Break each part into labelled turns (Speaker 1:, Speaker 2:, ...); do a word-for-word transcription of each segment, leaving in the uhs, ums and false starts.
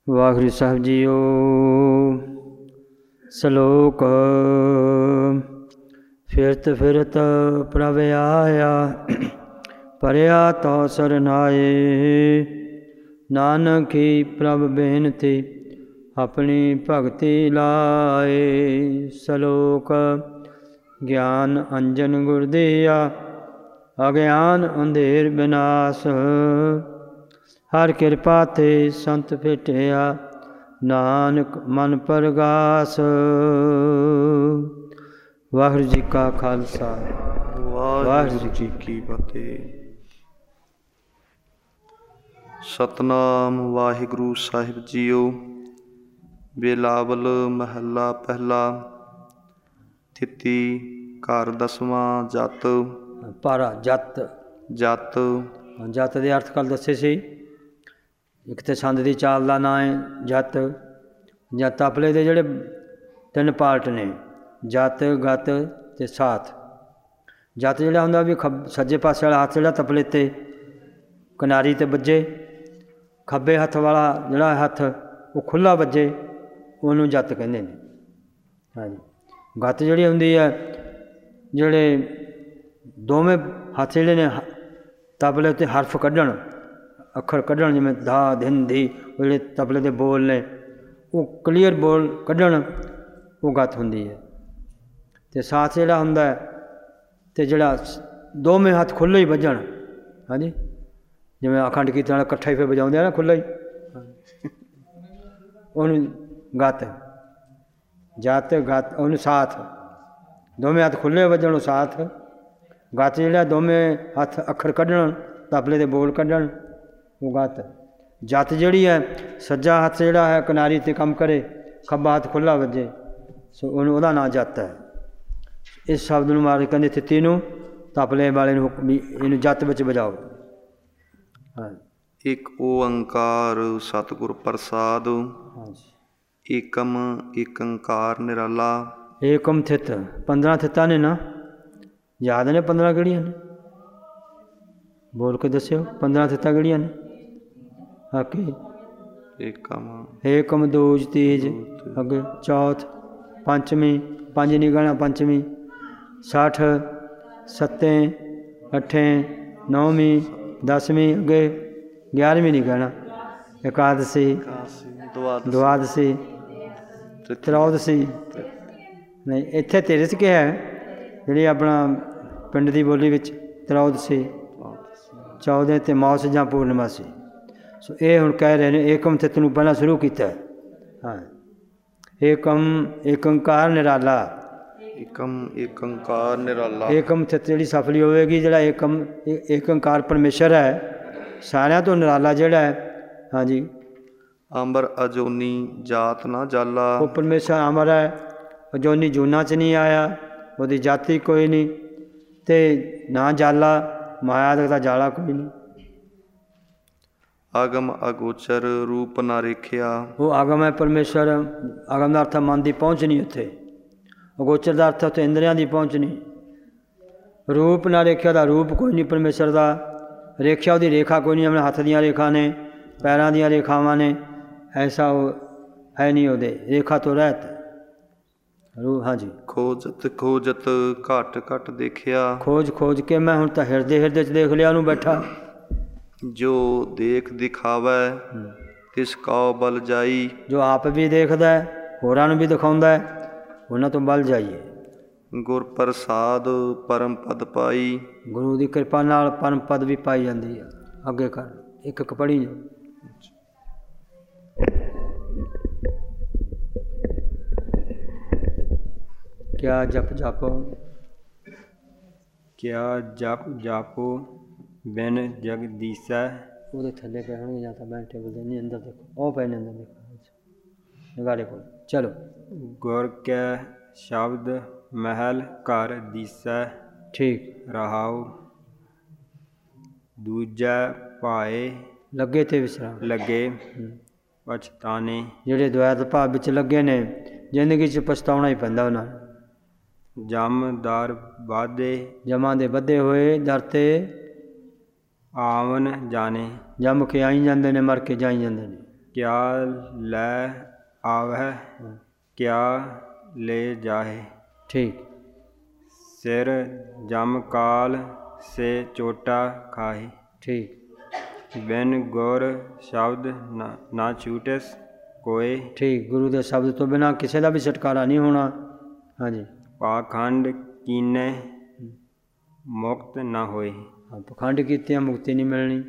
Speaker 1: ਵਾਹਿਗੁਰੂ ਸਾਹਿਬ ਜੀਓ। ਸਲੋਕ। ਫਿਰਤ ਫਿਰਤ ਪ੍ਰਭ ਆਇਆ, ਪਰਿਆ ਤੋ ਸਰਨਾਏ। ਨਾਨਕੀ ਪ੍ਰਭ ਬੇਨਤੀ, ਆਪਣੀ ਭਗਤੀ ਲਾਏ। ਸਲੋਕ। ਗਿਆਨ ਅੰਜਨ ਗੁਰ ਦੀਆ, ਅਗਿਆਨ ਅੰਧੇਰ ਵਿਨਾਸ਼। ਹਰ ਕਿਰਪਾ ਤੇ ਸੰਤ ਭੇਟਿਆ, ਨਾਨਕ ਮਨ ਪਰਗਾਸ। ਵਾਹਿਗੁਰੂ ਜੀ ਕਾ ਖਾਲਸਾ, ਵਾਹਿਗੁਰੂ ਜੀ ਕੀ ਫਤਿਹ।
Speaker 2: ਸਤਨਾਮ ਵਾਹਿਗੁਰੂ ਸਾਹਿਬ ਜੀਓ। ਬਿਲਾਵਲ ਮਹੱਲਾ ਪਹਿਲਾ। ਥਿਤੀ ਘਰ ਦਸਵਾਂ। ਜਤ
Speaker 1: ਪਾਰਾ ਜਤ।
Speaker 2: ਜਤ
Speaker 1: ਜਤ ਦੇ ਅਰਥ ਕੱਲ੍ਹ ਦੱਸੇ ਸੀ। ਇੱਕ ਤਾਂ ਛੰਦ ਦੀ ਚਾਲ ਦਾ ਨਾਂ ਹੈ ਜਤ। ਜਾਂ ਤਪਲੇ ਦੇ ਜਿਹੜੇ ਤਿੰਨ ਪਾਰਟ ਨੇ, ਜਤ, ਗਤ ਅਤੇ ਸਾਥ। ਜਤ ਜਿਹੜਾ ਹੁੰਦਾ ਵੀ ਖੱਬ ਸੱਜੇ ਪਾਸੇ ਵਾਲਾ ਹੱਥ ਜਿਹੜਾ ਤਪਲੇ 'ਤੇ ਕਿਨਾਰੀ 'ਤੇ ਵੱਜੇ, ਖੱਬੇ ਹੱਥ ਵਾਲਾ ਜਿਹੜਾ ਹੱਥ ਉਹ ਖੁੱਲ੍ਹਾ ਵੱਜੇ, ਉਹਨੂੰ ਜਤ ਕਹਿੰਦੇ ਨੇ। ਹਾਂਜੀ। ਗਤ ਜਿਹੜੀ ਹੁੰਦੀ ਹੈ, ਜਿਹੜੇ ਦੋਵੇਂ ਹੱਥ ਜਿਹੜੇ ਨੇ ਤਬਲੇ ਉੱਤੇ ਹਰਫ ਕੱਢਣ, ਅੱਖਰ ਕੱਢਣ, ਜਿਵੇਂ ਧਾ, ਧਿਨ, ਧੀ, ਉਹ ਜਿਹੜੇ ਤਬਲੇ ਦੇ ਬੋਲ ਨੇ ਉਹ ਕਲੀਅਰ ਬੋਲ ਕੱਢਣ, ਉਹ ਗਤ ਹੁੰਦੀ ਹੈ। ਅਤੇ ਸਾਥ ਜਿਹੜਾ ਹੁੰਦਾ ਅਤੇ ਜਿਹੜਾ ਦੋਵੇਂ ਹੱਥ ਖੁੱਲ੍ਹੇ ਹੀ ਵੱਜਣ। ਹਾਂਜੀ। ਜਿਵੇਂ ਅਖੰਡ ਕੀਰਤਨ ਵਾਲਾ ਇਕੱਠਾ ਹੀ ਫਿਰ ਵਜਾਉਂਦੇ ਆ ਨਾ, ਖੁੱਲ੍ਹਾ ਹੀ, ਉਹਨੂੰ ਗਤ। ਜਤ ਗਤ, ਉਹਨੂੰ ਸਾਥ। ਦੋਵੇਂ ਹੱਥ ਖੁੱਲ੍ਹੇ ਵੱਜਣ, ਉਹ ਸਾਥ। ਗਤ ਜਿਹੜਾ ਦੋਵੇਂ ਹੱਥ ਅੱਖਰ ਕੱਢਣ, ਤਬਲੇ ਦੇ ਬੋਲ ਕੱਢਣ, ਉਹ ਗਤ। ਜਤ ਜਿਹੜੀ ਹੈ, ਸੱਜਾ ਹੱਥ ਜਿਹੜਾ ਹੈ ਕਿਨਾਰੀ 'ਤੇ ਕੰਮ ਕਰੇ, ਖੱਬਾ ਹੱਥ ਖੁੱਲ੍ਹਾ ਵੱਜੇ, ਸੋ ਉਹਨੂੰ ਉਹਦਾ ਨਾਂ ਜਤ ਹੈ। ਇਸ ਸ਼ਬਦ ਨੂੰ ਮਾਰ ਕਹਿੰਦੇ ਥਿੱਤੀ ਨੂੰ, ਤਬਲੇ ਵਾਲੇ ਨੂੰ ਹੁਕਮ ਵੀ ਇਹਨੂੰ ਜਤ ਵਿੱਚ ਵਜਾਓ। ਹਾਂ।
Speaker 2: ਇੱਕ ਓੰਕਾਰ ਸਤਿਗੁਰ ਪ੍ਰਸਾਦ।
Speaker 1: ਹਾਂਜੀ।
Speaker 2: ਏਕਮ ਏਕ ਓੰਕਾਰ ਨਿਰਾਲਾ।
Speaker 1: ਏਕਮ ਥਿਤ, ਪੰਦਰਾਂ ਥਿੱਤਾਂ ਨੇ ਨਾ, ਯਾਦ ਨੇ ਪੰਦਰਾਂ ਕਿਹੜੀਆਂ ਨੇ? ਬੋਲ ਕੇ ਦੱਸਿਓ, ਪੰਦਰਾਂ ਥਿੱਤਾਂ ਕਿਹੜੀਆਂ ਨੇ? ਹਾਕੀ
Speaker 2: ਏਕਮ
Speaker 1: ਏਕਮ ਦੂਜ ਤੀਜ, ਅੱਗੇ ਚੌਥ, ਪੰਚਵੀਂ, ਪੰਜ ਨਹੀਂ ਗਾਣਾ, ਪੰਚਵੀਂ, ਸੱਠ, ਸੱਤੇਂ, ਅੱਠੇਂ, ਨੌਵੀਂ, ਦਸਵੀਂ, ਅੱਗੇ ਗਿਆਰਵੀਂ ਨਹੀਂ ਕਹਿਣਾ, ਇਕਾਦਸ਼ੀ, ਦੁਆਦਸ਼ੀ, ਤ੍ਰੋਦਸ਼ੀ। ਨਹੀਂ, ਇੱਥੇ ਤੇਰਸ ਕਿਹਾ ਹੈ, ਜਿਹੜੀ ਆਪਣਾ ਪਿੰਡ ਦੀ ਬੋਲੀ ਵਿੱਚ ਤ੍ਰੋਦਸ਼ੀ, ਚੌਦੇ ਅਤੇ ਮੌਸ ਜਾਂ ਪੂਰਨਮਾਸੀ। ਸੋ ਇਹ ਹੁਣ ਕਹਿ ਰਹੇ ਨੇ ਏਕਮ ਥਿਤ ਨੂੰ ਪਹਿਲਾਂ ਸ਼ੁਰੂ ਕੀਤਾ। ਹਾਂ। ਏਕਮ ਏਕ ਓੰਕਾਰ ਨਿਰਾਲਾ।
Speaker 2: ਏਕਮ ਏਕ ਓੰਕਾਰ ਨਿਰਾਲਾ।
Speaker 1: ਏਕਮ ਥਿਤ ਜਿਹੜੀ ਸਫਲੀ ਹੋਵੇਗੀ, ਜਿਹੜਾ ਏਕਮ ਏਕ ਓੰਕਾਰ ਪਰਮੇਸ਼ਰ ਹੈ, ਸਾਰਿਆਂ ਤੋਂ ਨਿਰਾਲਾ ਜਿਹੜਾ ਹੈ। ਹਾਂਜੀ।
Speaker 2: ਅੰਬਰ ਅਜੋਨੀ ਜਾਤ ਨਾ ਜਾਲਾ।
Speaker 1: ਉਹ ਪਰਮੇਸ਼ਰ ਅਮਰ ਹੈ, ਅਜੋਨੀ ਜੂਨਾਂ 'ਚ ਨਹੀਂ ਆਇਆ, ਉਹਦੀ ਜਾਤੀ ਕੋਈ ਨਹੀਂ, ਅਤੇ ਨਾ ਜਾਲਾ, ਮਾਇਆ ਦਾ ਜਾਲਾ ਕੋਈ ਨਹੀਂ।
Speaker 2: ਅਗਮ ਅਗੋਚਰ ਰੂਪ ਨਾ ਰੇਖਿਆ।
Speaker 1: ਉਹ ਅਗਮ ਹੈ ਪਰਮੇਸ਼ਰ। ਅਗਮ ਦਾ ਅਰਥ ਮਨ ਦੀ ਪਹੁੰਚ ਨਹੀਂ ਉੱਥੇ। ਅਗੋਚਰ ਦਾ ਅਰਥ ਉੱਥੇ ਇੰਦਰੀਆਂ ਦੀ ਪਹੁੰਚ ਨਹੀਂ। ਰੂਪ ਨਾ ਰੇਖਿਆ ਦਾ ਰੂਪ ਕੋਈ ਨਹੀਂ ਪਰਮੇਸ਼ਰ ਦਾ। ਰੇਖਿਆ ਉਹਦੀ ਰੇਖਾ ਕੋਈ ਨਹੀਂ, ਆਪਣੇ ਹੱਥ ਦੀਆਂ ਰੇਖਾ ਨੇ, ਪੈਰਾਂ ਦੀਆਂ ਰੇਖਾਵਾਂ ਨੇ, ਐਸਾ ਉਹ ਹੈ ਨਹੀਂ ਉਹਦੇ। ਰੇਖਾ ਤੋਂ ਰਹਿਤ ਰੂ। ਹਾਂਜੀ।
Speaker 2: ਖੋਜਤ ਖੋਜਤ ਘੱਟ ਘੱਟ ਦੇਖਿਆ।
Speaker 1: ਖੋਜ ਖੋਜ ਕੇ ਮੈਂ ਹੁਣ ਤਾਂ ਹਿਰਦੇ ਹਿਰਦੇ 'ਚ ਦੇਖ ਲਿਆ ਉਹਨੂੰ ਬੈਠਾ।
Speaker 2: ਜੋ ਦੇਖ ਦਿਖਾਵੈ ਤਿਸ ਕਉ ਬਲ ਜਾਈ।
Speaker 1: ਜੋ ਆਪ ਵੀ ਦੇਖਦਾ, ਹੋਰਾਂ ਨੂੰ ਵੀ ਦਿਖਾਉਂਦਾ, ਉਹਨਾਂ ਤੋਂ ਬਲ ਜਾਈਏ।
Speaker 2: ਗੁਰ ਪ੍ਰਸਾਦ ਪਰਮ ਪਦ ਪਾਈ।
Speaker 1: ਗੁਰੂ ਦੀ ਕਿਰਪਾ ਨਾਲ ਪਰਮ ਪਦ ਵੀ ਪਾਈ ਜਾਂਦੀ ਹੈ। ਅੱਗੇ ਕਰ, ਇੱਕ ਇੱਕ ਪੜ੍ਹੀ ਜਾਓ। ਕਿਆ ਜਪ ਜਾਪੋ,
Speaker 3: ਕਿਆ ਜਪ ਜਾਪੋ ਬਿਨ ਜਗਦੀਸੈ।
Speaker 1: ਉਹਦੇ ਥੱਲੇ ਪਏ ਹੋਣਗੇ ਜਾਂ ਤਾਂ ਬੈਂਕ ਟੇਬਲ ਦੇ ਨਹੀਂ, ਅੰਦਰ ਦੇਖੋ, ਉਹ ਪਏ ਨੇ ਅੰਦਰ ਦੇਖੋ, ਨਗਾੜੇ ਕੋਲ। ਚਲੋ।
Speaker 3: ਗੁਰ ਕੈ ਸ਼ਬਦ ਮਹਿਲ ਘਰ ਦੀਸੈ।
Speaker 1: ਠੀਕ।
Speaker 3: ਰਹਾਉ ਦੂਜੈ ਭਾਏ
Speaker 1: ਲੱਗੇ ਤੇ ਵਿਸਰਾਮ।
Speaker 3: ਲੱਗੇ ਪਛਤਾਨੇ।
Speaker 1: ਜਿਹੜੇ ਦੁਆਇਤ ਭਾਵ ਵਿੱਚ ਲੱਗੇ ਨੇ, ਜ਼ਿੰਦਗੀ 'ਚ ਪਛਤਾਉਣਾ ਹੀ ਪੈਂਦਾ ਉਹਨਾਂ ਨੂੰ।
Speaker 3: ਜਮ ਦਰ ਵਾਧੇ।
Speaker 1: ਜਮਾਂ ਦੇ ਵਧੇ ਹੋਏ ਦਰ 'ਤੇ
Speaker 3: ਆਵਨ ਜਾਣੇ।
Speaker 1: ਜੰਮ ਕੇ ਆਈ ਜਾਂਦੇ ਨੇ, ਮਰ ਕੇ ਜਾਈ ਜਾਂਦੇ ਨੇ।
Speaker 3: ਕਿਆ ਲੈ ਆਵਹਿ ਕਿਆ ਲੈ ਜਾਹੇ।
Speaker 1: ठीक
Speaker 3: ਸਿਰ ਜਮ ਕਾਲ ਸੇ ਚੋਟਾ ਖਾਹੇ।
Speaker 1: ठीक
Speaker 3: ਬਿਨ ਗੁਰ ਸ਼ਬਦ ਨਾ ਨਾ ਛੂਟਿਸ ਕੋਏ।
Speaker 1: ठीक गुरु के शब्द तो बिना किसी का भी छुटकारा नहीं होना। हाँ जी।
Speaker 3: ਪਾਖੰਡ ਕੀਨੇ ਮੁਕਤ ਨਾ ਹੋਏ।
Speaker 1: हाँ पखंड कीते मुक्ति नहीं मिलनी।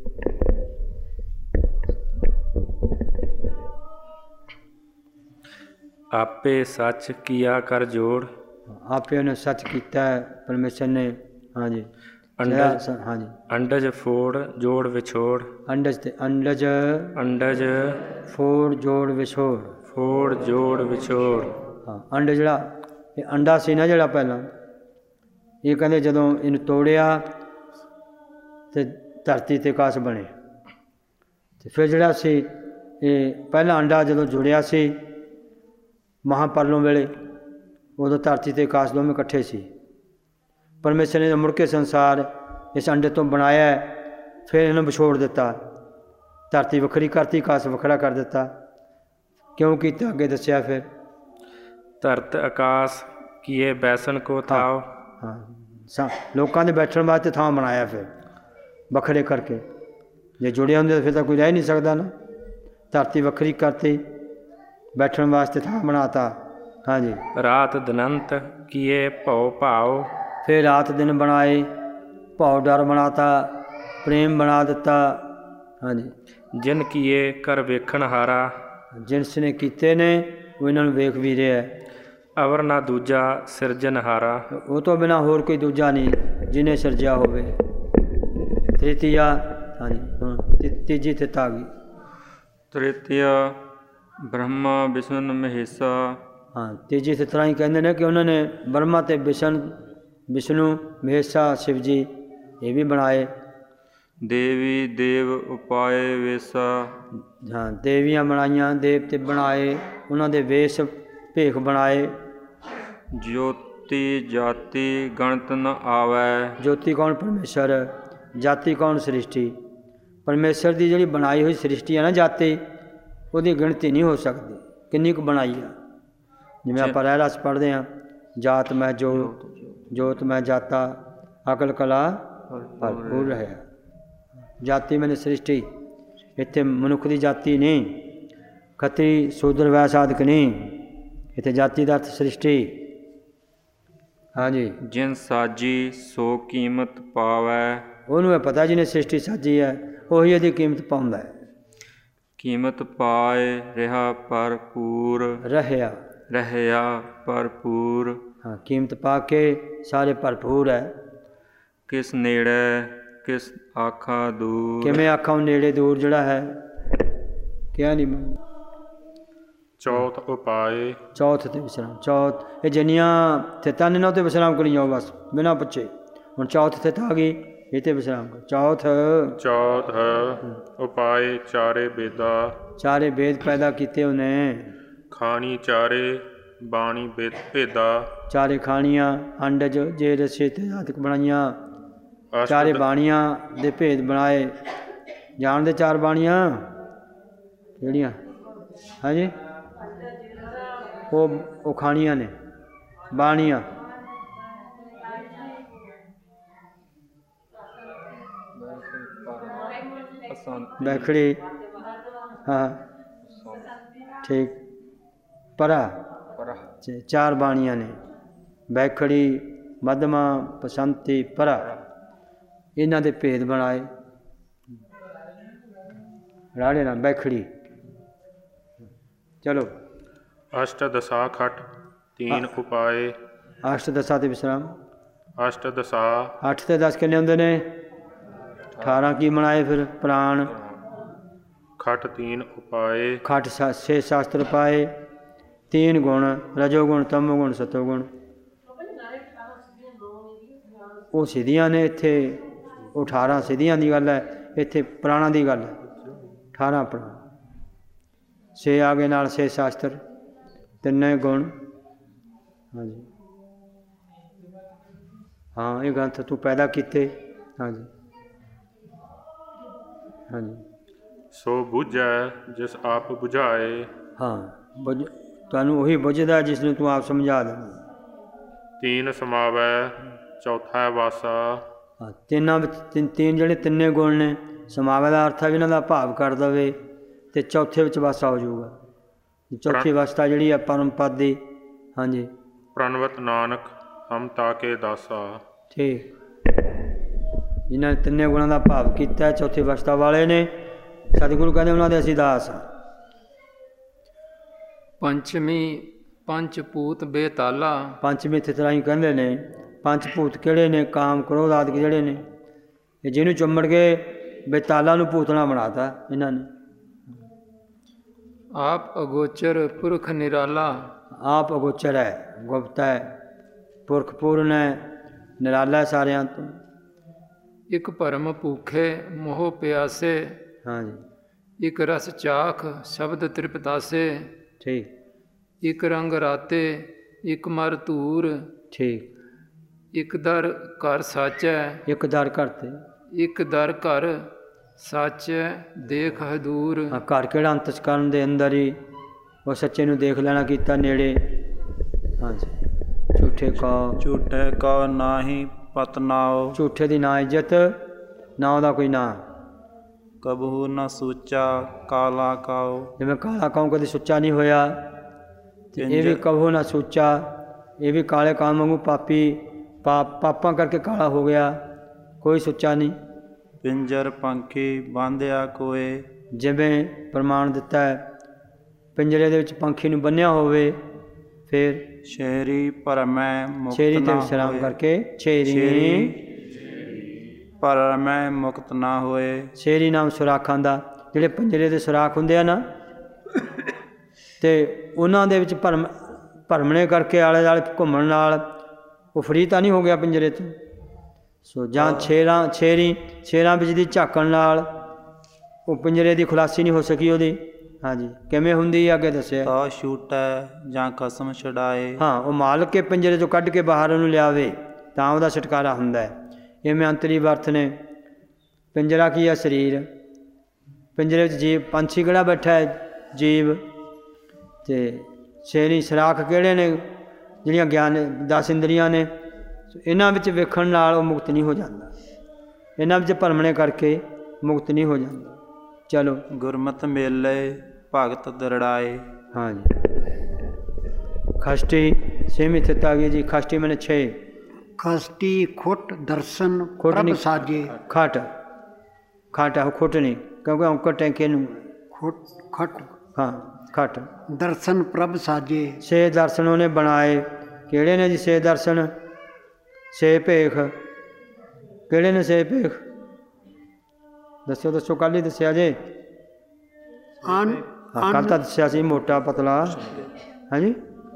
Speaker 4: आपे सच किया कर जोड़।
Speaker 1: आपे ने सच किया है परमेश्वर ने। हाँ जी।
Speaker 4: अंडज
Speaker 1: हाँ जी।
Speaker 4: अंडज फोड़ जोड़ विछोड़।
Speaker 1: अंडज ते अंडज
Speaker 4: अंडज
Speaker 1: फोड़ जोड़ विछोड़।
Speaker 4: फोड़ जोड़ विछोड़।
Speaker 1: हाँ अंड ਜਿਹੜਾ ਇਹ ਅੰਡਾ ਸੀ ਨਾ ਜਿਹੜਾ ਪਹਿਲਾਂ ਇਹ ਕਹਿੰਦੇ ਜਦੋਂ ਇਹਨੂੰ ਤੋੜਿਆ ਤੇ ਧਰਤੀ ਤੇ ਆਕਾਸ਼ ਬਣੇ ਤੇ ਫਿਰ ਜਿਹੜਾ ਸੀ ਇਹ ਪਹਿਲਾ ਅੰਡਾ ਜਦੋਂ ਜੁੜਿਆ ਸੀ ਮਹਾਂਪਰਲੋਂ ਵੇਲੇ ਉਦੋਂ ਧਰਤੀ ਤੇ ਆਕਾਸ਼ ਦੋਵੇਂ ਇਕੱਠੇ ਸੀ। ਪਰਮੇਸ਼ਰ ਨੇ ਮੁੜ ਕੇ ਸੰਸਾਰ ਇਸ ਅੰਡੇ ਤੋਂ ਬਣਾਇਆ ਫਿਰ ਇਹਨੂੰ ਵਿਛੋੜ ਦਿੱਤਾ। ਧਰਤੀ ਵੱਖਰੀ ਕਰਤੀ ਆਕਾਸ਼ ਵੱਖਰਾ ਕਰ ਦਿੱਤਾ। ਕਿਉਂ ਕੀਤਾ ਅੱਗੇ ਦੱਸਿਆ ਫਿਰ।
Speaker 4: ਧਰਤ ਆਕਾਸ਼ ਕੀਏ ਬੈਸਨ ਕੋ ਥਾਓ।
Speaker 1: ਹਾਂ ਸਾ ਲੋਕਾਂ ਦੇ ਬੈਠਣ ਵਾਸਤੇ ਥਾਂ ਬਣਾਇਆ ਫਿਰ ਵੱਖਰੇ ਕਰਕੇ। ਜੇ ਜੁੜੇ ਹੁੰਦੇ ਤਾਂ ਫਿਰ ਤਾਂ ਕੋਈ ਰਹਿ ਨਹੀਂ ਸਕਦਾ ਨਾ। ਧਰਤੀ ਵੱਖਰੀ ਕਰਤੀ ਬੈਠਣ ਵਾਸਤੇ ਥਾਂ ਬਣਾਤਾ। ਹਾਂਜੀ।
Speaker 4: ਰਾਤ ਦਿਨੰਤ ਕੀਏ ਭਉ ਭਾਓ।
Speaker 1: ਫਿਰ ਰਾਤ ਦਿਨ ਬਣਾਏ ਭਉ ਡਰ ਬਣਾਤਾ ਪ੍ਰੇਮ ਬਣਾ ਦਿੱਤਾ। ਹਾਂਜੀ।
Speaker 4: ਜਿਨ ਕੀਏ ਕਰ ਵੇਖਣ ਹਾਰਾ।
Speaker 1: ਜਿਨਸ ਨੇ ਕੀਤੇ ਨੇ ਉਹ ਇਹਨਾਂ ਨੂੰ ਵੇਖ ਵੀ ਰਿਹਾ।
Speaker 4: ਅਵਰ ਨਾ ਦੂਜਾ ਸਿਰਜਨਹਾਰਾ।
Speaker 1: ਉਹ ਤੋਂ ਬਿਨਾਂ ਹੋਰ ਕੋਈ ਦੂਜਾ ਨਹੀਂ ਜਿਹਨੇ ਸਿਰਜਿਆ ਹੋਵੇ। ਤ੍ਰਿਤੀਆ ਹਾਂਜੀ ਹੁਣ ਤੀ- ਤੀਜੀ ਤਿਤ ਆ ਗਈ।
Speaker 3: ਤ੍ਰਿਤੀਆ ਬ੍ਰਹਮਾ ਵਿਸ਼ਨ ਮਹੇਸ਼ਾ।
Speaker 1: ਹਾਂ ਤੀਜੀ ਤਿਤ ਤਰ੍ਹਾਂ ਹੀ ਕਹਿੰਦੇ ਨੇ ਕਿ ਉਹਨਾਂ ਨੇ ਬ੍ਰਹਮਾ ਅਤੇ ਵਿਸ਼ਨ ਵਿਸ਼ਨੂੰ ਮਹੇਸ਼ਾ ਸ਼ਿਵ ਜੀ ਇਹ ਵੀ ਬਣਾਏ।
Speaker 3: ਦੇਵੀ ਦੇਵ ਉਪਾਏ ਵੇਸਾ।
Speaker 1: ਹਾਂ ਦੇਵੀਆਂ ਬਣਾਈਆਂ ਦੇਵਤੇ ਬਣਾਏ ਉਹਨਾਂ ਦੇ ਵੇਸ਼ ਭੇਖ ਬਣਾਏ।
Speaker 3: ਜੋਤੀ ਜਾਤੀ ਗਣਤ ਨ ਆਵੈ।
Speaker 1: ਜੋਤੀ ਕੌਣ ਪਰਮੇਸ਼ਰ ਜਾਤੀ ਕੌਣ ਸ੍ਰਿਸ਼ਟੀ। ਪਰਮੇਸ਼ਰ ਦੀ ਜਿਹੜੀ ਬਣਾਈ ਹੋਈ ਸ੍ਰਿਸ਼ਟੀ ਹੈ ਨਾ ਜਾਤੀ ਉਹਦੀ ਗਿਣਤੀ ਨਹੀਂ ਹੋ ਸਕਦੀ ਕਿੰਨੀ ਕੁ ਬਣਾਈ ਆ। ਜਿਵੇਂ ਆਪਾਂ ਰਹਿ ਰਸ ਪੜ੍ਹਦੇ ਹਾਂ ਜਾਤ ਮੈਂ ਜੋਤ ਜੋਤ ਮੈਂ ਜਾਤਾ ਅਕਲ ਕਲਾ ਭਰਪੂਰ ਰਹਿਆ। ਜਾਤੀ ਮੈਨੇ ਸ੍ਰਿਸ਼ਟੀ ਇੱਥੇ ਮਨੁੱਖ ਦੀ ਜਾਤੀ ਨਹੀਂ ਖੱਤਰੀ ਸ਼ੂਦਰ ਵੈ ਸਾਧਕ ਨਹੀਂ ਇੱਥੇ ਜਾਤੀ ਦਾ ਅਰਥ ਸ੍ਰਿਸ਼ਟੀ। ਹਾਂਜੀ।
Speaker 3: ਜਿਨ ਸਾਜੀ ਸੋ ਕੀਮਤ ਪਾਵੈ।
Speaker 1: ਉਹਨੂੰ ਇਹ ਪਤਾ ਜਿਹਨੇ ਸ੍ਰਿਸ਼ਟੀ ਸਾਜੀ ਹੈ ਉਹੀ ਇਹਦੀ ਕੀਮਤ ਪਾਉਂਦਾ ਹੈ।
Speaker 3: ਕੀਮਤ ਪਾਏ ਰਿਹਾ ਭਰਪੂਰ।
Speaker 1: ਰਹਿਆ
Speaker 3: ਰਹਿਆ ਭਰਪੂਰ।
Speaker 1: ਹਾਂ ਕੀਮਤ ਪਾ ਕੇ ਸਾਰੇ ਭਰਪੂਰ ਹੈ।
Speaker 3: ਕਿਸ ਨੇੜੇ ਕਿਸ ਆਖਾ ਦੂਰ।
Speaker 1: ਕਿਵੇਂ ਆਖਾਂ ਨੇੜੇ ਦੂਰ ਜਿਹੜਾ ਹੈ ਕਿਹਾ ਨਹੀਂ।
Speaker 4: ਚੌਥ ਉਪਾਏ।
Speaker 1: ਚੌਥ ਤੇ ਵਿਸ਼ਰਾਮ ਚੌਥ ਇਹ ਜਿੰਨੀਆਂ ਥਿਤਾਂ ਨੇ ਨਾ ਉੱਤੇ ਵਿਸ਼ਰਾਮ ਕਰੀ ਜਾਓ ਬਸ ਬਿਨਾਂ ਪੁੱਛੇ। ਹੁਣ ਚੌਥ ਥਿਤ ਆ ਗਈ ਇਹ ਤੇ ਵਿਸ਼ਰਾਮ ਕਰੋ। ਚੌਥ
Speaker 4: ਚੌਥ ਉਪਾਏ ਚਾਰੇ ਬੇਦਾ।
Speaker 1: ਚਾਰੇ ਵੇਦ ਪੈਦਾ ਕੀਤੇ ਉਹਨੇ।
Speaker 4: ਖਾਣੀ ਚਾਰੇ ਬਾਣੀ ਬੇਦ ਭੇਦਾ।
Speaker 1: ਚਾਰੇ ਖਾਣੀਆਂ ਅੰਡਜ ਜੇ ਰਸੇ ਤੇ ਆਦਿਕ ਬਣਾਈਆਂ।
Speaker 4: ਅਸ਼ਟ
Speaker 1: ਚਾਰੇ ਬਾਣੀਆਂ ਦੇ ਭੇਦ ਬਣਾਏ। ਜਾਣਦੇ ਚਾਰ ਬਾਣੀਆਂ ਕਿਹੜੀਆਂ। ਹਾਂਜੀ ਉਹ ਉਹ ਖਾਣੀਆਂ ਨੇ ਬਾਣੀਆਂ। ਬੈਖੜੀ ਹਾਂ ਠੀਕ ਪਰਾ ਚ- ਚਾਰ ਬਾਣੀਆਂ ਨੇ ਬੈਖੜੀ ਮਧਮਾ ਪਸੰਤੀ ਪਰਾ ਇਹਨਾਂ ਦੇ ਭੇਦ ਬਣਾਏ। ਰਾੜੇ ਨਾਲ ਬੈਖੜੀ ਚਲੋ।
Speaker 4: ਅਸ਼ਟ ਦਸਾ ਖਟ ਤੀਨ ਉਪਾਏ।
Speaker 1: ਅਸ਼ਟ ਦਸਾਂ ਤੇ ਵਿਸ਼ਰਾਮ।
Speaker 4: ਅਸ਼ਟ ਦਸਾ
Speaker 1: ਅੱਠ ਤੇ ਦਸ ਕਿੰਨੇ ਹੁੰਦੇ ਨੇ ਅਠਾਰਾਂ ਕੀ ਬਣਾਏ ਫਿਰ ਪ੍ਰਾਣ
Speaker 4: ਖਟ ਤੀਨ ਉਪਾਏ।
Speaker 1: ਖਟ ਸਾ- ਛੇ ਸ਼ਾਸਤਰ ਪਾਏ। ਤੀਨ ਗੁਣ ਰਜੋ ਗੁਣ ਤਮੋ ਗੁਣ ਸਤੋ ਗੁਣ ਉਹ ਸਿੱਧੀਆਂ ਨੇ ਇੱਥੇ ਉਹ ਅਠਾਰਾਂ ਸਿੱਧੀਆਂ ਦੀ ਗੱਲ ਹੈ ਇੱਥੇ ਪ੍ਰਾਣਾਂ ਦੀ ਗੱਲ ਹੈ। ਅਠਾਰਾਂ ਪ੍ਰਾਣ ਛੇ ਆ ਗਏ ਨਾਲ ਛੇ ਸ਼ਾਸਤਰ ਤਿੰਨੇ ਗੁਣ। ਹਾਂਜੀ ਹਾਂ ਇਹ ਗ੍ਰੰਥ ਤੂੰ ਪੈਦਾ ਕੀਤੇ। ਹਾਂਜੀ ਹਾਂਜੀ
Speaker 5: ਸੋ ਬੁਝੈ ਜਿਸ ਆਪ ਬੁਝਾਏ।
Speaker 1: ਹਾਂ ਬੁਝ ਤੁਹਾਨੂੰ ਉਹੀ ਬੁਝਦਾ ਜਿਸ ਨੂੰ ਤੂੰ ਆਪ ਸਮਝਾ ਦੇ।
Speaker 5: ਤੀਨ ਸਮਾਵੈ ਚੌਥਾ ਵਾਸਾ।
Speaker 1: ਹਾਂ ਤਿੰਨਾਂ ਵਿੱਚ ਤਿੰਨ ਤਿੰਨ ਜਿਹੜੇ ਤਿੰਨੇ ਗੁਣ ਨੇ, ਸਮਾਵੇ ਦਾ ਅਰਥ ਹੈ ਵੀ ਇਹਨਾਂ ਦਾ ਭਾਵ ਕਰ ਦੇਵੇ, ਅਤੇ ਚੌਥੇ ਵਿੱਚ ਵਾਸਾ ਹੋ ਜਾਊਗਾ। ਚੌਥੀ ਅਵਸਥਾ ਜਿਹੜੀ ਆ ਪਰਮ ਪਦ ਦੀ। ਹਾਂਜੀ
Speaker 5: ਪ੍ਰਣਵਤ ਨਾਨਕ ਹਮ ਤਾਕੇ ਦਾਸਾ।
Speaker 1: ਠੀਕ, ਜਿਨ੍ਹਾਂ ਨੇ ਤਿੰਨੇ ਗੁਣਾਂ ਦਾ ਭਾਵ ਕੀਤਾ ਚੌਥੀ ਅਵਸਥਾ ਵਾਲੇ ਨੇ, ਸਤਿਗੁਰੂ ਕਹਿੰਦੇ ਉਹਨਾਂ ਦੇ ਅਸੀਂ ਦਾਸ ਹਾਂ।
Speaker 4: ਪੰਚਮੀ ਪੰਚ ਭੂਤ ਬੇਤਾਲਾ।
Speaker 1: ਪੰਚਮੀ ਇੱਥੇ ਤਰ੍ਹਾਂ ਹੀ ਕਹਿੰਦੇ ਨੇ। ਪੰਜ ਭੂਤ ਕਿਹੜੇ ਨੇ? ਕਾਮ ਕ੍ਰੋਧ ਆਦਿ ਜਿਹੜੇ ਨੇ, ਇਹ ਜਿਹਨੂੰ ਚੁੰਮੜ ਕੇ ਬੇਤਾਲਾ ਨੂੰ ਭੂਤਣਾ ਬਣਾਤਾ ਇਹਨਾਂ ਨੇ।
Speaker 4: ਆਪ ਅਗੋਚਰ ਪੁਰਖ ਨਿਰਾਲਾ।
Speaker 1: ਆਪ ਅਗੋਚਰ ਹੈ, ਗੁਪਤ ਹੈ, ਪੁਰਖ ਪੂਰਨ ਹੈ, ਨਿਰਾਲਾ ਹੈ ਸਾਰਿਆਂ ਤੋਂ।
Speaker 4: ਇੱਕ ਭਰਮ ਭੂਖੇ ਮੋਹ ਪਿਆਸੇ।
Speaker 1: ਹਾਂਜੀ
Speaker 4: ਇੱਕ ਰਸ ਚਾਖ ਸ਼ਬਦ ਤ੍ਰਿਪਤਾਸੇ।
Speaker 1: ਠੀਕ
Speaker 4: ਇੱਕ ਰੰਗ ਰਾਤੇ ਇੱਕ ਮਰ ਧੂਰ।
Speaker 1: ਠੀਕ
Speaker 4: ਇੱਕ ਦਰ ਘਰ ਸਾਚੈ।
Speaker 1: ਇੱਕ ਦਰ ਘਰ ਤੇ
Speaker 4: ਇੱਕ ਦਰ ਘਰ ਸਾਚੈ ਦੇਖ ਹਦੂਰ।
Speaker 1: ਹਾਂ ਘਰ ਕਿਹੜਾ? ਅੰਤਸਕਰਨ ਦੇ ਅੰਦਰ ਹੀ ਉਹ ਸੱਚੇ ਨੂੰ ਦੇਖ ਲੈਣਾ ਕੀਤਾ ਨੇੜੇ। ਹਾਂਜੀ ਝੂਠੇ ਕੋ
Speaker 6: ਝੂਠੇ ਕੋ ਨਾਹੀ ਪਤ ਨਾਉ।
Speaker 1: ਝੂਠੇ ਦੀ ਨਾ ਇੱਜ਼ਤ, ਨਾ ਉਹਦਾ ਕੋਈ ਨਾਂ।
Speaker 6: ਕਬਹੂ ਨਾ ਸੂਚਾ ਕਾਲਾ ਕਾਉ।
Speaker 1: ਜਿਵੇਂ ਕਾਲਾ ਕਾਉ ਕਦੇ ਸੁੱਚਾ ਨਹੀਂ ਹੋਇਆ, ਤੇ ਇਹ ਵੀ ਕਬਹੂ ਨਾ ਸੂਚਾ, ਇਹ ਵੀ ਕਾਲੇ ਕਾਮ ਵਾਂਗੂ ਪਾਪੀ ਪਾਪ ਪਾਪਾਂ ਕਰਕੇ ਕਾਲਾ ਹੋ ਗਿਆ, ਕੋਈ ਸੁੱਚਾ ਨਹੀਂ।
Speaker 6: ਪਿੰਜਰ ਪੰਖੀ ਬਾਂਧਿਆ ਕੋਏ।
Speaker 1: ਜਿਵੇਂ ਪ੍ਰਮਾਣ ਦਿੱਤਾ ਹੈ ਪਿੰਜਰੇ ਦੇ ਵਿੱਚ ਪੰਖੀ ਨੂੰ ਬੰਨ੍ਹਿਆ ਹੋਵੇ, ਫਿਰ
Speaker 6: ਸ਼ੇਰੀ ਭਰਮੈ ਮੁਕਤ
Speaker 1: ਛੇਰੀ ਤੇ
Speaker 6: ਨਾ
Speaker 1: ਵਿਸ਼ਰਾਮ
Speaker 6: ਹੋਏ।
Speaker 1: ਕਰਕੇ ਛੇਰੀ
Speaker 6: ਭਰਮੈ ਮੁਕਤ ਨਾ ਹੋਏ।
Speaker 1: ਛੇਰੀ ਨਾਮ ਸੁਰਾਖਾਂ ਦਾ, ਜਿਹੜੇ ਪਿੰਜਰੇ ਦੇ ਸੁਰਾਖ ਹੁੰਦੇ ਆ ਨਾ, ਤੇ ਉਹਨਾਂ ਦੇ ਵਿੱਚ ਭਰਮ ਭਰਮਣੇ ਕਰਕੇ ਆਲੇ ਦੁਆਲੇ ਘੁੰਮਣ ਨਾਲ ਉਹ ਫਰੀ ਤਾਂ ਨਹੀਂ ਹੋ ਗਿਆ ਪਿੰਜਰੇ ਤੋਂ। ਸੋ ਜਾਂ ਛੇਰਾਂ ਛੇਰੀ ਛੇਰਾਂ ਵਿੱਚ ਦੀ ਝਾਕਣ ਨਾਲ ਉਹ ਪਿੰਜਰੇ ਦੀ ਖੁਲਾਸੀ ਨਹੀਂ ਹੋ ਸਕੀ ਉਹਦੀ। ਹਾਂਜੀ ਕਿਵੇਂ ਹੁੰਦੀ ਅੱਗੇ ਦੱਸਿਆ।
Speaker 6: ਤਾਂ ਛੂਟੈ ਜਾਂ ਖਸਮ ਛਡਾਏ।
Speaker 1: ਹਾਂ ਉਹ ਮਾਲਕ ਕੇ ਪਿੰਜਰੇ ਤੋਂ ਕੱਢ ਕੇ ਬਾਹਰ ਉਹਨੂੰ ਲਿਆਵੇ ਤਾਂ ਉਹਦਾ ਛੁਟਕਾਰਾ ਹੁੰਦਾ ਹੈ। ਇਵੇਂ ਅੰਤਰੀ ਅਰਥ ਨੇ। ਪਿੰਜਰਾ ਕੀ ਹੈ? ਸਰੀਰ। ਪਿੰਜਰੇ ਵਿੱਚ ਜੀਵ ਪੰਛੀ ਕਿਹੜਾ ਬੈਠਾ ਹੈ? ਜੀਵ। ਅਤੇ ਛੇਰੀ ਸੁਰਾਖ ਕਿਹੜੇ ਨੇ? ਜਿਹੜੀਆਂ ਗਿਆਨ ਦਸ ਇੰਦਰੀਆਂ ਨੇ। ਇਹਨਾਂ ਵਿੱਚ ਵੇਖਣ ਨਾਲ ਉਹ ਮੁਕਤ ਨਹੀਂ ਹੋ ਜਾਂਦਾ, ਇਹਨਾਂ ਵਿੱਚ ਭਰਮਣੇ ਕਰਕੇ ਮੁਕਤ ਨਹੀਂ ਹੋ ਜਾਂਦਾ। ਚਲੋ
Speaker 6: ਗੁਰਮਤਿ ਮੇਲੇ ਭਗਤ ਦਰੜਾਏ।
Speaker 1: ਹਾਂਜੀ ਖਸ਼ਟੀ ਛੇਵੀਂ ਥਿਤ ਆ ਗਈ ਜੀ। ਖਸ਼ਟੀ ਮੈਨੇ ਛੇ।
Speaker 7: ਖਸਟੀ ਖੁੱਟ ਦਰਸ਼ਨ
Speaker 1: ਖੁੱਟ
Speaker 7: ਪ੍ਰਭ
Speaker 1: ਨਹੀਂ,
Speaker 7: ਸਾਜੇ।
Speaker 1: ਖਟ ਖਟ ਹੈ ਖੁੱਟ ਨਹੀਂ, ਕਿਉਂਕਿ ਔਂਕੜ ਟੈਂਕੇ ਨੂੰ।
Speaker 7: ਖੁੱਟ ਖਟ
Speaker 1: ਹਾਂ ਖਟ।
Speaker 7: ਦਰਸ਼ਨ ਪ੍ਰਭ ਸਾਜੇ।
Speaker 1: ਛੇ ਦਰਸ਼ਨ ਉਹਨੇ ਬਣਾਏ। ਕਿਹੜੇ ਨੇ ਜੀ ਛੇ ਦਰਸ਼ਨ? ਛੇ ਭੇਖ ਕਿਹੜੇ ਨੇ? ਛੇ ਭੇਖ ਦੱਸੋ ਦੱਸੋ। ਕੱਲ੍ਹ ਹੀ ਦੱਸਿਆ ਜੇ।
Speaker 7: ਅਨ
Speaker 1: ਹਾਂ ਕੱਲ੍ਹ ਤਾਂ ਦੱਸਿਆ ਸੀ, ਮੋਟਾ ਪਤਲਾ। ਹਾਂਜੀ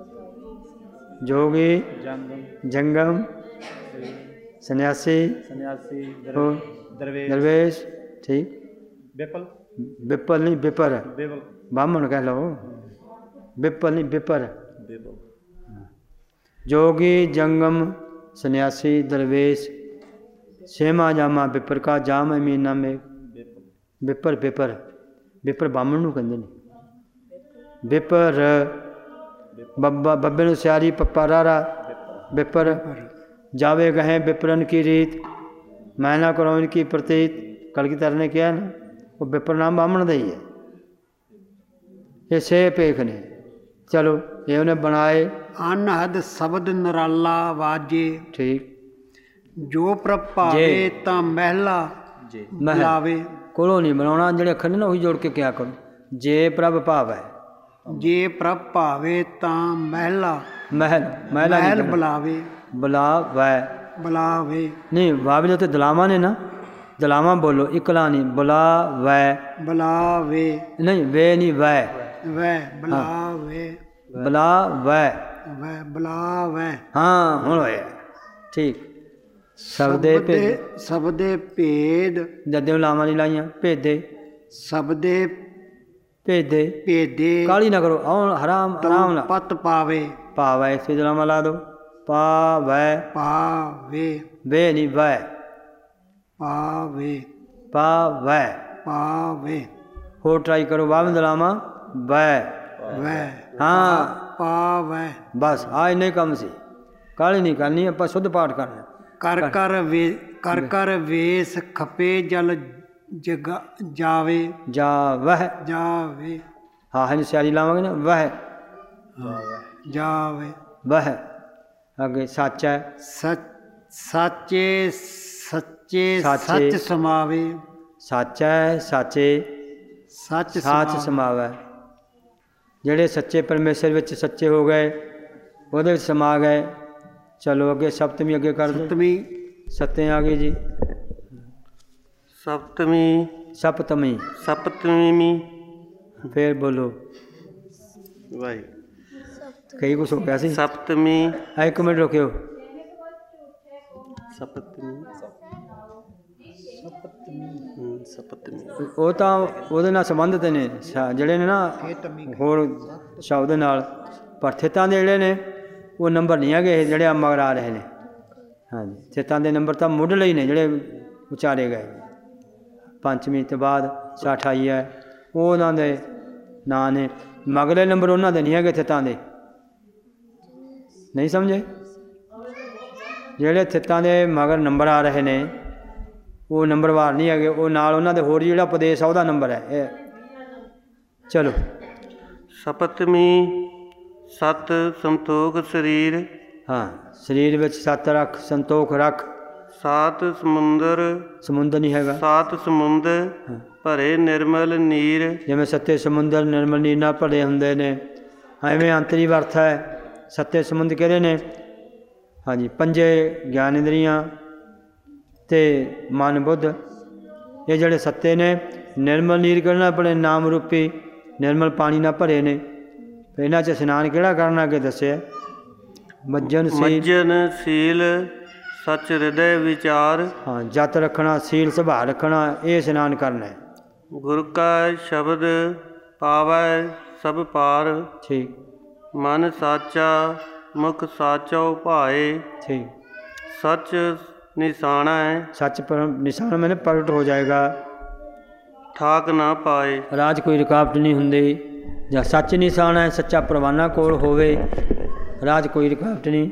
Speaker 1: ਜੋਗੀ ਜੰਗਮ ਸੰਨਿਆਸੀ
Speaker 6: ਸੰਨਿਆਸੀ
Speaker 1: ਹੋਰ ਦਰਵੇਸ਼। ਠੀਕ
Speaker 6: ਬਿਪਲ
Speaker 1: ਵਿਪਲ ਨਹੀਂ ਵਿਪਰ,
Speaker 6: ਬਿਪਲ
Speaker 1: ਬਾਹਮਣ ਕਹਿ ਲਓ। ਵਿਪਲ ਨਹੀਂ ਵਿਪਰ।
Speaker 6: ਬਿਪਲ
Speaker 1: ਜੋਗੀ ਜੰਗਮ ਸੰਨਿਆਸੀ ਦਰਵੇਸ਼। ਛੇਵਾਂ ਜਾਮਾ ਵਿਪਰ ਕਾ ਜਾਮ ਅਮੀਨਾ ਮੇ। ਵਿਪਰ ਵਿਪਰ ਵਿਪਰ ਬਾਹਮਣ ਨੂੰ ਕਹਿੰਦੇ ਨੇ। ਵਿਪਰ ਬੱਬਾ ਬੱਬੇ ਨੂੰ ਸਿਆਰੀ ਪੱਪਾ ਰਾਰਾ। ਵਿਪਰ ਜਾਵੇ ਗਏ ਵਿਪਰਨ ਕੀ ਰੀਤ ਮੈਂ ਨਾ ਕਰੋ ਇਨਕੀ ਪ੍ਰਤੀਤ। ਕਲਗੀਧਰ ਨੇ ਕਿਹਾ ਨਾ, ਉਹ ਵਿਪਰ ਨਾਮ ਬਾਹਮਣ ਦਾ ਹੀ ਹੈ। ਇਹ ਛੇ ਭੇਖ ਨੇ। ਚਲੋ ਇਹ ਉਹਨੇ ਬਣਾਏ।
Speaker 7: ਅਨਹਦ ਸ਼ਬਦ ਨਿਰਾਲਾ ਵਾਜੇ।
Speaker 1: ਠੀਕ
Speaker 7: ਜੋ ਪ੍ਰਭ ਭਾਵੇ ਤਾਂ ਮਹਿਲਾ ਬੁਲਾਵੇ।
Speaker 1: ਕੋਲੋਂ ਨਹੀਂ ਬਣਾਉਣਾ, ਜਿਹੜੇ ਅੱਖਰ ਨੇ ਨਾ ਉਹੀ ਜੋੜ ਕੇ ਕਿਹਾ ਕਰੋ। ਜੇ ਪ੍ਰਭ ਭਾਵ ਹੈ।
Speaker 7: ਜੇ ਪ੍ਰਭ ਭਾਵੇ ਤਾਂ ਮਹਿਲਾ
Speaker 1: ਮਹਿਲ ਮਹਿਲਾ
Speaker 7: ਮਹਿਲ ਬੁਲਾਵੇ।
Speaker 1: ਬੁਲਾਵੈ
Speaker 7: ਬੁਲਾਵੇ
Speaker 1: ਨਹੀਂ, ਵਾਹ ਦੇ ਉੱਤੇ ਦਲਾਵਾਂ ਨੇ ਨਾ, ਦਲਾਵਾਂ ਬੋਲੋ, ਇਕਲਾ ਨਹੀਂ। ਬੁਲਾਵੈ
Speaker 7: ਬੁਲਾਵੇ
Speaker 1: ਨਹੀਂ, ਵੇ ਨਹੀਂ ਵੈ।
Speaker 7: ਵੈ ਬੁਲਾਵੇ
Speaker 1: ਬੁਲਾਵੈ
Speaker 7: ਵੈ ਬੁਲਾਵੇ।
Speaker 1: ਹਾਂ ਹੁਣ ਹੋਇਆ ਠੀਕ। ਸਬਦੇ ਭੇਦ
Speaker 7: ਸਬਦੇ ਭੇਦ।
Speaker 1: ਜਦੇ ਲਾਵਾਂ ਨਹੀਂ ਲਾਈਆਂ। ਭੇਦੇ
Speaker 7: ਸਬਦੇ
Speaker 1: ਭੇਦੇ
Speaker 7: ਭੇਦੇ।
Speaker 1: ਕਾਲੀ ਨਾ ਕਰੋ। ਆਉਣ ਹਰਾਮ ਆਰਾਮ ਨਾਲ।
Speaker 7: ਪਤ ਪਾਵੇ।
Speaker 1: ਪਾਵੈ ਇਸੇ ਦਲਾਵਾਂ ਲਾ ਦੋ। ਪਾਵੈ
Speaker 7: ਪਾਵੇ
Speaker 1: ਵੇ ਨਹੀਂ ਵੈ।
Speaker 7: ਪਾਵੇ
Speaker 1: ਪਾਵੈ
Speaker 7: ਪਾਵੇ
Speaker 1: ਹੋਰ ਟਰਾਈ ਕਰੋ। ਵਾਹ ਦਲਾਵਾਂ ਵੈ
Speaker 7: ਵੈ
Speaker 1: ਹਾਂ
Speaker 7: ਪਾ ਵੈ
Speaker 1: ਬਸ ਆ ਇੰਨੇ ਕੰਮ ਸੀ। ਕਾਹਲੀ ਨਹੀਂ ਕਰਨੀ, ਆਪਾਂ ਸ਼ੁੱਧ ਪਾਠ ਕਰਨਾ।
Speaker 7: ਕਰ ਕਰ ਵੇ ਕਰ ਕਰ ਵੇਸ ਖਪੇ ਜਲ ਜਗਾ ਜਾਵੇ
Speaker 1: ਜਾ ਵਹਿ
Speaker 7: ਜਾਵੇ
Speaker 1: ਹਾਂ ਹੈ ਸਿਆਰੀ ਲਾਵਾਂਗੇ ਨਾ ਵਹਿ
Speaker 7: ਜਾਵੇ
Speaker 1: ਵਹਿ ਅੱਗੇ ਸੱਚ ਹੈ
Speaker 7: ਸੱਚ ਸਾਚੇ ਸੱਚੇ
Speaker 1: ਸਾਚੇ।
Speaker 7: ਸੱਚ ਸਮਾਵੇ
Speaker 1: ਸੱਚ ਹੈ ਸਾਚੇ
Speaker 7: ਸੱਚ
Speaker 1: ਸਾਚ
Speaker 7: ਸਮਾਵੇ
Speaker 1: ਸਮਾਵੈ। ਜਿਹੜੇ ਸੱਚੇ ਪਰਮੇਸ਼ਰ ਵਿੱਚ ਸੱਚੇ ਹੋ ਗਏ ਉਹਦੇ ਵਿੱਚ ਸਮਾ ਗਏ। ਚਲੋ ਅੱਗੇ ਸਪਤਮੀ ਅੱਗੇ ਕਰ ਦਿਓ।
Speaker 7: ਸਤਵੀਂ
Speaker 1: ਸੱਤੇ ਆ ਗਏ ਜੀ।
Speaker 6: ਸਪਤਮੀ
Speaker 1: ਸਪਤਮੀ
Speaker 6: ਸਪਤਮੀ
Speaker 1: ਫੇਰ ਬੋਲੋ।
Speaker 6: ਵਾਹਿ
Speaker 1: ਕਈ ਕੁਛ ਹੋ ਗਿਆ ਸੀ।
Speaker 6: ਸਪਤਮੀ
Speaker 1: ਆ ਇੱਕ ਮਿੰਟ ਰੁਕਿਓ।
Speaker 6: ਸਪਤਮੀ ਹਮ, ਸਪਤਮੀ
Speaker 1: ਉਹ ਤਾਂ ਉਹਦੇ ਨਾਲ ਸੰਬੰਧਿਤ ਨੇ ਸ- ਜਿਹੜੇ ਨੇ ਨਾ ਹੋਰ ਸ਼ਬਦ ਨਾਲ, ਪਰ ਥਿੱਤਾਂ ਦੇ ਜਿਹੜੇ ਨੇ ਉਹ ਨੰਬਰ ਨਹੀਂ ਹੈਗੇ ਜਿਹੜੇ ਆ ਮਗਰ ਆ ਰਹੇ ਨੇ। ਹਾਂਜੀ ਥਿੱਤਾਂ ਦੇ ਨੰਬਰ ਤਾਂ ਮੁੱਢਲੇ ਹੀ ਨੇ ਜਿਹੜੇ ਉਚਾਰੇ ਗਏ। ਪੰਚਮੀ ਤੋਂ ਬਾਅਦ ਸੱਠ ਆਈ ਹੈ, ਉਹ ਉਹਨਾਂ ਦੇ ਨਾਂ ਨੇ। ਮਗਲੇ ਨੰਬਰ ਉਹਨਾਂ ਦੇ ਨਹੀਂ ਹੈਗੇ ਥਿੱਤਾਂ ਦੇ। ਨਹੀਂ ਸਮਝੇ? ਜਿਹੜੇ ਥਿੱਤਾਂ ਦੇ ਮਗਰ ਨੰਬਰ ਆ ਰਹੇ ਨੇ ਉਹ ਨੰਬਰਵਾਰ ਨਹੀਂ ਹੈਗੇ। ਉਹ ਨਾਲ ਉਹਨਾਂ ਦੇ ਹੋਰ ਜਿਹੜਾ ਉਪਦੇਸ਼ ਆ ਉਹਦਾ ਨੰਬਰ ਹੈ ਇਹ। ਚਲੋ
Speaker 6: ਸਪਤਮੀ ਸਤ ਸੰਤੋਖ ਸਰੀਰ
Speaker 1: ਹਾਂ ਸਰੀਰ ਵਿੱਚ ਸੱਤ ਰੱਖ, ਸੰਤੋਖ ਰੱਖ।
Speaker 6: ਸਾਤ ਸਮੁੰਦਰ
Speaker 1: ਸਮੁੰਦਰ ਨਹੀਂ ਹੈਗਾ।
Speaker 6: ਸਾਤ ਸਮੁੰਦ ਭਰੇ ਨਿਰਮਲ ਨੀਰ
Speaker 1: ਜਿਵੇਂ ਸੱਤੇ ਸਮੁੰਦਰ ਨਿਰਮਲ ਨੀਰ ਨਾਲ ਭਰੇ ਹੁੰਦੇ ਨੇ, ਐਵੇਂ ਅੰਤਰੀ ਅਰਥ ਹੈ। ਸੱਤੇ ਸਮੁੰਦਰ ਕਿਹੜੇ ਨੇ? ਹਾਂਜੀ ਪੰਜੇ ਗਿਆਨ ਇੰਦਰੀਆਂ ਅਤੇ ਮਨ ਬੁੱਧ, ਇਹ ਜਿਹੜੇ ਸੱਤੇ ਨੇ। ਨਿਰਮਲ ਨੀਰ ਕਰਨਾ ਆਪਣੇ ਨਾਮ ਰੂਪੀ ਨਿਰਮਲ ਪਾਣੀ ਨਾਲ ਭਰੇ ਨੇ। ਇਹਨਾਂ 'ਚ ਇਸ਼ਨਾਨ ਕਿਹੜਾ ਕਰਨਾ ਅੱਗੇ ਦੱਸਿਆ। ਮੱਜਨ ਸੀਲ
Speaker 6: ਮੱਜਨ ਸੀਲ ਸੱਚ ਹਿਰਦੈ ਵਿਚਾਰ
Speaker 1: ਹਾਂ ਜਤ ਰੱਖਣਾ, ਸੀਲ ਸੁਭਾਅ ਰੱਖਣਾ, ਇਹ ਇਸ਼ਨਾਨ ਕਰਨਾ ਹੈ।
Speaker 6: ਗੁਰ ਕਾ ਸ਼ਬਦ ਪਾਵੈ ਸਭ ਪਾਰ
Speaker 1: ਠੀਕ
Speaker 6: ਮਨ ਸਾਚਾ ਮੁਖ ਸਾਚੋ ਭਾਏ
Speaker 1: ਠੀਕ।
Speaker 6: ਸੱਚ ਨਿਸ਼ਾਨਾ ਹੈ
Speaker 1: ਸੱਚ ਪਰ ਨਿਸ਼ਾਨ ਮੈंने ਪ੍ਰਗਟ ਹੋ ਜਾਏਗਾ।
Speaker 6: ਠਾਕ ਨਾ ਪਾਏ
Speaker 1: ਰਾਜ ਕੋਈ ਰੁਕਾਵਟ ਨਹੀਂ ਹੁੰਦੀ। ਜਾਂ ਸੱਚ ਨਿਸ਼ਾਨ ਹੈ, ਸੱਚਾ ਪਰਵਾਨਾ ਕੋਲ ਹੋਵੇ, ਰਾਜ ਕੋਈ ਰੁਕਾਵਟ ਨਹੀਂ।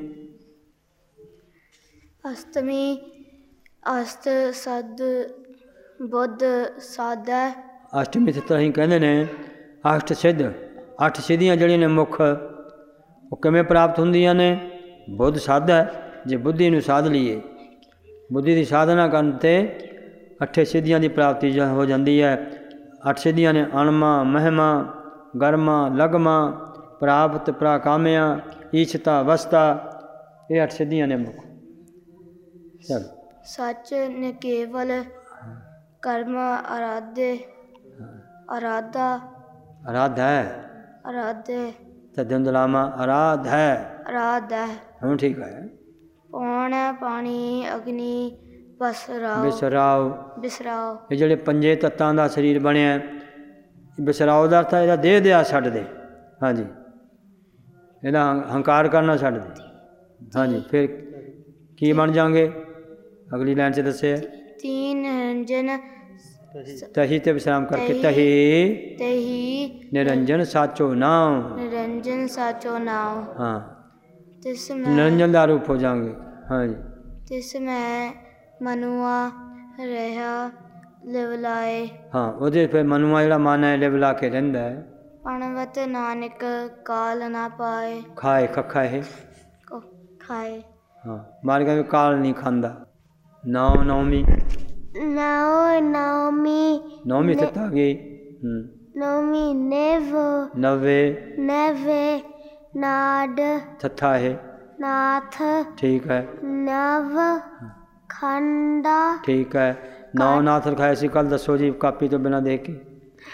Speaker 8: ਅਸ਼ਟਮੀ ਅਸ਼ਟ ਸਦ ਬੁੱਧ ਸਾਧੈ
Speaker 1: ਅਸ਼ਟਮੀ ਤੇ ਤਾਂ ਹੀ ਕਹਿੰਦੇ ਨੇ ਅਸ਼ਟ ਸਿੱਧ। ਅੱਠ ਸਿੱਧੀਆਂ ਜਿਹੜੀਆਂ ਨੇ ਮੁੱਖ, ਉਹ ਕਿਵੇਂ ਪ੍ਰਾਪਤ ਹੁੰਦੀਆਂ ਨੇ? ਬੁੱਧ ਸਾਧਾ। ਜੇ ਬੁੱਧੀ ਨੂੰ ਸਾਧ ਲਈਏ, ਬੁੱਧੀ ਦੀ ਸਾਧਨਾ ਕਰਨ 'ਤੇ ਅੱਠੇ ਸਿੱਧੀਆਂ ਦੀ ਪ੍ਰਾਪਤੀ ਜ- ਹੋ ਜਾਂਦੀ ਹੈ। ਅੱਠ ਸਿੱਧੀਆਂ ਨੇ ਅਣਮਾ, ਮਹਿਮਾ, ਗਰਮਾ, ਲਗਮਾ, ਪ੍ਰਾਪਤ, ਪ੍ਰਾਕਾਮਿਆ, ਈਛਤਾ, ਵਸਤਾ। ਇਹ ਅੱਠ ਸਿੱਧੀਆਂ ਨੇ ਮੁੱਖ। ਚਲ
Speaker 8: ਸੱਚ ਨਿਕੇਵਲ ਕਰਮ ਅਰਾਧੇ ਅਰਾਧਾ
Speaker 1: ਅਰਾਧ ਹੈ
Speaker 8: ਅਰਾਧੇ
Speaker 1: ਤੇ ਦੰਦਲਾਮਾ ਅਰਾਧ ਹੈ।
Speaker 8: ਅਰਾਧੈ
Speaker 1: ਹੁਣ ਠੀਕ ਹੈ।
Speaker 8: ਪੌਣ ਪਾਣੀ ਅਗਨੀ ਬਸਰਾਓ
Speaker 1: ਬਿਸਰਾਓ,
Speaker 8: ਬਿਸਰਾਓ
Speaker 1: ਇਹ ਜਿਹੜੇ ਪੰਜੇ ਤੱਤਾਂ ਦਾ ਸਰੀਰ ਬਣਿਆ। ਬਿਸਰਾਓ ਦਾ ਅਰਥ ਹੈ ਇਹਦਾ ਦੇਹ ਦਿਆ ਛੱਡ ਦੇ। ਹਾਂਜੀ ਇਹਦਾ ਹੰ- ਹੰਕਾਰ ਕਰਨਾ ਛੱਡ ਦੇ। ਹਾਂਜੀ ਫਿਰ ਕੀ ਬਣ ਜਾਵਾਂਗੇ? ਅਗਲੀ ਲਾਈਨ 'ਚ ਦੱਸਿਆ
Speaker 8: ਤੀਨ ਨਿਰੰਜਨ
Speaker 1: ਤਹੀ ਤੇ ਵਿਸਰਾਮ ਕਰਕੇ ਤਹੀ
Speaker 8: ਤੇਹੀ
Speaker 1: ਨਿਰੰਜਨ ਸਾਚੋ ਨਾਮ।
Speaker 8: ਨਿਰੰਜਨ ਸਾਚੋ ਨਾਮ
Speaker 1: ਹਾਂ
Speaker 8: ਤਿਸ ਮੈਂ
Speaker 1: ਨਿਰੰਜਨ ਦਾ ਰੂਪ ਹੋ ਜਾਵਾਂਗੇ। ਹਾਂਜੀ
Speaker 8: ਤਿਸ ਮੈਂ ਮਨੁਆ ਰਹਾ ਲਿਵਲਾਏ
Speaker 1: ਹਾਂ ਉਹਦੇ ਫਿਰ ਮਨੁਆ ਜਿਹੜਾ ਮਨ ਹੈ ਲਿਵਲਾ ਕੇ ਰਹਿੰਦਾ ਹੈ।
Speaker 8: ਪਣਵਤ ਨਾਨਕ ਕਾਲ ਨਾ ਪਾਏ
Speaker 1: ਖਾਏ ਖੱਖਾ ਇਹ
Speaker 8: ਕੋ ਖਾਏ
Speaker 1: ਹਾਂ ਮਾਰ ਕੇ ਕਾਲ ਨਹੀਂ ਖਾਂਦਾ। ਨੌ ਨੌਵੀਂ
Speaker 8: ਨਾਉ ਨਾਮੀ
Speaker 1: ਨੌਵੀਂ ਤੱਕ ਆ ਗਈ। ਹੂੰ
Speaker 8: ਨੌਮੀ ਨੇਵ
Speaker 1: ਨਵੇਂ
Speaker 8: ਨਵੇ ਨਾਡ
Speaker 1: ਥੱਥਾ ਇਹ
Speaker 8: ਨਾਥ
Speaker 1: ਠੀਕ ਹੈ
Speaker 8: ਨਵ ਖੰਡਾ
Speaker 1: ਠੀਕ ਹੈ। ਨੌ ਨਾਥ ਰਖਾਇਆ ਸੀ ਕੱਲ। ਦੱਸੋ ਜੀ ਕਾਪੀ ਤੋਂ ਬਿਨਾਂ ਦੇਖ ਕੇ।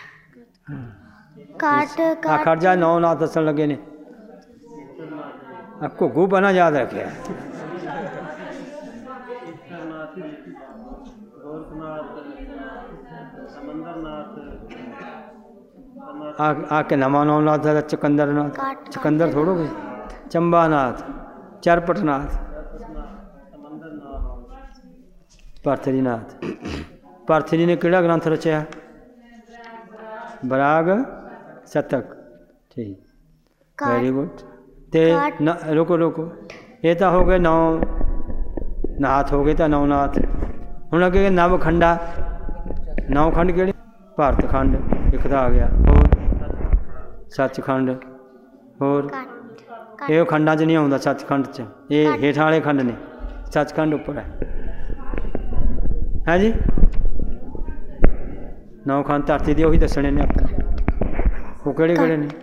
Speaker 8: ਕਾਟ
Speaker 1: ਆ
Speaker 8: ਕਾਟ
Speaker 1: ਖੜ ਜਾ। ਨੌ ਨਾਥ ਦੱਸਣ ਲੱਗੇ ਨੇ। ਆ ਘੁੱਗੂ ਬਣਾ ਯਾਦ ਰੱਖਿਆ। ਆ ਆ ਕੇ ਨਵਾਂ ਨੌ ਨਾਥ ਦਾ ਚਕੰਦਰ ਨਾਥ।
Speaker 8: ਕਾਟ
Speaker 1: ਚਕੰਦਰ ਥੋੜੋ ਕੋਈ। ਚੰਬਾ ਨਾਥ, ਚਰਪਟ ਨਾਥ, ਭਰਤਰੀ ਨਾਥ। ਭਰਤਰੀ ਨੇ ਕਿਹੜਾ ਗ੍ਰੰਥ ਰਚਿਆ? ਬਰਾਗ ਸਤਕ। ਠੀਕ, ਵੈਰੀ ਗੁੱਡ। ਤੇ ਨ ਰੁਕੋ ਰੁਕੋ, ਇਹ ਤਾਂ ਹੋ ਗਏ ਨੌ ਨਾਥ ਹੋ ਗਏ ਤਾਂ ਨੌ ਨਾਥ। ਹੁਣ ਅੱਗੇ ਨਵ ਖੰਡਾ। ਨੌ ਖੰਡ ਕਿਹੜੇ? ਭਾਰਤ ਖੰਡ ਇੱਕ ਤਾਂ ਆ ਗਿਆ, ਹੋਰ ਸੱਚਖੰਡ, ਹੋਰ ਇਹ ਖੰਡਾਂ 'ਚ ਨਹੀਂ ਆਉਂਦਾ ਸੱਚਖੰਡ 'ਚ, ਇਹ ਹੇਠਾਂ ਵਾਲੇ ਖੰਡ ਨੇ, ਸੱਚਖੰਡ ਉੱਪਰ ਹੈ। ਹੈ ਜੀ, ਨੌ ਖੰਡ ਧਰਤੀ ਦੇ ਉਹੀ ਦੱਸਣੇ ਨੇ ਆਪਾਂ। ਉਹ ਕਿਹੜੇ ਕਿਹੜੇ ਨੇ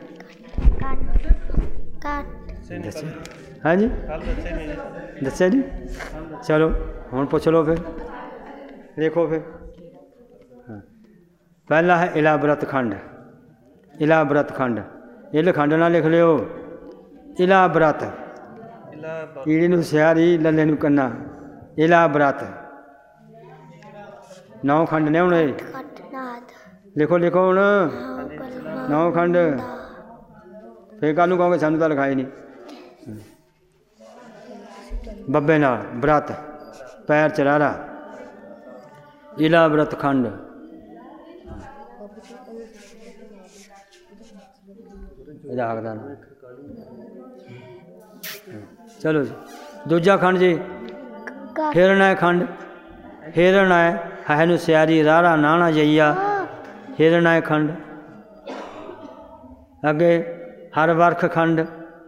Speaker 1: ਦੱਸੇ? ਹੈ ਜੀ, ਦੱਸਿਆ ਜੀ। ਚਲੋ ਹੁਣ ਪੁੱਛ ਲਓ ਫਿਰ, ਦੇਖੋ ਫਿਰ। ਹਾਂ, ਪਹਿਲਾ ਹੈ ਇਲਾਬਰਤ ਖੰਡ। ਇਲਾਬਰਤ ਖੰਡ, ਇਲ ਖੰਡ ਨਾਲ ਲਿਖ ਲਿਓ। ਇਲਾਬਰਤ, ਈੜੀ ਨੂੰ ਸਿਆਰੀ, ਲੱਲੇ ਨੂੰ ਕੰਨਾ। ਇਲਾਬਰਤ ਨੌ ਖੰਡ ਨੇ ਹੁਣ ਇਹ। ਲਿਖੋ ਲਿਖੋ ਹੁਣ ਨੌ ਖੰਡ। ਫਿਰ ਕੱਲ੍ਹ ਨੂੰ ਕਹੋਗੇ ਸਾਨੂੰ ਤਾਂ ਲਿਖਾਏ ਨਹੀਂ। ਬੱਬੇ ਨਾਲ ਬਰਤ, ਪੈਰ ਚਰਾਰਾ, ਇਲਾਬਰਤ ਖੰਡ। ਰਾਗਦਾ ਨਾ। ਚਲੋ ਜੀ, ਦੂਜਾ ਖੰਡ ਜੀ ਹਿਰਣੈ ਖੰਡ। ਹਿਰਣੈ ਹੈ ਨੂੰ ਸਿਆਰੀ, ਰਾਰਾ ਨਾਣਾ ਜਈਆ, ਹਿਰਣੈ ਖੰਡ। ਅੱਗੇ ਹਰ ਵਰਖ ਖੰਡ।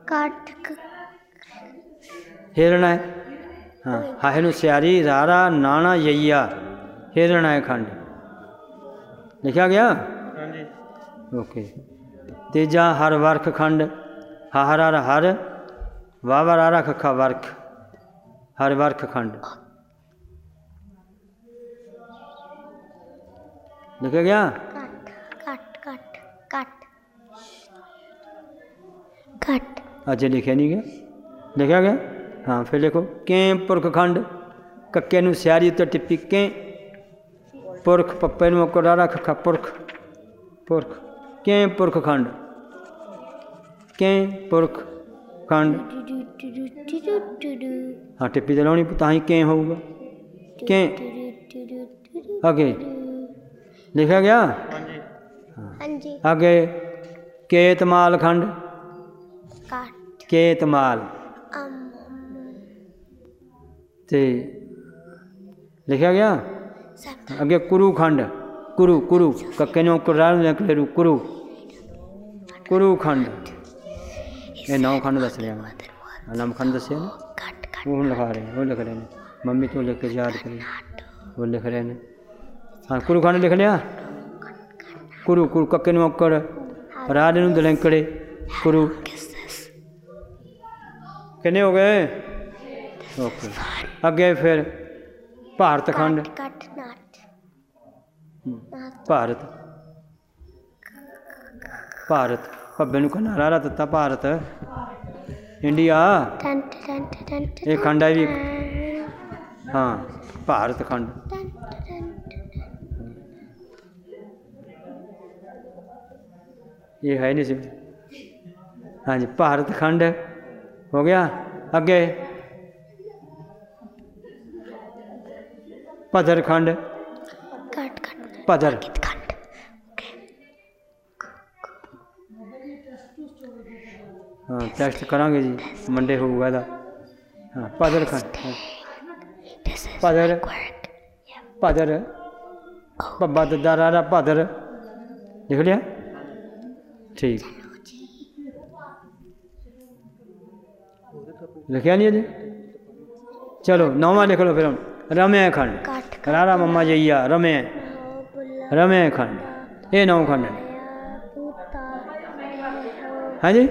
Speaker 1: ਹਿਰਣੈ, ਹਾਂ, ਹੈ ਨੂੰ ਸਿਆਰੀ, ਰਾਰਾ ਨਾਣਾ ਜਈਆ, ਹਿਰਣੈ ਖੰਡ। ਲਿਖਿਆ ਗਿਆ? ਹਾਂਜੀ, ਓਕੇ। ਤੀਜਾ ਹਰ ਵਰਖ ਖੰਡ। ਹਰ ਹਰ ਹਰ, ਵਾਵਾ ਰਾਰਾ ਖੱਖਾ ਵਰਖ, ਹਰ ਵਰਖ ਖੰਡ। ਲਿਖਿਆ ਗਿਆ? ਅਜੇ ਲਿਖਿਆ ਨਹੀਂ ਗਿਆ, ਲਿਖਿਆ ਗਿਆ? ਹਾਂ, ਫਿਰ ਲਿਖੋ ਕੇ ਪੁਰਖ ਖੰਡ। ਕੱਕੇ ਨੂੰ ਸਿਆਰੀ ਉੱਤੇ ਟਿੱਪੀ ਕੇ, ਪੁਰਖ ਪੱਪੇ ਨੂੰ ਅੱਕੋ ਰਾਰਾ ਖੱਖਾ ਪੁਰਖ, ਪੁਰਖ, ਕੇ ਪੁਰਖ ਖੰਡ। ਕੇ ਪੁਰਖ ਖੰਡ। ਹਾਂ, ਟਿੱਪੀ ਤੇ ਲਾਉਣੀ ਤਾਂ ਹੀ ਕੇ ਹੋਊਗਾ। ਕੇ ਅੱਗੇ ਲਿਖਿਆ ਗਿਆ? ਹਾਂਜੀ। ਅੱਗੇ ਕੇਤਮਾਲ ਖੰਡ। ਕੇਤਮਾਲ ਤੇ ਲਿਖਿਆ ਗਿਆ? ਅੱਗੇ ਕੁਰੂ ਖੰਡ। ਕੁਰੂ, ਕੁਰੂ ਕੱਕੇ ਨੂੰ ਕੁਰਾਲ ਨਿਕਲੇ, ਕੁਰੂ, ਕੁਰੂ ਖੰਡ। ਇਹ ਨੌ ਖੰਡ ਦੱਸ ਰਿਹਾ ਮੈਂ, ਨਵ ਖੰਡ ਦੱਸਿਆ ਨਾ, ਉਹ ਹੁਣ ਲਿਖਾ ਰਹੇ, ਉਹ ਲਿਖ ਰਹੇ ਨੇ। ਮੰਮੀ ਤੋਂ ਲਿਖ ਕੇ ਯਾਦ ਕਰੀ, ਉਹ ਲਿਖ ਰਹੇ ਨੇ। ਹਾਂ, ਕੁਰੂ ਖੰਡ ਲਿਖ ਲਿਆ। ਕੁਰੂ, ਕੁਰੂ ਕੱਕੇ ਨੂੰ ਔਕੜ, ਰਾਜ ਨੂੰ ਦਲੈਂਕੜੇ, ਕੁਰੂ। ਕਿੰਨੇ ਹੋ ਗਏ? ਓਕੇ। ਅੱਗੇ ਫਿਰ ਭਾਰਤ ਖੰਡ। ਭਾਰਤ, ਭਾਰਤ ਭੱਬੇ ਨੂੰ ਕੰਨਾ ਰਾਰਾ ਦਿੱਤਾ, ਭਾਰਤ, ਇੰਡੀਆ। ਇਹ ਖੰਡ ਹੈ ਵੀ। ਹਾਂ, ਭਾਰਤ ਖੰਡ। ਇਹ ਹੈ ਨਹੀਂ ਸੀ। ਹਾਂਜੀ, ਭਾਰਤ ਖੰਡ ਹੋ ਗਿਆ। ਅੱਗੇ ਪਦਰ ਖੰਡ। ਪਦਰ, ਹਾਂ, ਟੈਸਟ ਕਰਾਂਗੇ ਜੀ, ਮੰਡੇ ਹੋਊਗਾ ਇਹਦਾ। ਹਾਂ, ਪਦਰ ਖੰਡ। ਪਦਰ, ਪਦਰ, ਪੱਬਾ ਦੱਦਾ ਰਾਰਾ ਪਦਰ। ਲਿਖ ਲਿਆ? ਠੀਕ, ਲਿਖਿਆ ਨਹੀਂ ਅਜੇ? ਚਲੋ ਨੌਵਾਂ ਲਿਖ ਲਓ ਫਿਰ ਹੁਣ। ਰਮੈ ਖੰਡ। ਰਾਰਾ ਮੰਮਾ ਜਈਆ, ਰਮੈ, ਰਮੈ ਖੰਡ। ਇਹ ਨੌ ਖੰਡ ਨੇ। ਹਾਂਜੀ,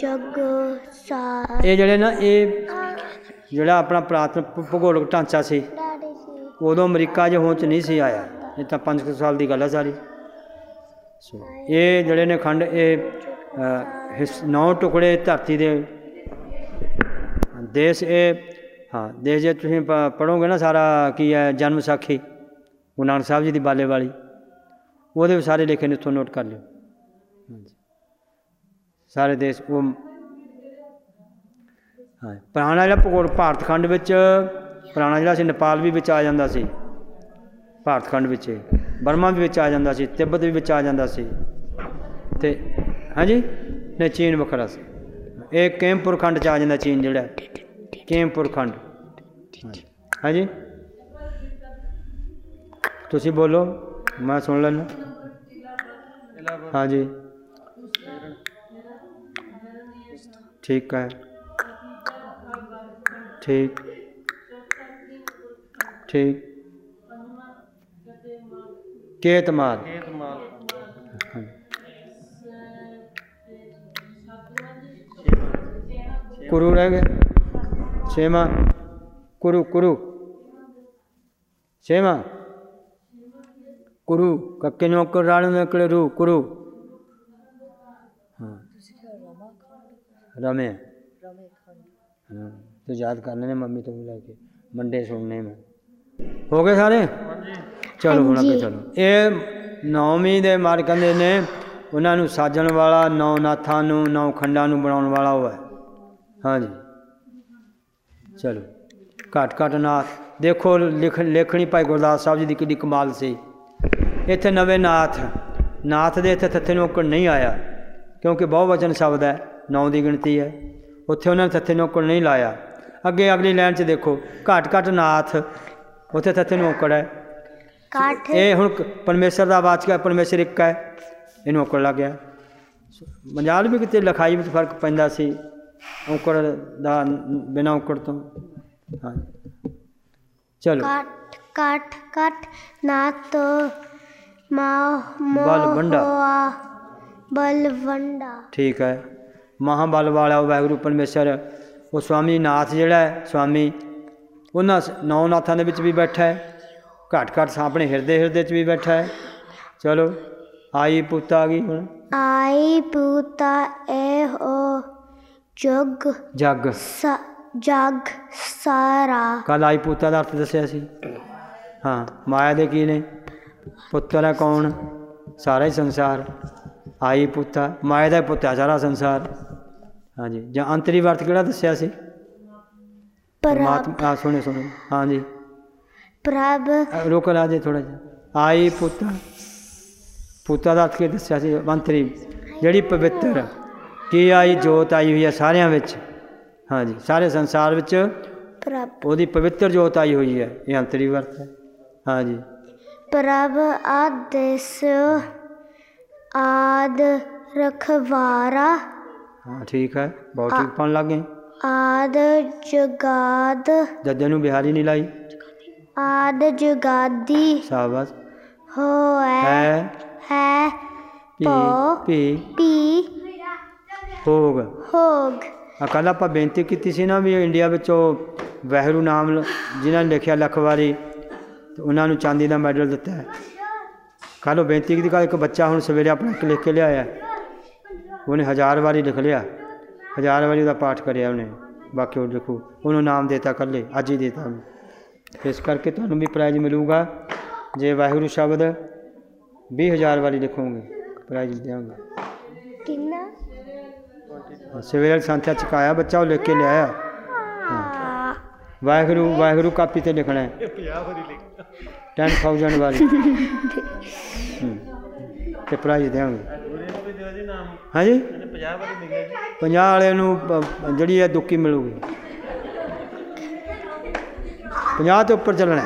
Speaker 1: ਇਹ ਜਿਹੜੇ ਨਾ, ਇਹ ਜਿਹੜਾ ਆਪਣਾ ਪੁਰਾਤਨ ਭੂਗੋਲਿਕ ਢਾਂਚਾ ਸੀ, ਉਦੋਂ ਅਮਰੀਕਾ ਜਿਹੇ ਹੋਂਦ 'ਚ ਨਹੀਂ ਸੀ ਆਇਆ। ਇਹ ਤਾਂ ਪੰਜ ਕੁ ਸਾਲ ਦੀ ਗੱਲ ਹੈ ਸਾਰੀ। ਸੋ ਇਹ ਜਿਹੜੇ ਨੇ ਖੰਡ, ਇਹ ਨੌ ਟੁਕੜੇ ਧਰਤੀ ਦੇ ਦੇਸ਼। ਇਹ ਹਾਂ, ਦੇਸ਼ ਜੇ ਤੁਸੀਂ ਪ ਪੜ੍ਹੋਗੇ ਨਾ ਸਾਰਾ ਕੀ ਹੈ, ਜਨਮ ਸਾਖੀ ਗੁਰੂ ਨਾਨਕ ਸਾਹਿਬ ਜੀ ਦੀ ਬਾਲੇ ਵਾਲੀ, ਉਹਦੇ ਵੀ ਸਾਰੇ ਲਿਖੇ ਨੇ, ਇੱਥੋਂ ਨੋਟ ਕਰ ਲਿਓ। ਹਾਂਜੀ, ਸਾਰੇ ਦੇਸ਼। ਉਹ ਹਾਂ, ਪੁਰਾਣਾ ਜਿਹੜਾ ਭੂਗੋਲ ਭਾਰਤ ਖੰਡ ਵਿੱਚ, ਪੁਰਾਣਾ ਜਿਹੜਾ ਸੀ, ਨੇਪਾਲ ਵੀ ਵਿੱਚ ਆ ਜਾਂਦਾ ਸੀ ਭਾਰਤ ਖੰਡ ਵਿੱਚ, ਬਰਮਾ ਵੀ ਵਿੱਚ ਆ ਜਾਂਦਾ ਸੀ, ਤਿੱਬਤ ਵੀ ਵਿੱਚ ਆ ਜਾਂਦਾ ਸੀ। ਤੇ ਹਾਂਜੀ ਨਹੀਂ ਚੀਨ ਵੱਖਰਾ ਸੀ ਇਹ ਕੇਮਪੁਰ ਖੰਡ 'ਚ ਆ ਜਾਂਦਾ ਚੀਨ ਜਿਹੜਾ ਕੇਮਪੁਰ ਖੰਡ ਹਾਂਜੀ ਤੁਸੀਂ ਬੋਲੋ ਮੈਂ ਸੁਣ ਲੈਣਾ ਹਾਂਜੀ ठीक है ठीक ठीक केतमाल कुरु रह गए छेमा कुरु कुरु छेमा कुरु कक्के नौकर राणू निकले रू कुरु हाँ रमे हाँ तो याद करने ने मम्मी तो बुला के मंडे सुनने में हो गए सारे चलो ਹੁਣ ਅੱਗੇ ਚਲੋ ਇਹ ਨੌਵੀਂ ਦੇ ਮਾਰ ਕਹਿੰਦੇ ਨੇ ਉਹਨਾਂ ਨੂੰ ਸਾਜਣ ਵਾਲਾ ਨੌ ਨਾਥਾਂ ਨੂੰ ਨੌ ਖੰਡਾਂ ਨੂੰ ਬਣਾਉਣ ਵਾਲਾ ਉਹ ਹੈ ਹਾਂਜੀ ਚਲੋ ਘੱਟ ਘੱਟ ਨਾਥ ਦੇਖੋ ਲਿਖ ਲੇਖਣੀ ਭਾਈ ਗੁਰਦਾਸ ਸਾਹਿਬ ਜੀ ਦੀ ਕਿੰਨੀ ਕਮਾਲ ਸੀ ਇੱਥੇ ਨਵੇਂ ਨਾਥ ਨਾਥ ਦੇ ਇੱਥੇ ਥੱਥੇ ਨੌਕਰ ਨਹੀਂ ਆਇਆ ਕਿਉਂਕਿ ਬਹੁਵਚਨ ਸ਼ਬਦ ਹੈ ਨੌ ਦੀ ਗਿਣਤੀ ਹੈ ਉੱਥੇ ਉਹਨਾਂ ਨੇ ਥੱਥੇ ਨੌਕਰ ਨਹੀਂ ਲਾਇਆ ਅੱਗੇ ਅਗਲੀ ਲਾਈਨ 'ਚ ਦੇਖੋ ਘੱਟ ਘੱਟ ਨਾਥ ਉੱਥੇ ਥੱਥੇ ਨੌਕਰ ਹੈ ਇਹ ਹੁਣ ਪਰਮੇਸ਼ਰ ਦਾ ਵਾਚਕ ਹੈ ਪਰਮੇਸ਼ਰ ਇੱਕ ਹੈ ਇਹ ਨੌਕਰ ਲੱਗ ਗਿਆ ਮਜਾਲ ਵੀ ਕਿਤੇ ਲਿਖਾਈ ਵਿੱਚ ਫਰਕ ਪੈਂਦਾ ਸੀ ਔਕੜ ਦਾ ਬਿਨਾਂ ਔਕੜ ਤੋਂ ਹਾਂ ਚਲੋ
Speaker 8: ਕੱਟ ਕੱਟ ਕੱਟ ਨਾਥ ਮਾ
Speaker 1: ਬਲਵੰਡਾ
Speaker 8: ਬਲਵੰਡਾ
Speaker 1: ਠੀਕ ਹੈ ਮਹਾਬਲ ਵਾਲਾ ਵਾਹਿਗੁਰੂ ਪਰਮੇਸ਼ਰ ਉਹ ਸਵਾਮੀ ਨਾਥ ਜਿਹੜਾ ਹੈ ਸਵਾਮੀ ਉਹਨਾਂ ਨੌ ਨਾਥਾਂ ਦੇ ਵਿੱਚ ਵੀ ਬੈਠਾ ਹੈ ਘੱਟ ਘੱਟ ਆਪਣੇ ਹਿਰਦੇ ਹਿਰਦੇ 'ਚ ਵੀ ਬੈਠਾ ਹੈ ਚਲੋ ਆਈ ਪੁੱਤ ਆ ਗਈ ਹੁਣ
Speaker 8: ਆਈ ਪੁੱਤਾ ਇਹੋ ਜਗ
Speaker 1: ਜਗ
Speaker 8: ਜਗ ਸਾਰਾ
Speaker 1: ਕੱਲ ਆਈ ਪੁੱਤਾ ਦਾ ਅਰਥ ਦੱਸਿਆ ਸੀ ਹਾਂ ਮਾਇਆ ਦੇ ਕੀ ਨੇ ਪੁੱਤਰ ਹੈ ਕੌਣ ਸਾਰਾ ਹੀ ਸੰਸਾਰ ਆਈ ਪੁੱਤਾ ਮਾਇਆ ਦਾ ਪੁੱਤ ਹੈ ਸਾਰਾ ਸੰਸਾਰ ਹਾਂਜੀ ਜਾਂ ਅੰਤਰੀ ਵਰਤ ਕਿਹੜਾ ਦੱਸਿਆ ਸੀ ਪਰਮਾਤਮਾ ਸੁਣੇ ਸੁਣੇ ਹਾਂਜੀ
Speaker 8: ਪ੍ਰਭ
Speaker 1: ਰੋਕ ਲਾ ਦੇ ਥੋੜਾ ਜਿਹਾ ਆਈ ਪੁੱਤ ਪੁੱਤਾਂ ਦਾ ਅਰਥ ਕੀ ਦੱਸਿਆ ਸੀ ਅੰਤਰੀ ਜਿਹੜੀ ਪਵਿੱਤਰ ਕੀ ਆਈ ਜੋਤ ਆਈ ਹੋਈ ਹੈ ਸਾਰਿਆਂ ਵਿੱਚ ਹਾਂਜੀ ਸਾਰੇ ਸੰਸਾਰ ਵਿੱਚ
Speaker 8: ਪ੍ਰਭ
Speaker 1: ਉਹਦੀ ਪਵਿੱਤਰ ਜੋਤ ਆਈ ਹੋਈ ਹੈ ਇਹ ਅੰਤਰੀ ਵਰਤ ਹੈ ਹਾਂਜੀ
Speaker 8: ਪ੍ਰਭ ਆਦੇਸ ਆਦ ਰਖਵਾਰਾ
Speaker 1: हाँ ठीक है बहुत ठीक पढ़ने लग गए
Speaker 8: आद जुगाद
Speaker 1: जद्दे नूं बिहारी नहीं लाई
Speaker 8: आद जुगादी
Speaker 1: शाबाश
Speaker 8: हो है
Speaker 1: है
Speaker 8: है
Speaker 1: पी पी
Speaker 8: पी
Speaker 1: होग
Speaker 8: होग
Speaker 1: ਕੱਲ੍ਹ ਆਪਾਂ ਬੇਨਤੀ ਕੀਤੀ ਸੀ ਨਾ ਵੀ ਇੰਡੀਆ ਵਿੱਚੋਂ ਵਾਹਿਗੁਰੂ ਨਾਮ ਜਿਨ੍ਹਾਂ ਨੇ ਲਿਖਿਆ ਲੱਖ ਵਾਰੀ ਤੇ ਉਹਨਾਂ ਨੂੰ ਚਾਂਦੀ ਦਾ ਮੈਡਲ ਦਿੱਤਾ ਹੈ ਕੱਲ੍ਹ ਉਹ ਬੇਨਤੀ ਕੀਤੀ ਕੱਲ੍ਹ ਇੱਕ ਬੱਚਾ ਹੁਣ ਸਵੇਰੇ ਆਪਣਾ ਇੱਕ ਲਿਖ ਕੇ ਲਿਆਇਆ ਉਹਨੇ ਹਜ਼ਾਰ ਵਾਰੀ ਲਿਖ ਲਿਆ ਹਜ਼ਾਰ ਵਾਰੀ ਉਹਦਾ ਪਾਠ ਕਰਿਆ ਉਹਨੇ ਬਾਕੀ ਉਹ ਲਿਖੋ ਉਹਨੂੰ ਨਾਮ ਦੇਤਾ ਇਕੱਲੇ ਅੱਜ ਹੀ ਦੇਤਾ ਉਹਨੂੰ ਇਸ ਕਰਕੇ ਤੁਹਾਨੂੰ ਵੀ ਪ੍ਰਾਈਜ਼ ਮਿਲੂਗਾ ਜੇ ਵਾਹਿਗੁਰੂ ਸ਼ਬਦ ਵੀਹ ਹਜ਼ਾਰ ਵਾਰੀ ਲਿਖੋਗੇ ਪ੍ਰਾਈਜ਼ ਦੇਵਾਂਗੇ
Speaker 8: ਕਿੰਨਾ
Speaker 1: ਸਵੇਰੇ ਸੰਥਿਆ ਚੁਕਾਇਆ ਬੱਚਾ ਉਹ ਲਿਖ ਕੇ ਲਿਆਇਆ ਵਾਹਿਗੁਰੂ ਵਾਹਿਗੁਰੂ ਕਾਪੀ 'ਤੇ ਲਿਖਣਾ ਹੈ ਟੈਨ ਥਾਊਜੈਂਡ ਵਾਲੀ ਅਤੇ ਪ੍ਰਾਈਜ਼ ਦੇਵਾਂਗੇ ਹਾਂਜੀ ਪੰਜਾਹ ਵਾਲੇ ਨੂੰ ਜਿਹੜੀ ਹੈ ਦੁੱਕੀ ਮਿਲੂਗੀ ਪੰਜਾਹ ਤੋਂ ਉੱਪਰ ਚੱਲਣਾ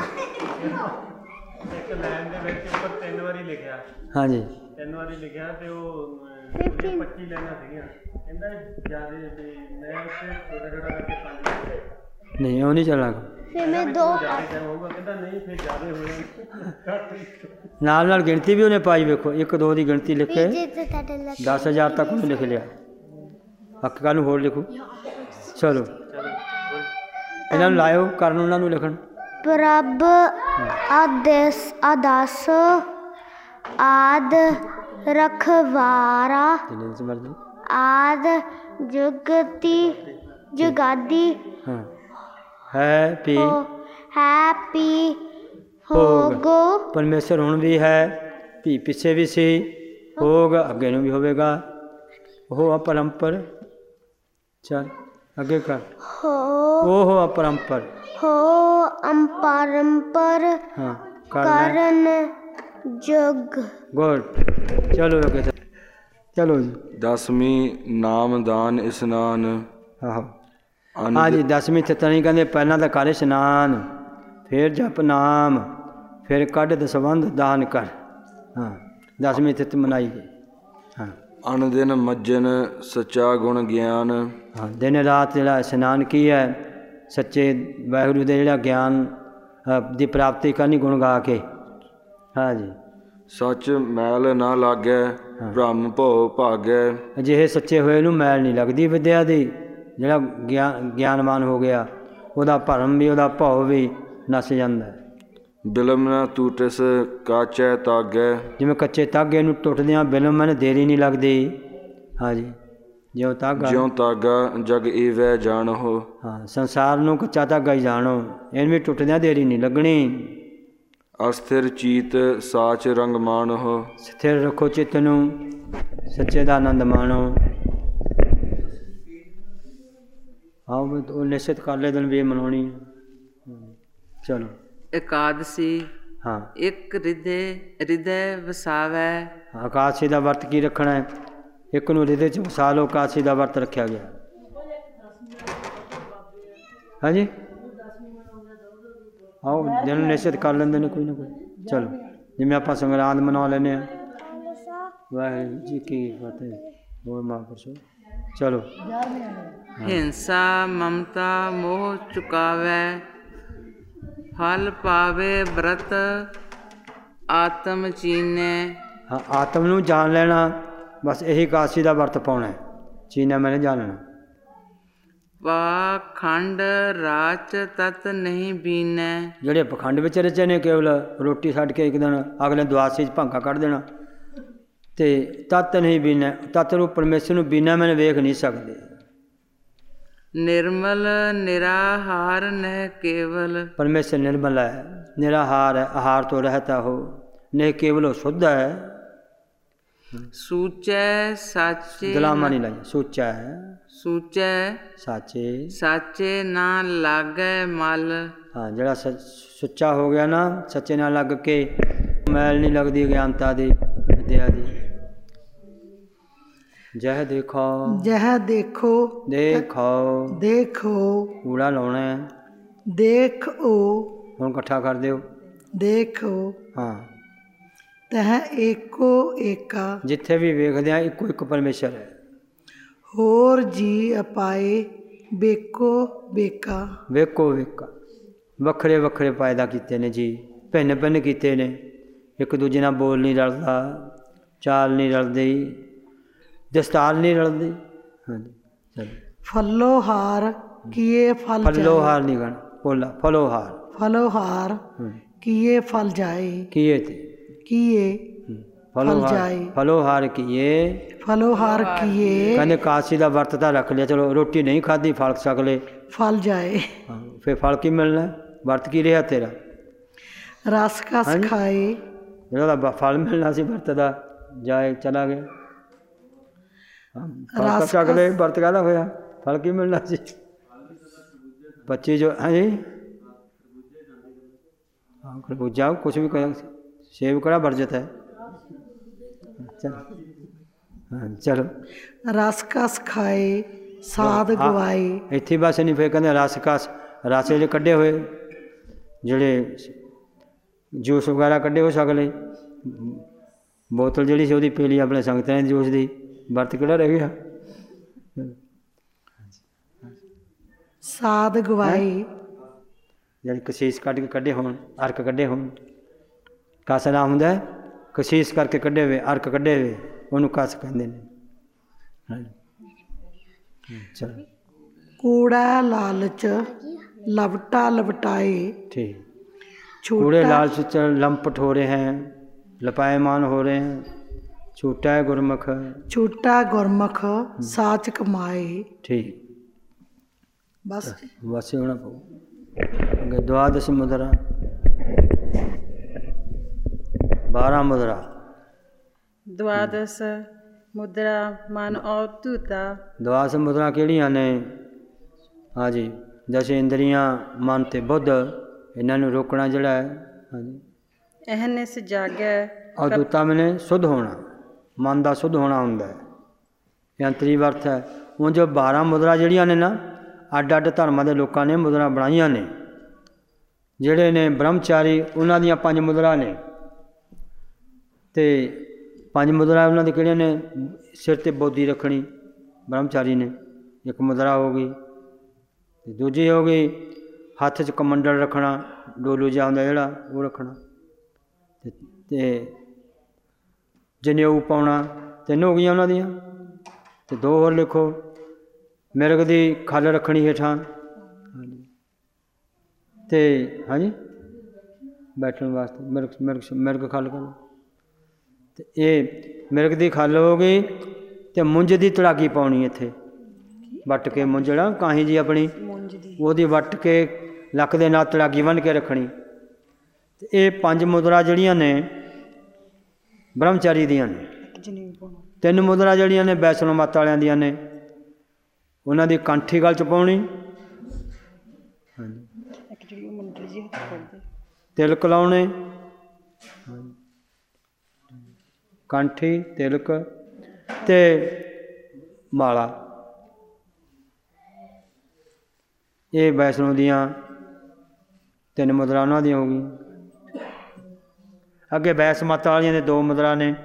Speaker 1: ਹਾਂਜੀ
Speaker 4: ਤਿੰਨ ਵਾਰੀ ਲਿਖਿਆ ਤੇ ਉਹ ਪੱਚੀ ਲਾਈਨਾਂ ਸੀਗੀਆਂ ਕਹਿੰਦਾ ਜਿਆਦਾ ਮੈਂ ਉੱਥੇ ਛੋਟਾ ਛੋਟਾ ਕਰਕੇ ਪੰਜ
Speaker 1: ਨਹੀਂ ਉਹ ਨਹੀਂ ਚੱਲਣਾ
Speaker 8: ਫਿਰ ਮੈਂ ਦੋ
Speaker 4: ਹੋਊਗਾ ਕਹਿੰਦਾ ਨਹੀਂ ਫਿਰ ਜ਼ਿਆਦਾ ਹੋਣਾ
Speaker 1: ਨਾਲ ਨਾਲ ਗਿਣਤੀ ਵੀ ਉਹਨੇ ਪਾਈ ਵੇਖੋ ਇੱਕ ਦੋ ਦੀ ਗਿਣਤੀ ਲਿਖੇ ਦਸ ਹਜ਼ਾਰ ਤੱਕ ਉਹਨੇ ਲਿਖ ਲਿਆ ਅੱਕ ਕੱਲ੍ਹ ਨੂੰ ਹੋਰ ਲਿਖੋ ਚਲੋ ਇਹਨਾਂ ਨੂੰ ਲਾਇਓ ਕਰਨ ਉਹਨਾਂ ਨੂੰ ਲਿਖਣ
Speaker 8: ਪ੍ਰਭ ਆਦੇਸ ਆਦਾਸ ਆਦ ਰਖਵਾਰਾ
Speaker 1: ਜਿੰਨੇ ਚ ਮਰਜ਼ੀ
Speaker 8: ਆਦ ਜੁਗਤੀ ਜੁਗਾਦੀ
Speaker 1: ਹਾਂ ਹੈ ਪੀ
Speaker 8: ਹੈਪੀ ਹੋਗੋ
Speaker 1: ਪਰਮੇਸ਼ਰ ਹੁਣ ਵੀ ਹੈ ਵੀ ਪਿੱਛੇ ਵੀ ਸੀ ਹੋਗਾ ਅੱਗੇ ਨੂੰ ਵੀ ਹੋਵੇਗਾ ਉਹ ਅਪਰੰਪਰ ਚੱਲ ਅੱਗੇ ਕਰ
Speaker 8: ਹੋ
Speaker 1: ਉਹ ਅਪਰੰਪਰ
Speaker 8: ਹੋ ਅੰਪਰੰਪਰ
Speaker 1: ਹਾਂ
Speaker 8: ਕਰਨ ਜੁਗ
Speaker 1: ਗੁੱਡ ਚਲੋ ਅੱਗੇ ਚਲੋ ਜੀ।
Speaker 9: ਦਸਵੀਂ ਨਾਮਦਾਨ ਇਸ਼ਨਾਨ।
Speaker 1: ਆਹੋ
Speaker 9: ਅਨ
Speaker 1: ਹਾਂ ਜੀ, ਦਸਵੀਂ ਥਿੱਤਣੀ ਕਹਿੰਦੇ ਪਹਿਲਾਂ ਤਾਂ ਕਰ ਇਸ਼ਨਾਨ, ਫਿਰ ਜਪ ਨਾਮ, ਫਿਰ ਕੱਢ ਦਸਵੰਧ ਦਾਨ ਕਰ। ਹਾਂ, ਦਸਵੀਂ ਥਿੱਤ ਮਨਾਈ ਗਈ। ਹਾਂ
Speaker 9: ਅਨ ਦਿਨ ਮੱਜਨ ਸੱਚਾ ਗੁਣ ਗਿਆਨ।
Speaker 1: ਹਾਂ, ਦਿਨ ਰਾਤ ਜਿਹੜਾ ਇਸ਼ਨਾਨ ਕੀ ਹੈ, ਸੱਚੇ ਵਾਹਿਗੁਰੂ ਦੇ ਜਿਹੜਾ ਗਿਆਨ ਅ, ਦੀ ਪ੍ਰਾਪਤੀ ਕਰਨੀ ਗੁਣ ਗਾ ਕੇ। ਹਾਂ ਜੀ।
Speaker 9: ਸੱਚ ਮੈਲ ਨਾ ਲਾਗੈ ਭ੍ਰਮ ਭਉ ਭਾਗੈ।
Speaker 1: ਅਜਿਹੇ ਸੱਚੇ ਹੋਏ ਨੂੰ ਮੈਲ ਨਹੀਂ ਲੱਗਦੀ ਵਿਦਿਆ ਦੀ। ਜਿਹੜਾ ਗਿਆਨ ਗਿਆਨਵਾਨ ਹੋ ਗਿਆ ਉਹਦਾ ਭਰਮ ਵੀ ਉਹਦਾ ਭਉ ਵੀ ਨੱਸ ਜਾਂਦਾ।
Speaker 9: ਬਿਲਮ ਨਾ ਟੂਟਿਸ ਕਾਚੈ ਤਾਗੈ।
Speaker 1: ਜਿਵੇਂ ਕੱਚੇ ਤਾਗੇ ਨੂੰ ਟੁੱਟਦਿਆਂ ਬਿਲਮ ਮੈਨੂੰ ਦੇਰੀ ਨਹੀਂ ਲੱਗਦੀ। ਹਾਂਜੀ, ਜਿਉਂ ਤਾਗਾ
Speaker 9: ਜਿਉਂ ਤਾਗਾ ਜਗ ਈਵੈ ਜਾਣੋ।
Speaker 1: ਹਾਂ, ਸੰਸਾਰ ਨੂੰ ਕੱਚਾ ਤਾਗਾ ਹੀ ਜਾਣੋ, ਇਹਨੂੰ ਵੀ ਟੁੱਟਦਿਆਂ ਦੇਰੀ ਨਹੀਂ ਲੱਗਣੀ।
Speaker 9: ਅਸਥਿਰ ਚੀਤ ਸਾਚ ਰੰਗ ਮਾਣੋ।
Speaker 1: ਸਥਿਰ ਰੱਖੋ ਚਿੱਤ ਨੂੰ, ਸੱਚੇ ਦਾ ਆਨੰਦ ਮਾਣੋ। ਆਓ ਉਹ ਨਿਸ਼ਚਿਤ ਕਰ ਲੈ ਦਿਨ ਵੀ ਮਨਾਉਣੀ। ਚਲੋ।
Speaker 10: ਇਕਾਦਸੀ।
Speaker 1: ਹਾਂ,
Speaker 10: ਇੱਕ ਰਿਦੇ ਰਿਦੇ ਵਸਾਵੈ।
Speaker 1: ਇਕਾਦਸੀ ਦਾ ਵਰਤ ਕੀ ਰੱਖਣਾ ਹੈ? ਇੱਕ ਨੂੰ ਰਿਦੇ 'ਚ ਵਸਾ ਲਓ, ਇਕਾਦਸੀ ਦਾ ਵਰਤ ਰੱਖਿਆ ਗਿਆ। ਹਾਂਜੀ, ਆਓ ਦਿਨ ਨਿਸ਼ਚਿਤ ਕਰ ਲੈਂਦੇ ਨੇ ਕੋਈ ਨਾ ਕੋਈ। ਚਲੋ, ਜਿਵੇਂ ਆਪਾਂ ਸੰਗਰਾਂਦ ਮਨਾ ਲੈਂਦੇ ਹਾਂ। ਵਾਹਿਗੁਰੂ ਜੀ ਕੀ ਫਤਿਹ। ਹੋਰ ਮਹਾਂਪੁਰਸ਼ੋ। ਚਲੋ।
Speaker 10: ਹਿੰਸਾ ਮਮਤਾ ਮੋਹ ਚੁਕਾਵੈ, ਫਲ ਪਾਵੇ ਬ੍ਰਤ ਆਤਮ ਚੀਨੈ।
Speaker 1: ਹਾਂ, ਆਤਮ ਨੂੰ ਜਾਣ ਲੈਣਾ, ਬਸ ਇਹੀ ਇਕਾਦਸੀ ਦਾ ਵਰਤ ਪਾਉਣਾ। ਚੀਨਾ ਮੈਨੇ ਜਾਣਨਾ।
Speaker 10: ਪਾਖੰਡ ਰਾਚ ਤਤ ਨਹੀਂ ਬੀਨੈ।
Speaker 1: ਜਿਹੜੇ ਪਖੰਡ ਵਿੱਚ ਰਚੇ ਨੇ, ਕੇਵਲ ਰੋਟੀ ਛੱਡ ਕੇ ਇੱਕ ਦਿਨ ਅਗਲੇ ਦੁਆਸੇ 'ਚ ਭੰਗਾ ਕੱਢ ਦੇਣਾ, ਅਤੇ ਤਤ ਨਹੀਂ ਬੀਨੈ। ਤਤ ਨੂੰ ਪਰਮੇਸ਼ਰ ਨੂੰ ਬੀਨਾ ਮੈਨੇ ਵੇਖ ਨਹੀਂ ਸਕਦੇ।
Speaker 10: ਨਿਰਮਲ ਨਿਰਾਹਾਰ ਨਹਿ ਕੇਵਲ।
Speaker 1: ਪਰਮੇਸ਼ਰ ਨਿਰਮਲ ਹੈ, ਨਿਰਾਹਾਰ ਹੈ, ਆਹਾਰ ਤੋਂ ਰਹਿਤਾ ਹੋ। ਨਹੀਂ ਕੇਵਲ ਉਹ ਸ਼ੁੱਧ ਹੈ।
Speaker 10: ਸੂਚੈ ਸਾਚੇ।
Speaker 1: ਦਲਾਮਾ ਨਹੀਂ ਲਾਈ, ਸੋਚਾ ਹੈ।
Speaker 10: ਸੂਚੈ
Speaker 1: ਸਾਚੇ
Speaker 10: ਸਾਚੇ ਨਾ ਲਾਗੈ ਮਲ।
Speaker 1: ਹਾਂ, ਜਿਹੜਾ ਸ ਸੁੱਚਾ ਹੋ ਗਿਆ ਨਾ, ਸੱਚੇ ਨਾਲ ਲੱਗ ਕੇ ਮੈਲ ਨਹੀਂ ਲੱਗਦੀ ਗਿਆਨਤਾ ਦੀ, ਵਿਦਿਆ ਦੀ। ਜਹ ਦੇਖੋ
Speaker 7: ਜਹ ਦੇਖੋ
Speaker 1: ਦੇਖੋ
Speaker 7: ਦੇਖੋ
Speaker 1: ਕੂੜਾ ਲਾਉਣਾ ਹੈ।
Speaker 7: ਦੇਖੋ
Speaker 1: ਹੁਣ ਇਕੱਠਾ ਕਰ ਦਿਓ।
Speaker 7: ਦੇਖੋ
Speaker 1: ਹਾਂ,
Speaker 7: ਤਹ ਏਕੋ ਏਕਾ।
Speaker 1: ਜਿੱਥੇ ਵੀ ਵੇਖਦੇ ਹਾਂ ਇੱਕੋ ਇੱਕ ਪਰਮੇਸ਼ਰ ਹੈ।
Speaker 7: ਹੋਰ ਜੀ ਅਪਾਏ ਬੇਕੋ ਬੇਕਾ।
Speaker 1: ਵੇਖੋ ਵੇਖਾ, ਵੱਖਰੇ ਵੱਖਰੇ ਪੈਦਾ ਕੀਤੇ ਨੇ ਜੀ, ਭਿੰਨ ਭਿੰਨ ਕੀਤੇ ਨੇ। ਇੱਕ ਦੂਜੇ ਨਾਲ ਬੋਲ ਨਹੀਂ ਰਲਦਾ, ਚਾਲ ਨਹੀਂ ਰਲਦੀ, ਦਸਤਾਰ ਨਹੀਂ ਰਲਦੀ। ਹਾਂਜੀ, ਚਲੋ।
Speaker 7: ਫੱਲੋ ਹਾਰ ਕੀਏ ਫਲ ਜਾਏ।
Speaker 1: ਫੱਲੋ ਹਾਰ ਨਹੀਂ ਗਣ ਬੋਲਾ, ਫਲੋ ਹਾਰ।
Speaker 7: ਫਲੋ ਹਾਰ ਕੀਏ ਫਲ ਜਾਏ।
Speaker 1: ਕੀਏ ਤੇ
Speaker 7: ਕੀਏ
Speaker 1: ਫਲੋ ਹਾਰ,
Speaker 7: ਜਾਏ।
Speaker 1: ਫਲੋ ਹਾਰ ਕੀਏ।
Speaker 7: ਫਲੋ ਹਾਰ ਕੀਏ
Speaker 1: ਕਹਿੰਦੇ ਇਕਾਦਸੀ ਦਾ ਵਰਤ ਤਾਂ ਰੱਖ ਲਿਆ, ਚਲੋ ਰੋਟੀ ਨਹੀਂ ਖਾਧੀ, ਫਲ ਛਕ ਲਏ,
Speaker 7: ਫਲ ਜਾਏ।
Speaker 1: ਹਾਂ, ਫਿਰ ਫਲ ਕੀ ਮਿਲਣਾ? ਵਰਤ ਕੀ ਰਿਹਾ ਤੇਰਾ?
Speaker 7: ਰਸ ਕਸ ਖਾਏ। ਜਿਹੜਾ
Speaker 1: ਉਹਦਾ ਫਲ ਮਿਲਣਾ ਸੀ ਵਰਤ ਦਾ, ਜਾਏ ਚਲਾ ਗਿਆ। ਫਲ ਛਕ ਲਏ, ਵਰਤ ਕਾਹਦਾ ਹੋਇਆ? ਫਲ ਕੀ ਮਿਲਣਾ ਸੀ? ਬੱਚੇ ਜੋ ਹਾਂਜੀ ਹਾਂ, ਖਰਬੂਜਾ ਕੁਛ ਵੀ ਕਰ, ਸੇਬ ਕਿਹੜਾ ਵਰਜਿਤ ਹੈ? ਚਲੋ ਹਾਂ, ਚਲੋ।
Speaker 7: ਰਸ ਕਸ ਖਾਏ ਸਾਧ ਗਵਾਏ।
Speaker 1: ਇੱਥੇ ਬਸ ਨਹੀਂ, ਫਿਰ ਕਹਿੰਦੇ ਰਸ ਕਸ, ਰਸ ਜਿਹੜੇ ਕੱਢੇ ਹੋਏ, ਜਿਹੜੇ ਜੂਸ ਵਗੈਰਾ ਕੱਢੇ ਹੋ ਸਕਦੇ। ਬੋਤਲ ਜਿਹੜੀ ਸੀ ਉਹਦੀ ਪੀ ਲਈ ਆਪਣੇ ਸੰਗਤਾਂ ਨੇ ਜੂਸ ਦੀ, ਵਰਤ ਕਿਹੜਾ ਰਹਿ ਗਿਆ?
Speaker 7: ਸਾਧ ਗਵਾਏ।
Speaker 1: ਜਿਹੜੀ ਕਸ਼ੀਸ਼ ਕੱਢ ਕੇ ਕੱਢੇ ਹੋਣ, ਅਰਕ ਕੱਢੇ ਹੋਣ। ਕਸ ਨਾਮ ਹੁੰਦਾ ਹੈ, ਕਸ਼ੀਸ਼ ਕਰਕੇ ਕੱਢੇ ਹੋਏ, ਅਰਕ ਕੱਢੇ ਹੋਏ, ਉਹਨੂੰ ਕਸ ਕਹਿੰਦੇ ਨੇ। ਚਲੋ।
Speaker 7: ਕੂੜਾ ਲਾਲਚ ਲਵਟਾ ਲਵਟਾਏ।
Speaker 1: ठीक। कूड़े लालच से लंपट हो रहे हैं, लपायमान हो रहे हैं। छूटा है गुरमुख,
Speaker 7: छूटा गुरमुख साच कमाए।
Speaker 1: ठीक,
Speaker 7: बस
Speaker 1: बस ही होना पड़ेगा। द्वादश मुद्रा, बारह मुद्रा।
Speaker 11: द्वादश मुद्रा मन और तूता।
Speaker 1: द्वादश मुद्रा ਕਿਹੜੀਆਂ ਨੇ? हाँ जी, दस इंद्रियां मन ते बुद्ध, ਇਹਨਾਂ ਨੂੰ ਰੋਕਣਾ ਜਿਹੜਾ ਹੈ। ਹਾਂਜੀ,
Speaker 11: ਅਹਨਿਸ ਜਾਗੈ।
Speaker 1: ਔਰ ਦੂਤਾ ਮੈਨੇ ਸੁੱਧ ਹੋਣਾ, ਮਨ ਦਾ ਸੁੱਧ ਹੋਣਾ ਹੁੰਦਾ ਹੈ। ਇਹ ਅੰਤਰੀ ਵਰਤ ਹੈ। ਉਂਝ ਬਾਰਾਂ ਮੁਦਰਾ ਜਿਹੜੀਆਂ ਨੇ ਨਾ ਅੱਡ ਅੱਡ ਧਰਮਾਂ ਦੇ ਲੋਕਾਂ ਨੇ ਮੁਦਰਾ ਬਣਾਈਆਂ ਨੇ। ਜਿਹੜੇ ਨੇ ਬ੍ਰਹਮਚਾਰੀ ਉਹਨਾਂ ਦੀਆਂ ਪੰਜ ਮੁਦਰਾ ਨੇ, ਅਤੇ ਪੰਜ ਮੁਦਰਾ ਉਹਨਾਂ ਦੀ ਕਿਹੜੀਆਂ ਨੇ? ਸਿਰ 'ਤੇ ਬੋਦੀ ਰੱਖਣੀ ਬ੍ਰਹਮਚਾਰੀ ਨੇ ਇੱਕ ਮੁਦਰਾ ਹੋ ਗਈ, ਅਤੇ ਦੂਜੀ ਹੋ ਗਈ ਹੱਥ 'ਚ ਕਮੰਡਲ ਰੱਖਣਾ, ਡੋਲੂ ਜਿਹਾ ਹੁੰਦਾ ਜਿਹੜਾ ਉਹ ਰੱਖਣਾ, ਅਤੇ ਜਨੇਊ ਪਾਉਣਾ। ਤਿੰਨ ਹੋ ਗਈਆਂ ਉਹਨਾਂ ਦੀਆਂ। ਅਤੇ ਦੋ ਹੋਰ ਲਿਖੋ, ਮਿਰਗ ਦੀ ਖੱਲ ਰੱਖਣੀ ਹੇਠਾਂ, ਅਤੇ ਹਾਂਜੀ ਬੈਠਣ ਵਾਸਤੇ ਮਿਰਗ ਮਿਰਗ ਮਿਰਗ ਖੱਲ ਕਰੋ। ਅਤੇ ਇਹ ਮਿਰਗ ਦੀ ਖੱਲ ਹੋ ਗਈ। ਅਤੇ ਮੁੰਜ ਦੀ ਤੜਾਗੀ ਪਾਉਣੀ ਇੱਥੇ, ਵੱਟ ਕੇ ਮੁੰਜ ਜਿਹੜਾ ਕਾਹੀਂ ਜੀ ਆਪਣੀ ਉਹਦੀ ਵੱਟ ਕੇ ਲੱਕ ਦੇ ਨਾਲ ਤੜਾਗੀ ਬੰਨ੍ਹ ਕੇ ਰੱਖਣੀ। ਅਤੇ ਇਹ ਪੰਜ ਮੁਦਰਾ ਜਿਹੜੀਆਂ ਨੇ ਬ੍ਰਹਮਚਾਰੀ ਦੀਆਂ ਨੇ। ਤਿੰਨ ਮੁਦਰਾ ਜਿਹੜੀਆਂ ਨੇ ਵੈਸ਼ਨੋ ਮੱਤ ਵਾਲਿਆਂ ਦੀਆਂ ਨੇ, ਉਹਨਾਂ ਦੀ ਕਾਂਠੀ ਗਲ 'ਚ ਪਾਉਣੀ, ਤਿਲਕ ਲਾਉਣੇ, ਕਾਂਠੀ ਤਿਲਕ ਅਤੇ ਮਾਲਾ। ਇਹ ਵੈਸ਼ਨੋ ਦੀਆਂ ਤਿੰਨ ਮੁਦਰਾ ਉਹਨਾਂ ਦੀਆਂ ਹੋ ਗਈਆਂ। ਅੱਗੇ ਵੈਸ ਮੱਤ ਵਾਲੀਆਂ ਦੇ ਦੋ ਮੁਦਰਾ ਨੇ।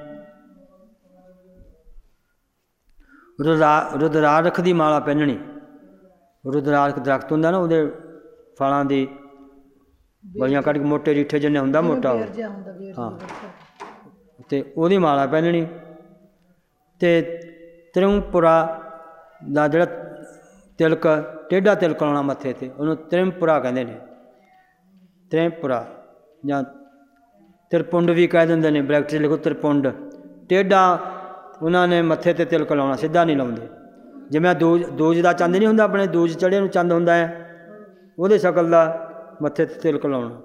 Speaker 1: ਰੁਦਰਾ ਰੁਦਰਾਰਖ ਦੀ ਮਾਲਾ ਪਹਿਨਣੀ। ਰੁਦਰਾਰਖ ਦਰਖਤ ਹੁੰਦਾ ਨਾ, ਉਹਦੇ ਫਲਾਂ ਦੀ ਬਲੀਆਂ ਕੱਢ ਕੇ ਮੋਟੇ ਰੀਠੇ ਜਿੰਨੇ ਹੁੰਦਾ ਮੋਟਾ ਹਾਂ, ਅਤੇ ਉਹਦੀ ਮਾਲਾ ਪਹਿਨਣੀ। ਅਤੇ ਤ੍ਰਿੰਪੁਰਾ ਦਾ ਜਿਹੜਾ ਤਿਲਕ ਟੇਢਾ ਤਿਲਕ ਲਾਉਣਾ ਮੱਥੇ 'ਤੇ, ਉਹਨੂੰ ਤ੍ਰਿੰਪੁਰਾ ਕਹਿੰਦੇ ਨੇ। ਤ੍ਰਿੰਪੁਰਾ ਜਾਂ ਤ੍ਰਿਪੁੰਡ ਵੀ ਕਹਿ ਦਿੰਦੇ ਨੇ, ਬ੍ਰੈਕਟ 'ਚ ਲਿਖੋ ਤ੍ਰਿਪੁੰਡ। ਟੇਢਾ ਉਹਨਾਂ ਨੇ ਮੱਥੇ 'ਤੇ ਤਿਲਕ ਲਾਉਣਾ, ਸਿੱਧਾ ਨਹੀਂ ਲਾਉਂਦੇ। ਜਿਵੇਂ ਦੂਜ ਦੂਜ ਦਾ ਚੰਦ ਨਹੀਂ ਹੁੰਦਾ, ਆਪਣੇ ਦੂਜ ਚੜ੍ਹੇ ਨੂੰ ਚੰਦ ਹੁੰਦਾ ਹੈ, ਉਹਦੇ ਸ਼ਕਲ ਦਾ ਮੱਥੇ 'ਤੇ ਤਿਲਕ ਲਾਉਣਾ।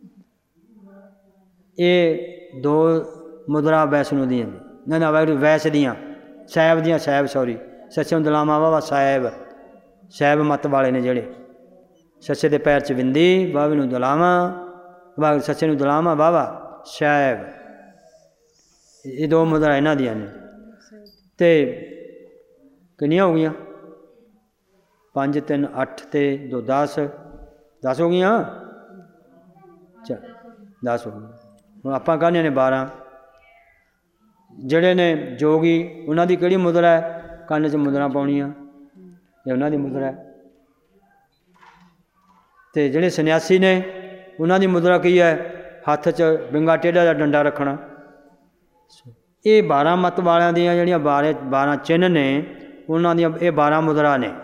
Speaker 1: ਇਹ ਦੋ ਮੁਦਰਾ ਵੈਸ਼ਨੋ ਦੀਆਂ ਨੇ, ਨਾ ਨਾ ਵਾਹਿਗੁਰੂ ਵੈਸ ਦੀਆਂ, ਸਾਹਿਬ ਦੀਆਂ, ਸਾਹਿਬ ਸੌਰੀ ਸੱਸੇ ਨੂੰ ਦਲਾਮਾ ਵਾਵਾ ਸਾਹਿਬ, ਸਾਹਿਬ ਮੱਤ ਵਾਲੇ ਨੇ ਜਿਹੜੇ। ਸੱਸੇ ਦੇ ਪੈਰ 'ਚ ਬਿੰਦੀ, ਵਾਵੇ ਨੂੰ ਦਲਾਮਾ, ਵਾਹਿਗੁਰੂ ਸੱਸੇ ਨੂੰ ਦਲਾਮਾ ਵਾਵਾ ਸਾਹਿਬ। ਇਹ ਦੋ ਮੁਦਰਾ ਇਹਨਾਂ ਦੀਆਂ ਨੇ। ਅਤੇ ਕਿੰਨੀਆਂ ਹੋ ਗਈਆਂ? ਪੰਜ ਤਿੰਨ ਅੱਠ ਅਤੇ ਦੋ ਦਸ, ਦਸ ਹੋ ਗਈਆਂ। ਅੱਛਾ ਦਸ ਹੋ ਗਈਆਂ। ਹੁਣ ਆਪਾਂ ਕਹਿੰਦੇ ਨੇ ਬਾਰਾਂ। ਜਿਹੜੇ ਨੇ ਜੋਗੀ ਉਹਨਾਂ ਦੀ ਕਿਹੜੀ ਮੁਦਰਾ ਹੈ? ਕੰਨ 'ਚ ਮੁਦਰਾ ਪਾਉਣੀਆਂ, ਇਹ ਉਹਨਾਂ ਦੀ ਮੁਦਰਾ ਹੈ। ਅਤੇ ਜਿਹੜੇ ਸੰਨਿਆਸੀ ਨੇ ਉਹਨਾਂ ਦੀ ਮੁਦਰਾ ਕੀ ਹੈ? ਹੱਥ 'ਚ ਬਿੰਗਾ ਟੇਢਾ ਦਾ ਡੰਡਾ ਰੱਖਣਾ। ਇਹ ਬਾਰਾਂ ਮੱਤ ਵਾਲਿਆਂ ਦੀਆਂ ਜਿਹੜੀਆਂ ਬਾਰਾਂ ਬਾਰਾਂ ਚਿੰਨ੍ਹ ਨੇ, ਉਹਨਾਂ ਦੀਆਂ ਇਹ ਬਾਰਾਂ ਮੁਦਰਾ ਨੇ।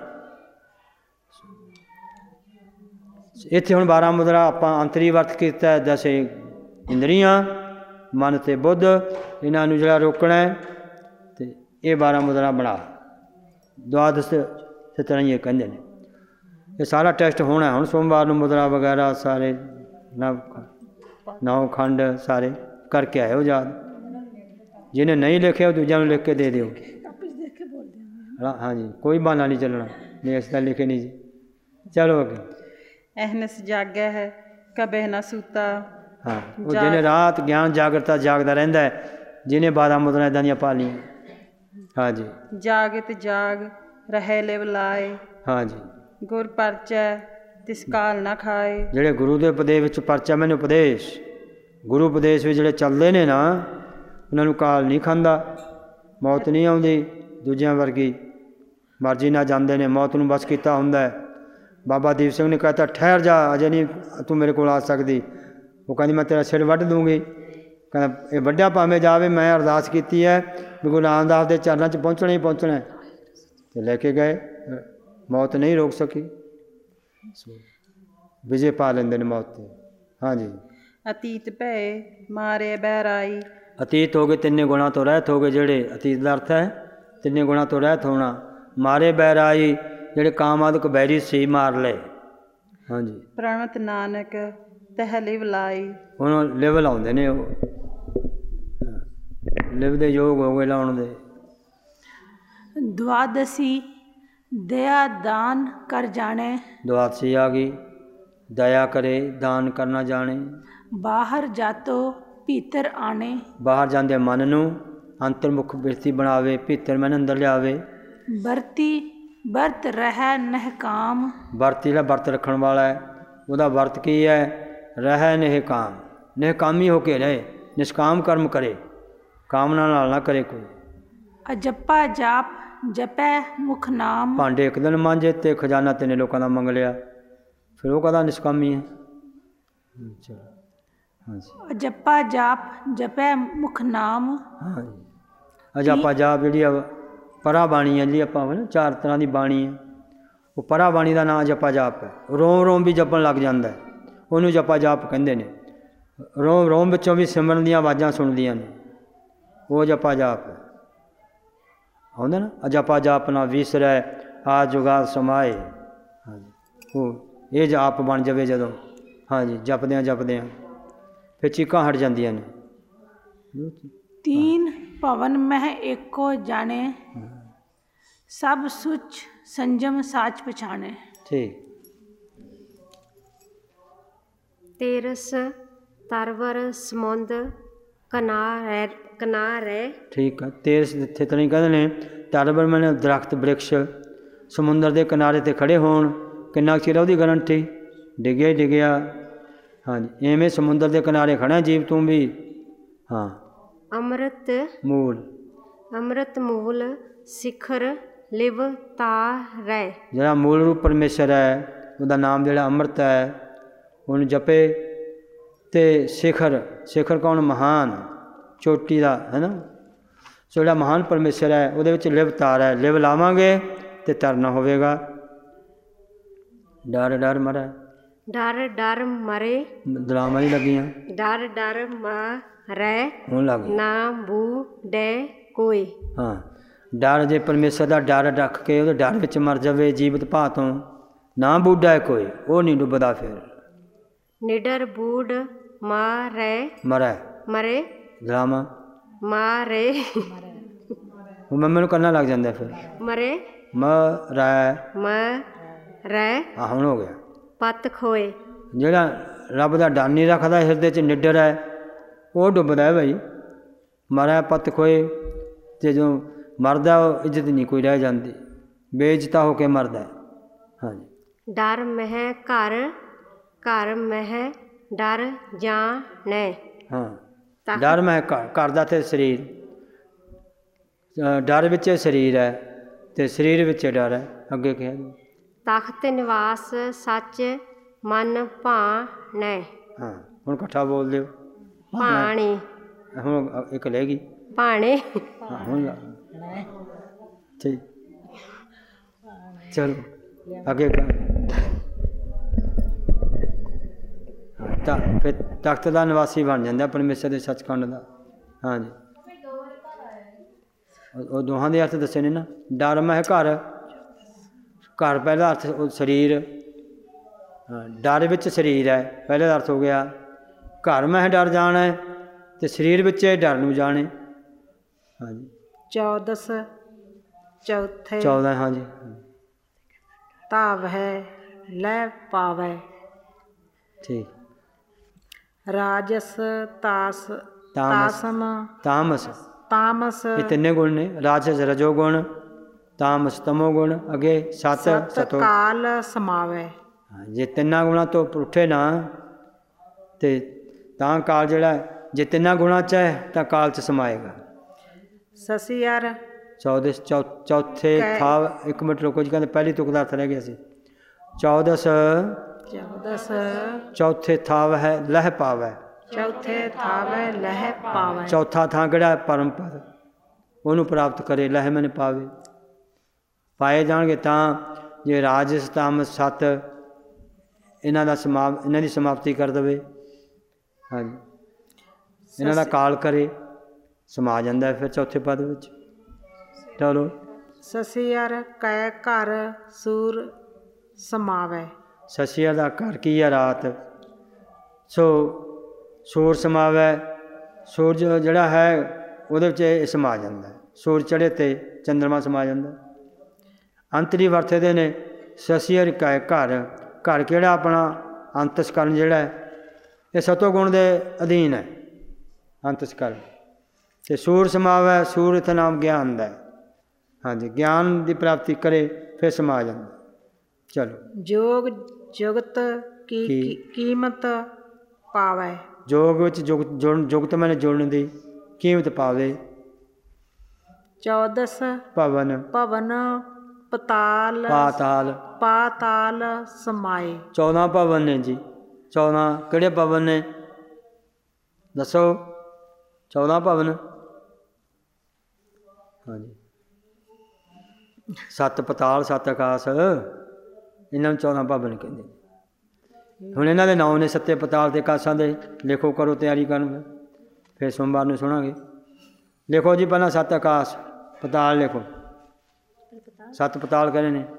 Speaker 1: ਇੱਥੇ ਹੁਣ ਬਾਰਾਂ ਮੁਦਰਾ ਆਪਾਂ ਅੰਤਰੀ ਵਰਤ ਕੀਤਾ। ਦਸੇ ਇੰਦਰੀਆਂ, ਮਨ ਅਤੇ ਬੁੱਧ, ਇਹਨਾਂ ਨੂੰ ਜਿਹੜਾ ਰੋਕਣਾ ਹੈ, ਅਤੇ ਇਹ ਬਾਰਾਂ ਮੁਦਰਾ ਬਣਾ ਦੁਆਦਸ਼ ਸਤਰੰਜੇ ਕਹਿੰਦੇ ਨੇ। ਇਹ ਸਾਰਾ ਟੈਸਟ ਹੋਣਾ ਹੁਣ ਸੋਮਵਾਰ ਨੂੰ। ਮੁਦਰਾ ਵਗੈਰਾ ਸਾਰੇ ਨਵ ਨੌ ਖੰਡ ਸਾਰੇ ਕਰਕੇ ਆਇਓ ਯਾਦ। ਜਿਹਨੇ ਨਹੀਂ ਲਿਖਿਆ ਉਹ ਦੂਜਿਆਂ ਨੂੰ ਲਿਖ ਕੇ ਦੇ ਦਿਓ। ਹਾਂਜੀ, ਕੋਈ ਬਹਾਨਾ ਨਹੀਂ ਚੱਲਣਾ, ਨਹੀਂ ਅਸੀਂ ਤਾਂ ਲਿਖੇ ਨਹੀਂ ਜੀ। ਚਲੋ ਅੱਗੇ।
Speaker 11: ਅਹਨਸ ਜਾਗਿਆ ਹੈ ਕਬਹਿ ਨਾ ਸੂਤਾ।
Speaker 1: ਹਾਂ, ਉਹ ਜਿਹਨੇ ਰਾਤ ਗਿਆਨ ਜਾਗਰਤਾ ਜਾਗਦਾ ਰਹਿੰਦਾ ਹੈ, ਜਿਹਨੇ ਬਾਰਾਂ ਮੁਦਰਾ ਇੱਦਾਂ ਦੀਆਂ ਪਾ ਲਈਆਂ। ਹਾਂਜੀ।
Speaker 11: ਜਾਗਿਤ ਜਾਗ ਰਹੇ ਲਿਵ ਲਾਏ।
Speaker 1: ਹਾਂਜੀ।
Speaker 11: ਗੁਰ ਪਰਚੈ ਤਿਸ ਕਾਲ ਨਾ ਖਾਏ।
Speaker 1: ਜਿਹੜੇ ਗੁਰੂ ਦੇ ਉਪਦੇਸ਼ ਵਿੱਚ ਪਰਚਾ ਮੈਨੂੰ ਉਪਦੇਸ਼, ਗੁਰੂ ਉਪਦੇਸ਼ ਵਿੱਚ ਜਿਹੜੇ ਚੱਲਦੇ ਨੇ ਨਾ, ਉਹਨਾਂ ਨੂੰ ਕਾਲ ਨਹੀਂ ਖਾਂਦਾ, ਮੌਤ ਨਹੀਂ ਆਉਂਦੀ ਦੂਜਿਆਂ ਵਰਗੀ, ਮਰਜ਼ੀ ਨਾਲ ਜਾਂਦੇ ਨੇ। ਮੌਤ ਨੂੰ ਬਸ ਕੀਤਾ ਹੁੰਦਾ ਹੈ। ਬਾਬਾ ਦੀਪ ਸਿੰਘ ਨੇ ਕਹਿਤਾ ਠਹਿਰ ਜਾ, ਅਜੇ ਨਹੀਂ ਤੂੰ ਮੇਰੇ ਕੋਲ ਆ ਸਕਦੀ। ਉਹ ਕਹਿੰਦੀ ਮੈਂ ਤੇਰਾ ਸਿਰ ਵੱਢ ਦੂੰਗੀ। ਕਹਿੰਦਾ ਇਹ ਵੱਢਿਆ ਭਾਵੇਂ ਜਾਵੇ, ਮੈਂ ਅਰਦਾਸ ਕੀਤੀ ਹੈ ਵੀ ਗੁਰੂ ਰਾਮਦਾਸ ਦੇ ਚਰਨਾਂ 'ਚ ਪਹੁੰਚਣਾ ਹੀ ਪਹੁੰਚਣਾ। ਅਤੇ ਲੈ ਕੇ ਗਏ, ਮੌਤ ਨਹੀਂ ਰੋਕ ਸਕੀ, ਵਿਜੇ ਪਾ ਲੈਂਦੇ ਨੇ ਮੌਤ 'ਤੇ। ਹਾਂਜੀ।
Speaker 11: ਅਤੀਤ ਭੈ ਮਾਰੇ ਬਹਿਰਾਈ।
Speaker 1: ਅਤੀਤ ਹੋ ਗਏ, ਤਿੰਨੇ ਗੁਣਾਂ ਤੋਂ ਰਹਿਤ ਹੋ ਗਏ। ਜਿਹੜੇ ਅਤੀਤ ਦਾ ਅਰਥ ਹੈ ਤਿੰਨੇ ਗੁਣਾਂ ਤੋਂ ਰਹਿਤ ਹੋਣਾ। ਮਾਰੇ ਬਹਿਰਾਈ, ਜਿਹੜੇ ਕਾਮ ਆਦਿਕ ਬੈਰੀ ਸੀ ਮਾਰ ਲਏ। ਹਾਂਜੀ।
Speaker 11: ਪ੍ਰਣਵਤ ਨਾਨਕ ਤਹਿ ਲਿਵ ਲਾਈ।
Speaker 1: ਹੁਣ ਲਿਵ ਲਾਉਂਦੇ ਨੇ, ਉਹ ਲਿਵ ਦੇ ਯੋਗ ਹੋ ਗਏ ਲਾਉਣ ਦੇ।
Speaker 12: ਦੁਆਦਸੀ ਦਇਆ ਦਾਨ ਕਰ ਜਾਣੇ।
Speaker 1: ਦੁਆਦਸੀ ਆ ਗਈ, ਦਇਆ ਕਰੇ ਦਾਨ ਕਰਨਾ ਜਾਣੇ।
Speaker 12: ਬਾਹਰ ਜਾਤੋ ਭੀਤਰ ਆਣੇ।
Speaker 1: ਬਾਹਰ ਜਾਂਦੇ ਮਨ ਨੂੰ, ਅੰਤਰਮੁਖ ਬਿਰਤੀ ਬਣਾਵੇ, ਭੀਤਰ ਮਨ ਅੰਦਰ ਲਿਆਵੇ।
Speaker 12: ਵਰਤੀ ਵਰਤ ਰਹਿ ਨਹਿਕਾਮ,
Speaker 1: ਵਰਤੀ ਜਿਹੜਾ ਵਰਤ ਰੱਖਣ ਵਾਲਾ ਹੈ ਉਹਦਾ ਵਰਤ ਕੀ ਹੈ? ਰਹਿ ਨਿਹਕਾਮ, ਨਿਹਕਾਮੀ ਹੋ ਕੇ ਰਹੇ, ਨਿਸ਼ਕਾਮ ਕਰਮ ਕਰੇ, ਕਾਮਨਾ ਨਾਲ ਨਾ ਕਰੇ ਕੋਈ।
Speaker 12: ਅਜੱਪਾ ਜਾਪ ਜਪੈ ਮੁਖ ਨਾਮ,
Speaker 1: ਭਾਂਡੇ ਇੱਕ ਦਿਨ ਮਾਂਜੇ ਤੇ ਖਜ਼ਾਨਾ ਤਿੰਨੇ ਲੋਕਾਂ ਦਾ ਮੰਗ ਲਿਆ, ਫਿਰ ਉਹ ਕਹਦਾ ਨਿਸ਼ਕਾਮੀ ਹੈ। ਅੱਛਾ ਹਾਂਜੀ।
Speaker 12: ਅਜੱਪਾ ਜਾਪ ਜਪੈ ਮੁਖ ਨਾਮ,
Speaker 1: ਹਾਂਜੀ। ਅਜੱਪਾ ਜਾਪ ਜਿਹੜੀ ਆ ਪਰਾ ਬਾਣੀ ਹੈ, ਜਿਹੜੀ ਆਪਾਂ ਨਾ ਚਾਰ ਤਰ੍ਹਾਂ ਦੀ ਬਾਣੀ ਹੈ, ਉਹ ਪਰਾ ਬਾਣੀ ਦਾ ਨਾਂ ਜਪਾ ਜਾਪ ਹੈ। ਰੋਮ ਰੋਮ ਵੀ ਜਪਣ ਲੱਗ ਜਾਂਦਾ, ਉਹਨੂੰ ਜਪਾ ਜਾਪ ਕਹਿੰਦੇ ਨੇ। ਰੋਮ ਰੋਮ ਵਿੱਚੋਂ ਵੀ ਸਿਮਰਨ ਦੀਆਂ ਆਵਾਜ਼ਾਂ ਸੁਣਦੀਆਂ ਨੇ, ਉਹ ਜਪਾ ਜਾਪ ਹੈ। ਆਉਂਦਾ ਨਾ, ਅਜਪਾ ਜਾਪ ਨਾ ਵਿਸਰੈ ਆ ਜੁਗਾਦ ਸਮਾਏ। ਹਾਂਜੀ, ਉਹ ਇਹ ਜਾਪ ਬਣ ਜਾਵੇ ਜਦੋਂ, ਹਾਂਜੀ, ਜਪਦਿਆਂ ਜਪਦਿਆਂ ਫਿਰ ਚੀਕਾਂ ਹਟ ਜਾਂਦੀਆਂ ਨੇ।
Speaker 12: ਤੀਨ ਭਵਨ ਮਹਿ ਏਕੋ ਜਾਣੇ, ਸਭ ਸੁਚ ਸੰਜਮ ਸਾਚ ਪਛਾਣੇ।
Speaker 1: ਠੀਕ।
Speaker 13: ਤੇਰਸ ਤਰਵਰ ਸਮੁੰਦ ਕਨਾਰੈ ਕਨਾਰੈ। ਠੀਕ ਆ। ਤੇਰਸ ਜਿੱਥੇ ਤਾਂ ਨਹੀਂ ਕਹਿੰਦੇ ਨੇ ਤਰਵਰ ਮੈਨੇ ਦਰਖਤ ਬ੍ਰਿਕਸ਼ ਸਮੁੰਦਰ ਦੇ ਕਿਨਾਰੇ 'ਤੇ ਖੜ੍ਹੇ ਹੋਣ, ਕਿੰਨਾ ਚਿਰ ਉਹਦੀ ਗਰੰਟੀ, ਡਿੱਗਿਆ ਹੀ ਡਿੱਗਿਆ। ਹਾਂਜੀ, ਐਵੇਂ ਸਮੁੰਦਰ ਦੇ ਕਿਨਾਰੇ ਖੜ੍ਹਾ ਜੀਵ ਤੂੰ ਵੀ। ਹਾਂ। ਅੰਮ੍ਰਿਤ ਮੂਲ, ਅੰਮ੍ਰਿਤ ਮੂਲ ਸਿਖਰ ਲਿਵ ਤਾਰੈ। ਜਿਹੜਾ ਮੂਲ ਰੂਪ ਪਰਮੇਸ਼ਰ ਹੈ, ਉਹਦਾ ਨਾਮ ਜਿਹੜਾ ਅੰਮ੍ਰਿਤ ਹੈ, ਉਹਨੂੰ ਜਪੇ। ਅਤੇ ਸਿਖਰ, ਸਿਖਰ ਕੌਣ? ਮਹਾਨ, ਚੋਟੀ ਦਾ ਹੈ ਨਾ। ਸੋ ਜਿਹੜਾ ਮਹਾਨ ਪਰਮੇਸ਼ਰ ਹੈ ਉਹਦੇ ਵਿੱਚ ਲਿਵ ਤਾਰ ਹੈ। ਲਿਵ ਲਾਵਾਂਗੇ ਅਤੇ ਤਰਨਾ ਹੋਵੇਗਾ। ਡਰ ਡਰ ਮਰੈ, ਡਰ ਡਰ ਮਰੇ, ਦਲਾਵਾਂ ਹੀ ਲੱਗੀਆਂ। ਡਰ ਡਰ ਮਰੈ ਹੁਣ ਲੱਗ ਨਾ ਬੂਢੈ ਕੋਈ। ਹਾਂ, ਡਰ ਜੇ ਪਰਮੇਸ਼ਰ ਦਾ ਡਰ ਰੱਖ ਕੇ ਉਹਦੇ ਡਰ ਵਿੱਚ ਮਰ ਜਾਵੇ ਜੀਵਤ ਭਾਅ ਤੋਂ, ਨਾ ਬੂਢਾ ਹੈ ਕੋਈ, ਉਹ ਨਹੀਂ ਡੁੱਬਦਾ ਫਿਰ। ਨਿਡਰ ਬੂਢ ਮਾਰੈ, ਮਰੈ ਮਰੇ, ਦਲਾਵਾਂ ਮਾਰੇ, ਉਹ ਮੰਮੀ ਨੂੰ ਕਰਨਾ ਲੱਗ ਜਾਂਦਾ ਫਿਰ। ਮਰੇ ਮਰੈ ਮਰੈ, ਆ ਹੁਣ ਹੋ ਗਿਆ। ਪੱਤ ਖੋਏ, ਜਿਹੜਾ ਰੱਬ ਦਾ ਡਰ ਨਹੀਂ ਰੱਖਦਾ ਹਿਰਦੇ 'ਚ, ਨਿਡਰ ਹੈ, ਉਹ ਡੁੱਬਦਾ ਹੈ ਭਾਈ। ਮਰੈ ਪੱਤ ਖੋਏ, ਅਤੇ ਜਦੋਂ ਮਰਦਾ ਉਹ ਇੱਜ਼ਤ ਨਹੀਂ ਕੋਈ ਰਹਿ ਜਾਂਦੀ, ਬੇਇੱਜ਼ਤਾ ਹੋ ਕੇ ਮਰਦਾ। ਹਾਂਜੀ। ਡਰ ਮਹਿ ਘਰ, ਘਰ ਮਹਿ ਡਰ ਜਾਣੈ। ਹਾਂ, ਡਰ ਮਹਿ ਘਰ, ਘਰ ਦਾ ਅਤੇ ਸਰੀਰ, ਡਰ ਵਿੱਚ ਸਰੀਰ ਹੈ ਅਤੇ ਸਰੀਰ ਵਿੱਚ ਡਰ ਹੈ। ਅੱਗੇ ਕਿਹਾ ਤਖਤ ਨਿਵਾਸ ਸੱਚ ਮਨ ਭਾਣੈ। ਹਾਂ, ਹੁਣ ਇਕੱਠਾ ਬੋਲ ਦਿਓ। ਭਾਣੇ, ਹੁਣ ਇੱਕ ਲੈ ਗਈ ਭਾਣੇ। ਹਾਂ, ਹੁਣ ਠੀਕ, ਚਲੋ ਅੱਗੇ ਕਰ। ਤਾਂ ਫਿਰ ਤਖਤ ਦਾ ਨਿਵਾਸੀ ਬਣ ਜਾਂਦਾ ਪਰਮੇਸ਼ਰ ਦੇ ਸੱਚਖੰਡ ਦਾ। ਹਾਂਜੀ, ਉਹ ਦੋਹਾਂ ਦੇ ਅਰਥ ਦੱਸੇ ਨੇ ਨਾ। ਡਰ ਮਹਿ ਘਰ, ਘਰ ਪਹਿਲਾ ਅਰਥ ਉਹ ਸਰੀਰ, ਡਰ ਵਿੱਚ ਸਰੀਰ ਹੈ, ਪਹਿਲੇ ਦਾ ਅਰਥ ਹੋ ਗਿਆ। ਘਰ ਮਹਿ ਡਰ ਜਾਣਾ ਅਤੇ ਸਰੀਰ ਵਿੱਚ ਡਰ ਨੂੰ ਜਾਣੇ। ਹਾਂਜੀ।
Speaker 12: ਚੌਦਸ ਚੌਥੇ
Speaker 1: ਚੌਦਾਂ। ਹਾਂਜੀ।
Speaker 12: ਤਾਵ ਹੈ ਲੈ ਪਾਵੈ। ਠੀਕ। ਰਾਜਸ ਤਾਸ ਤਾਸਮ ਤਾਮਸ, ਤਾਮਸ ਇਹ ਤਿੰਨੇ ਗੁਣ ਨੇ। ਰਾਜਸ ਰਜੋ ਗੁਣ, ਤਾਮਸ ਤਮੋ ਗੁਣ। ਅੱਗੇ ਸਤ ਸਤੋ ਕਾਲ ਸਮਾਵੈ। ਜੇ ਤਿੰਨਾਂ ਗੁਣਾਂ ਤੋਂ ਉੱਠੇ ਨਾ ਅਤੇ ਤਾਂ ਕਾਲ ਜਿਹੜਾ, ਜੇ ਤਿੰਨਾਂ ਗੁਣਾਂ 'ਚ ਹੈ ਤਾਂ ਕਾਲ 'ਚ ਸਮਾਏਗਾ। ਸਸੀਅਰ ਚੌਦਸ ਚੌ ਚੌਥੇ ਥਾਵ। ਇੱਕ ਮਿੰਟ ਰੁਕੋ ਜੀ, ਕਹਿੰਦੇ ਪਹਿਲੀ ਤੁਕ ਦਾ ਅਰਥ ਰਹਿ ਗਿਆ ਸੀ। ਚੌਦਸ ਚੌਦਸ ਚੌਥੇ ਥਾਵ ਹੈ ਲਹਿ ਪਾਵੈ। ਚੌਥੇ ਥਾਵ ਹੈ ਲਹਿ ਪਾਵੈ। ਚੌਥਾ ਥਾਂ ਕਿਹੜਾ? ਪਰਮ ਪਦ, ਉਹਨੂੰ ਪ੍ਰਾਪਤ ਕਰੇ। ਲਹਿ ਮੈਨੇ ਪਾਵੇ, ਪਾਏ ਜਾਣਗੇ ਤਾਂ ਜੇ ਰਾਜਸ ਤਾਮਸ ਸੱਤ ਇਹਨਾਂ ਦਾ ਸਮਾ ਇਹਨਾਂ ਦੀ ਸਮਾਪਤੀ ਕਰ ਦੇਵੇ। ਹਾਂਜੀ, ਇਹਨਾਂ ਦਾ ਕਾਲ ਕਰੇ, ਸਮਾ ਜਾਂਦਾ ਫਿਰ ਚੌਥੇ ਪਦ ਵਿੱਚ। ਚਲੋ। ਸਸੀਅਰ ਕੈ ਘਰ ਸੂਰ ਸਮਾਵੈ। ਸਸੀਅਰ ਦਾ ਘਰ ਕੀ ਹੈ? ਰਾਤ। ਸੋ ਸੂਰ ਸਮਾਵੈ, ਸੂਰਜ ਜਿਹੜਾ ਹੈ ਉਹਦੇ ਵਿੱਚ ਇਹ ਸਮਾ ਜਾਂਦਾ। ਸੂਰਜ ਚੜ੍ਹੇ 'ਤੇ ਚੰਦਰਮਾ ਸਮਾ ਜਾਂਦਾ। ਅੰਤਰੀ ਵਰਤੇ ਦੇ ਨੇ ਸਸੀਅਰ ਕੈ ਘਰ। ਘਰ ਕਿਹੜਾ? ਆਪਣਾ ਅੰਤਸਕਰਨ ਜਿਹੜਾ ਹੈ, ਇਹ ਸਤੋ ਗੁਣ ਦੇ ਅਧੀਨ ਹੈ। ਅੰਤਸਕਰਨ
Speaker 1: ਤੇ ਸੂਰ ਸਮਾਵੈ, ਸੂਰ ਇੱਥੇ ਨਾਮ ਗਿਆਨ ਦਾ। ਹਾਂਜੀ, ਗਿਆਨ ਦੀ ਪ੍ਰਾਪਤੀ ਕਰੇ ਫਿਰ ਸਮਾ ਜਾਂਦਾ। ਚਲੋ।
Speaker 12: ਜੋਗ ਜੁਗਤ ਕੀ ਕੀਮਤ ਪਾਵੈ।
Speaker 1: ਜੋਗ ਵਿੱਚ ਜੁਗਤ ਜੁੜਨ, ਜੁਗਤ ਮੈਨੇ ਜੁੜਨ ਦੀ ਕੀਮਤ ਪਾਵੇ।
Speaker 12: ਚੌਦਸ
Speaker 1: ਭਵਨ
Speaker 12: ਭਵਨ ਪਤਾਲ
Speaker 1: ਪਾਤਾਲ
Speaker 12: ਪਾਤਾਲ ਸਮਾਏ।
Speaker 1: ਚੌਦਾਂ ਭਵਨ ਨੇ ਜੀ। ਚੌਦਾਂ ਕਿਹੜੇ ਭਵਨ ਨੇ ਦੱਸੋ? ਚੌਦਾਂ ਭਵਨ। ਹਾਂਜੀ, ਸੱਤ ਪਤਾਲ ਸੱਤ ਆਕਾਸ਼, ਇਹਨਾਂ ਨੂੰ ਚੌਦਾਂ ਭਵਨ ਕਹਿੰਦੇ। ਹੁਣ ਇਹਨਾਂ ਦੇ ਨਾਂ ਨੇ ਸੱਤੇ ਪਤਾਲ ਤੇ ਆਕਾਸ਼ਾਂ ਦੇ। ਲਿਖੋ, ਕਰੋ ਤਿਆਰੀ ਕਰਨ, ਫਿਰ ਸੋਮਵਾਰ ਨੂੰ ਸੁਣਾਂਗੇ। ਲਿਖੋ ਜੀ ਪਹਿਲਾਂ ਸੱਤ ਆਕਾਸ਼ ਪਤਾਲ ਲਿਖੋ। ਸੱਤ ਪਤਾਲ ਕਹਿੰਦੇ ਨੇ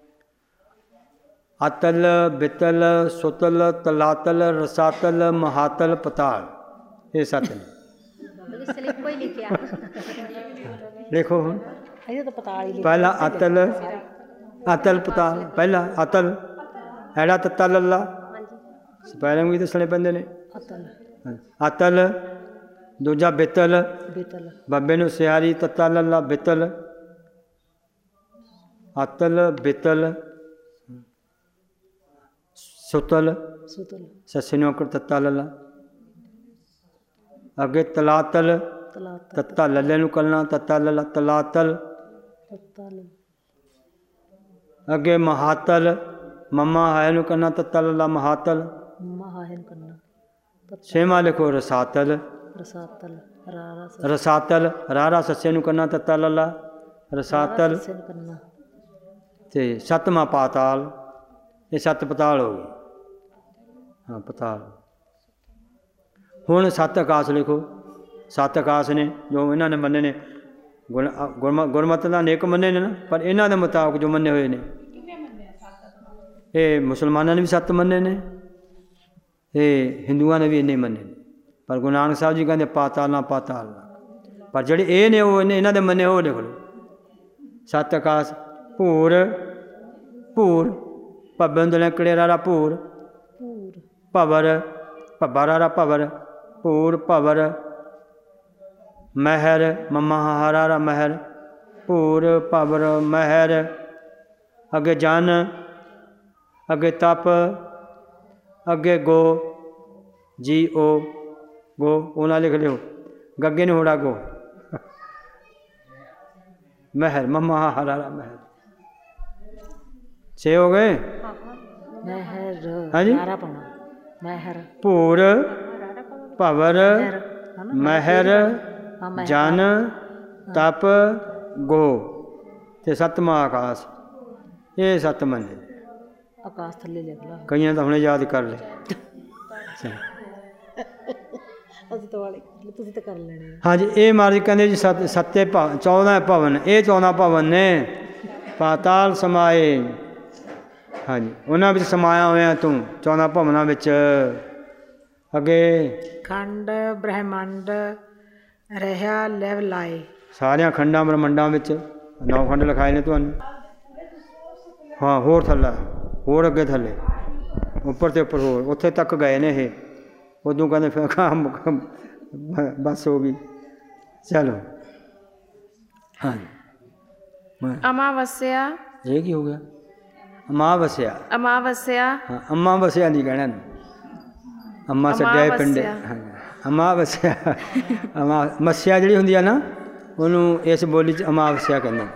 Speaker 1: ਅਤਲ ਬਿਤਲ ਸੁਤਲ ਤਲਾਤਲ ਰਸਾਤਲ ਮਹਾਤਲ ਪਤਾਲ, ਇਹ ਸੱਤ ਨੇ। ਲਿਖੋ ਹੁਣ ਪਹਿਲਾ ਅਤਲ ਅਤਲ ਪਤਾਲ। ਪਹਿਲਾ ਅਤਲ ਐੜਾ ਤੱਤਾ ਲੱਲਾ, ਸਪੈਲਿੰਗ ਵੀ ਦੱਸਣੇ ਪੈਂਦੇ ਨੇ। ਅਤਲ। ਦੂਜਾ ਬਿਤਲ, ਬੱਬੇ ਨੂੰ ਸਿਆਰੀ ਤੱਤਾ ਲੱਲਾ ਬਿਤਲ। ਅਤਲ ਬਿਤਲ ਸੁਤਲ ਸੱਸੇ ਨੂੰ ਅੰਕੜ ਤੱਤਾ ਲੱਲਾ। ਅੱਗੇ ਤਲਾਤਲ, ਤੱਤਾ ਲੱਲੇ ਨੂੰ ਕਰਨਾ ਤੱਤਾ ਲੱਲਾ ਤਲਾਤਲ। ਅੱਗੇ ਮਹਾਤਲ, ਮਮਾ ਹਾਏ ਨੂੰ ਕਰਨਾ ਤੱਤਾ ਲੱਲਾ ਮਹਾਤਲ। ਛੇਵਾਂ ਲਿਖੋ ਰਸਾਤਲ। ਰਸਾਤਲ ਰਾਰਾ ਸੱਸੇ ਨੂੰ ਕਰਨਾ ਤੱਤਾ ਲੱਲਾ ਰਸਾਤਲ। ਤੇ ਸੱਤਵਾਂ ਪਾਤਾਲ। ਇਹ ਸੱਤ ਪਤਾਲ ਹੋ ਗਏ। ਹਾਂ ਪਤਾਲ। ਹੁਣ ਸੱਤ ਆਕਾਸ਼ ਲਿਖੋ। ਸੱਤ ਆਕਾਸ਼ ਨੇ ਜੋ ਇਹਨਾਂ ਨੇ ਮੰਨੇ ਨੇ। ਗੁਣ ਗੁਰਮ ਗੁਰਮਤਿ ਦਾ ਅਨੇਕ ਮੰਨੇ ਨੇ ਨਾ, ਪਰ ਇਹਨਾਂ ਦੇ ਮੁਤਾਬਕ ਜੋ ਮੰਨੇ ਹੋਏ ਨੇ, ਇਹ ਮੁਸਲਮਾਨਾਂ ਨੇ ਵੀ ਸੱਤ ਮੰਨੇ ਨੇ, ਇਹ ਹਿੰਦੂਆਂ ਨੇ ਵੀ ਇੰਨੇ ਮੰਨੇ ਨੇ। ਪਰ ਗੁਰੂ ਨਾਨਕ ਸਾਹਿਬ ਜੀ ਕਹਿੰਦੇ ਪਾਤਾਲ ਨਾ ਪਾਤਾਲ ਨਾ। ਪਰ ਜਿਹੜੇ ਇਹ ਨੇ ਉਹ ਇਹਨਾਂ ਦੇ ਮੰਨੇ ਉਹ ਲਿਖ ਲਓ। ਸੱਤ ਆਕਾਸ਼ ਭੂਰ ਭੂਰ ਭੱਬਨ ਦੇ ਕੜੇ ਰਾਰਾ ਭੂਰ ਭਵਰ ਭੱਬਾ ਰਾਰਾ ਭਵਰ ਭੂਰ ਭਵਰ ਮਹਿਰ ਮਮਾ ਹਾਰਾ ਮਹਿਰ ਭੂਰ ਭਵਰ ਮਹਿਰ। ਅੱਗੇ ਜਨ, ਅੱਗੇ ਤਪ, ਅੱਗੇ ਗੋ ਜੀ ਓ ਗੋ, ਉਹਨਾਂ ਲਿਖ ਲਿਓ। ਗੱਗੇ ਨੂੰ ਹੋੜਾ ਗੋ ਮਹਿਰ ਮਮਾ ਹਾਰਾ ਮਹਿਰ। ਛੇ ਹੋ ਗਏ। ਹਾਂਜੀ, ਭੂਰ ਭਵਰ ਮਹਿਰ ਜਨ ਤਪ ਗੋ ਤੇ ਸੱਤਵਾਂ ਆਕਾਸ਼। ਇਹ ਸੱਤ ਮੰਨੇ। ਆਕਾਸ਼ ਥੱਲੇ ਲਿਖ ਲਾ, ਕਈਆਂ ਤਾਂ ਹੁਣੇ ਯਾਦ ਕਰ ਲਏ। ਤੁਸੀਂ ਤਾਂ ਕਰ ਲੈਣੇ। ਹਾਂਜੀ, ਇਹ ਮਹਾਰਾਜ ਕਹਿੰਦੇ ਜੀ ਸੱਤ ਸੱਤੇ ਭਵਨ ਚੌਦਾਂ ਭਵਨ। ਇਹ ਚੌਦਾਂ ਭਵਨ ਨੇ ਪਾਤਾਲ ਸਮਾਏ। ਹਾਂਜੀ, ਉਹਨਾਂ ਵਿੱਚ ਸਮਾਇਆ ਹੋਇਆ ਤੂੰ ਚੌਦਾਂ ਭਵਨਾਂ ਵਿੱਚ। ਅੱਗੇ
Speaker 12: ਖੰਡ ਬ੍ਰਹਿਮੰਡ ਰਹਿਆ ਲੈਵ ਲਾਏ।
Speaker 1: ਸਾਰਿਆਂ ਖੰਡਾਂ ਬ੍ਰਹਮੰਡਾਂ ਵਿੱਚ ਨੌ ਖੰਡ ਲਿਖਾਏ ਨੇ ਤੁਹਾਨੂੰ। ਹਾਂ, ਹੋਰ ਥੱਲੇ, ਹੋਰ ਅੱਗੇ ਥੱਲੇ, ਉੱਪਰ ਤੇ ਉੱਪਰ ਹੋਰ, ਉੱਥੇ ਤੱਕ ਗਏ ਨੇ ਇਹ। ਉਦੋਂ ਕਹਿੰਦੇ ਫਿਰ ਕੰਮ ਬਸ ਹੋ ਗਈ। ਚਲੋ। ਹਾਂਜੀ,
Speaker 14: ਅਮਾਵਸਿਆ।
Speaker 1: ਇਹ ਕੀ ਹੋ ਗਿਆ? ਅਮਾਵਸਿਆ।
Speaker 14: ਅਮਾਵਸਿਆ।
Speaker 1: ਹਾਂ, ਅਮਾਵਸਿਆ ਨਹੀਂ ਕਹਿਣਾ। ਅੰਮਾ ਛੱਡਿਆ ਪਿੰਡ। ਅਮਾਵਸਿਆ। ਅਮਾ ਮੱਸਿਆ ਜਿਹੜੀ ਹੁੰਦੀ ਆ ਨਾ, ਉਹਨੂੰ ਇਸ ਬੋਲੀ 'ਚ ਅਮਾਵਸਿਆ ਕਹਿੰਦੇ।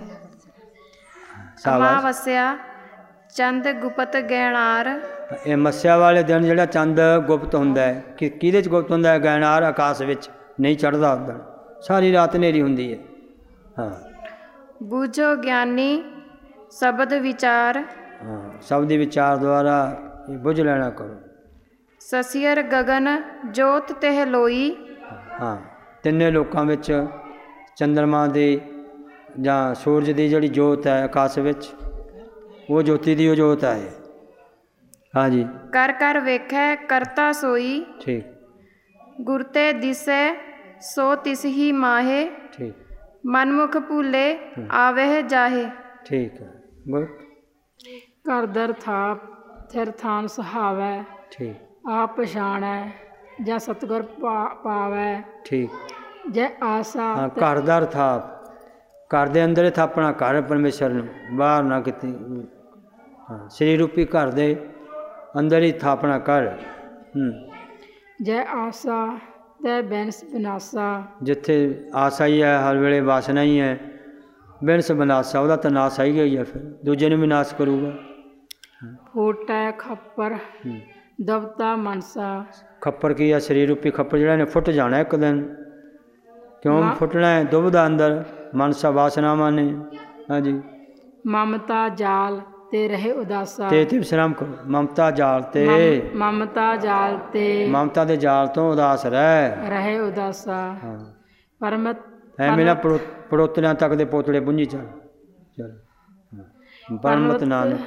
Speaker 14: ਅਮਾਵਸਿਆ ਚੰਦ ਗੁਪਤ ਗਹਿਣਾਰ।
Speaker 1: ਇਹ ਮੱਸਿਆ ਵਾਲੇ ਦਿਨ ਜਿਹੜਾ ਚੰਦ ਗੁਪਤ ਹੁੰਦਾ ਹੈ, ਕਿ ਕਿਹਦੇ 'ਚ ਗੁਪਤ ਹੁੰਦਾ ਹੈ? ਗਹਿਣਾਰ ਆਕਾਸ਼ ਵਿੱਚ ਨਹੀਂ ਚੜ੍ਹਦਾ ਉੱਧਰ, ਸਾਰੀ ਰਾਤ ਹਨੇਰੀ ਹੁੰਦੀ ਹੈ। ਹਾਂ। ਬੂਝੋ ਗਿਆਨੀ ਸ਼ਬਦ ਵਿਚਾਰ। ਹਾਂ, ਸ਼ਬਦ ਵਿਚਾਰ ਦੁਆਰਾ ਇਹ ਬੁੱਝ ਲੈਣਾ ਕਰੋ।
Speaker 14: ਸਸੀਅਰ ਗਗਨ ਜੋਤ ਤਹਿ ਲੋਈ।
Speaker 1: ਹਾਂ, ਤਿੰਨੇ ਲੋਕਾਂ ਵਿੱਚ ਚੰਦਰਮਾ ਦੀ ਜਾਂ ਸੂਰਜ ਦੀ ਜਿਹੜੀ ਜੋਤ ਹੈ ਆਕਾਸ਼ ਵਿੱਚ, ਉਹ ਜੋਤੀ ਦੀ ਉਹ ਜੋਤ ਹੈ। ਹਾਂਜੀ।
Speaker 14: ਕਰ ਕਰ ਵੇਖੈ ਕਰਤਾ ਸੋਈ।
Speaker 1: ਠੀਕ।
Speaker 14: ਗੁਰ ਤੇ ਦਿਸੈ ਸੋ ਤਿਸ ਹੀ ਮਾਹੇ।
Speaker 1: ਠੀਕ।
Speaker 14: ਮਨਮੁਖ ਭੂਲੇ ਆਵਹਿ ਜਾਹੇ।
Speaker 1: ਠੀਕ ਹੈ। ਗੁੱਡ।
Speaker 12: ਘਰ ਦਰ ਥਾਪ ਥਿਰ ਥਾਨ ਸੁਹਾਵੈ।
Speaker 1: ਠੀਕ।
Speaker 12: ਆਪ ਪਛਾਣੈ ਜਾਂ ਸਤਿਗੁਰ ਪਾ ਪਾਵੈ।
Speaker 1: ਠੀਕ।
Speaker 12: ਜੈ ਆਸਾ
Speaker 1: ਹਾਂ ਘਰ ਦਾ ਥਾਪ, ਘਰ ਦੇ ਅੰਦਰ ਥਾਪਣਾ ਘਰ ਪਰਮੇਸ਼ਰ ਨੂੰ, ਬਾਹਰ ਨਾ ਕਿਤੇ। ਹਾਂ ਸਰੀਰ ਰੂਪੀ ਘਰ ਦੇ ਅੰਦਰ ਹੀ ਥਾਪਣਾ ਕਰ। ਹੂੰ
Speaker 12: ਜੈ ਆਸਾ ਤੈ ਬੈਨਸ ਬਨਾਸਾ,
Speaker 1: ਜਿੱਥੇ ਆਸਾ ਹੀ ਹੈ ਹਰ ਵੇਲੇ ਵਾਸਨਾ ਹੀ ਹੈ, ਬੈਨਸ ਬਨਾਸਾ ਉਹਦਾ ਤਾਂ ਨਾਸ ਆਈ ਗਈ ਹੈ, ਫਿਰ ਦੂਜੇ ਨੂੰ ਵੀ ਨਾਸ ਕਰੂਗਾ।
Speaker 12: ਫੋਟਾ ਖੱਪਰ ਦਬਤਾ ਮਨਸਾ,
Speaker 1: ਖੱਪਰ ਕੀ ਆ? ਸਰੀਰ ਰੂਪੀ ਖੱਪਰ ਜਿਹੜਾ ਨੇ ਫੁੱਟ ਜਾਣਾ ਇੱਕ ਦਿਨ। ਕਿਉਂ ਫੁੱਟਣਾ ਹੈ? ਦੁਬਦਾ ਅੰਦਰ ਮਨਸਾ ਵਾਸਨਾਵਾਂ ਨੇ। ਹਾਂਜੀ
Speaker 12: ਮਮਤਾ ਜਾਲ ਤੇ ਰਹੇ ਉਦਾਸਾ,
Speaker 1: ਤੇ ਤੇ ਵਿਸ਼ਰਾਮ ਕਰੋ। ਮਮਤਾ ਜਾਲ ਤੇ
Speaker 12: ਮਮਤਾ ਜਾਲ ਤੇ
Speaker 1: ਮਮਤਾ ਦੇ ਜਾਲ ਤੋਂ ਉਦਾਸ ਰਹਿ
Speaker 12: ਰਹੇ ਉਦਾਸਾ।
Speaker 1: ਹਾਂ
Speaker 12: ਪਰਮਤ
Speaker 1: ਐਵੇਂ ਨਾ ਪੜੋਤਰਿਆਂ ਤੱਕ ਦੇ ਪੋਤੜੇ ਪੁੰਜੀ ਚੱਲ ਚੱਲ ਪਰਮਤ ਨਾਨਕ।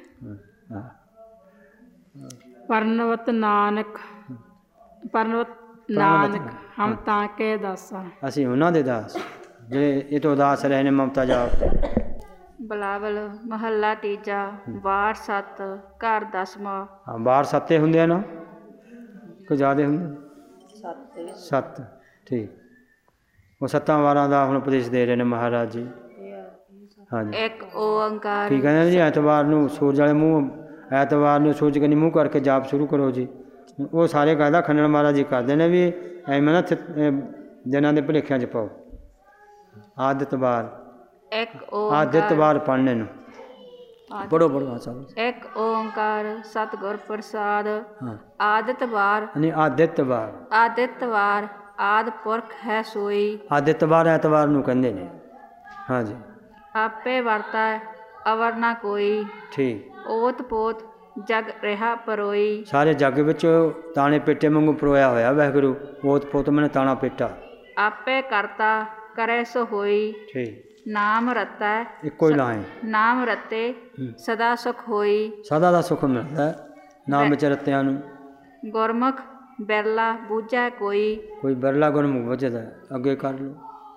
Speaker 12: ਪਰਨਵਤ ਨਾਨਕ ਪਰਨਵਤ ਨਾਨਕ ਹਮ ਤਾਂ ਕੇ ਦਾਸਾ,
Speaker 1: ਅਸੀਂ ਉਹਨਾਂ ਦੇ ਦਾਸ ਜਿਹੜੇ ਇਹ ਤੋਂ ਉਦਾਸ ਰਹੇ ਨੇ ਮਮਤਾ ਜਾਲ ਤੋਂ।
Speaker 14: ਬਲਾਵਲ ਮਹੱਲਾ ਤੀਜਾ ਵਾਰ ਸੱਤ ਘਰ ਦਸਵਾਂ।
Speaker 1: ਹਾਂ ਵਾਰ ਸੱਤੇ ਹੁੰਦੇ ਆ ਨਾ ਕੋਈ ਜ਼ਿਆਦਾ ਹੁੰਦੇ? ਸੱਤ ਸੱਤ ਠੀਕ। ਉਹ ਸੱਤਾਂ ਵਾਰਾਂ ਦਾ ਹੁਣ ਉਪਦੇਸ਼ ਦੇ ਰਹੇ ਨੇ ਮਹਾਰਾਜ ਜੀ। ਹਾਂਜੀ
Speaker 14: ਇੱਕ ਓੰਕਾਰ।
Speaker 1: ਕੀ ਕਹਿੰਦੇ ਜੀ? ਐਤਵਾਰ ਨੂੰ ਸੂਰਜ ਵਾਲੇ ਮੂੰਹ, ਐਤਵਾਰ ਨੂੰ ਸੂਰਜ ਕਨੀ ਮੂੰਹ ਕਰਕੇ ਜਾਪ ਸ਼ੁਰੂ ਕਰੋ ਜੀ। ਉਹ ਸਾਰੇ ਕਾਇਦਾ ਖੰਡਨ ਮਹਾਰਾਜ ਜੀ ਕਰਦੇ ਨੇ ਵੀ ਐਵੇਂ ਨਾ ਦਿਨਾਂ ਦੇ ਭੁਲੇਖਿਆਂ 'ਚ ਪਾਓ। ਆਦਿਤਵਾਰ
Speaker 14: ਇੱਕ
Speaker 1: ਆਦਿਤਵਾਰ ਪੜ੍ਹਨੇ ਨੂੰ ਪੜੋ ਪੜੋ ਸਭ।
Speaker 14: ਇੱਕ ਓੰਕਾਰ ਸਤਿਗੁਰ ਪ੍ਰਸਾਦ। ਆਦਿਤਵਾਰ
Speaker 1: ਨਹੀਂ ਆਦਿਤਵਾਰ,
Speaker 14: ਆਦਿਤਵਾਰ ਆਦਿ ਪੁਰਖ ਹੈ ਸੋਈ।
Speaker 1: ਆਦਿਤਵਾਰ ਐਤਵਾਰ ਨੂੰ ਕਹਿੰਦੇ ਨੇ। ਹਾਂਜੀ
Speaker 14: ਆਪੇ ਵਰਤਾ ਅਵਰ ਨਾ ਕੋਈ।
Speaker 1: ਠੀਕ।
Speaker 14: ਓਤ ਪੋਤ ਜਗ ਰਿਹਾ ਪਰੋਈ।
Speaker 1: ਸਾਰੇ ਜੱਗ ਵਿੱਚ ਤਾਣੇ ਪੇਟੇ ਵਾਂਗੂ ਪਰੋਇਆ ਹੋਇਆ ਵਾਹਿਗੁਰੂ। ਓਤ ਪੋਤ ਮੈਨੇ ਤਾਣਾ ਪੇਟਾ।
Speaker 14: ਆਪੇ ਕਰਤਾ ਕਰੇ ਸੋ ਹੋਈ।
Speaker 1: ਠੀਕ।
Speaker 14: ਨਾਮ ਰਤਾ
Speaker 1: ਇੱਕੋ ਹੀ ਲਾਏ।
Speaker 14: ਨਾਮ ਰਤੇ ਸਦਾ ਸੁਖ ਹੋਈ।
Speaker 1: ਸਦਾ ਦਾ ਸੁਖ ਮਿਲਦਾ ਨਾਮ ਵਿੱਚ ਰਤਿਆਂ ਨੂੰ।
Speaker 14: ਗੁਰਮੁਖ ਬਿਰਲਾ ਬੂਝੈ ਕੋਈ।
Speaker 1: ਕੋਈ ਬਿਰਲਾ ਗੁਰਮੁਖ ਬੁਝਦਾ। ਅੱਗੇ ਕਰ ਲਓ।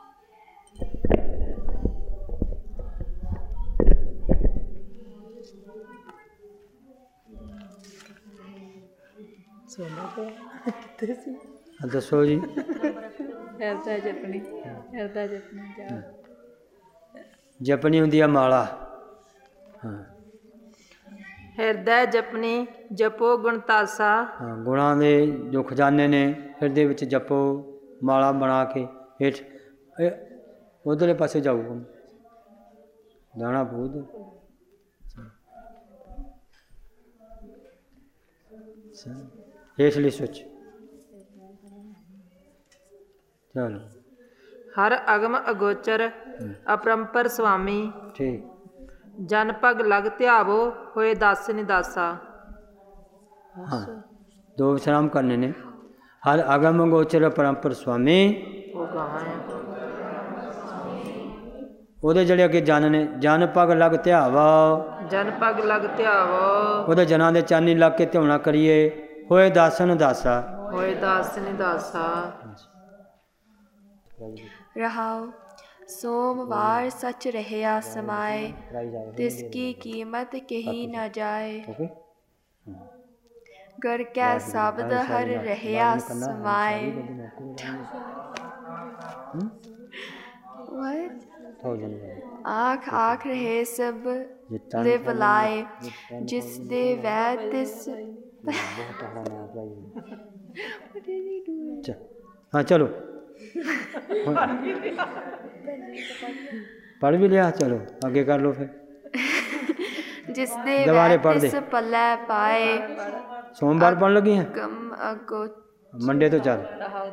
Speaker 1: ਦੱਸੋ ਜੀ।
Speaker 14: ਹਿਰਦਾ ਜਪਣੀ ਹਿਰਦਾ ਜਪਣੀ ਜਾ
Speaker 1: ਜਪਣੀ ਹੁੰਦੀ ਆ ਮਾਲਾ। ਹਾਂ
Speaker 15: ਹਿਰਦਾ ਜਪਣੀ ਜਪੋ ਗੁਣਤਾਸਾ।
Speaker 1: ਹਾਂ ਗੁਣਾਂ ਦੇ ਜੋ ਖਜ਼ਾਨੇ ਨੇ ਹਿਰਦੇ ਵਿੱਚ ਜਪੋ ਮਾਲਾ ਬਣਾ ਕੇ। ਹੇਠ ਉਧਰਲੇ ਪਾਸੇ ਜਾਊਗਾ ਜਾਣਾ ਬਹੁਤ। ਹੇਠਲੀ ਸੁੱਚ ਚਲੋ।
Speaker 15: ਹਰ ਅਗਮ ਅਗੋਚਰ ਅਪਰੰਪਰ ਸੁਆਮੀ।
Speaker 1: ਠੀਕ।
Speaker 15: ਜਨ ਪਗ ਲਗ ਧਿਆਵੋ ਹੋਏ ਦਾਸ ਨਿਦਾਸਾ।
Speaker 1: ਹਾਂ ਦੋ ਵਿਸ਼ਰਾਮ ਕਰਨੇ ਨੇ। ਹਰ ਅਗਮ ਅਗੋਚਰ ਅਪਰੰਪਰ ਸੁਆਮੀ। ਉਹਦੇ ਜਿਹੜੇ ਅੱਗੇ ਜਨ ਨੇ ਜਨ ਪਗ ਲਗ ਧਿਆਵਾ।
Speaker 15: ਜਨ ਪਗ ਲਗ ਧਿਆਵੋ
Speaker 1: ਉਹਦੇ ਜਨਾਂ ਦੇ ਚਾਨੀ ਲੱਗ ਕੇ ਧਿਆਉਣਾ ਕਰੀਏ। ਹੋਏ ਦਾਸਨ ਦਾਸਾ।
Speaker 15: ਹੋਏ ਦਾਸ ਨਿਦਾਸਾ।
Speaker 8: रहाओ सोमवार सच रहया समाए, तिसकी कीमत कही न जाए। घर क्या शब्द हर रहया समाए। आँख आँख रहे सब लिव लाए, जिस दे वै तिस।
Speaker 1: हाँ चलो पढ़ भी लिया। चलो आगे कर लो फिर।
Speaker 8: जिस दे वै तिस पल्लै पाए।
Speaker 1: सोमवार पढ़ लगी हैं।
Speaker 8: गम अगो
Speaker 1: मंडे तो चल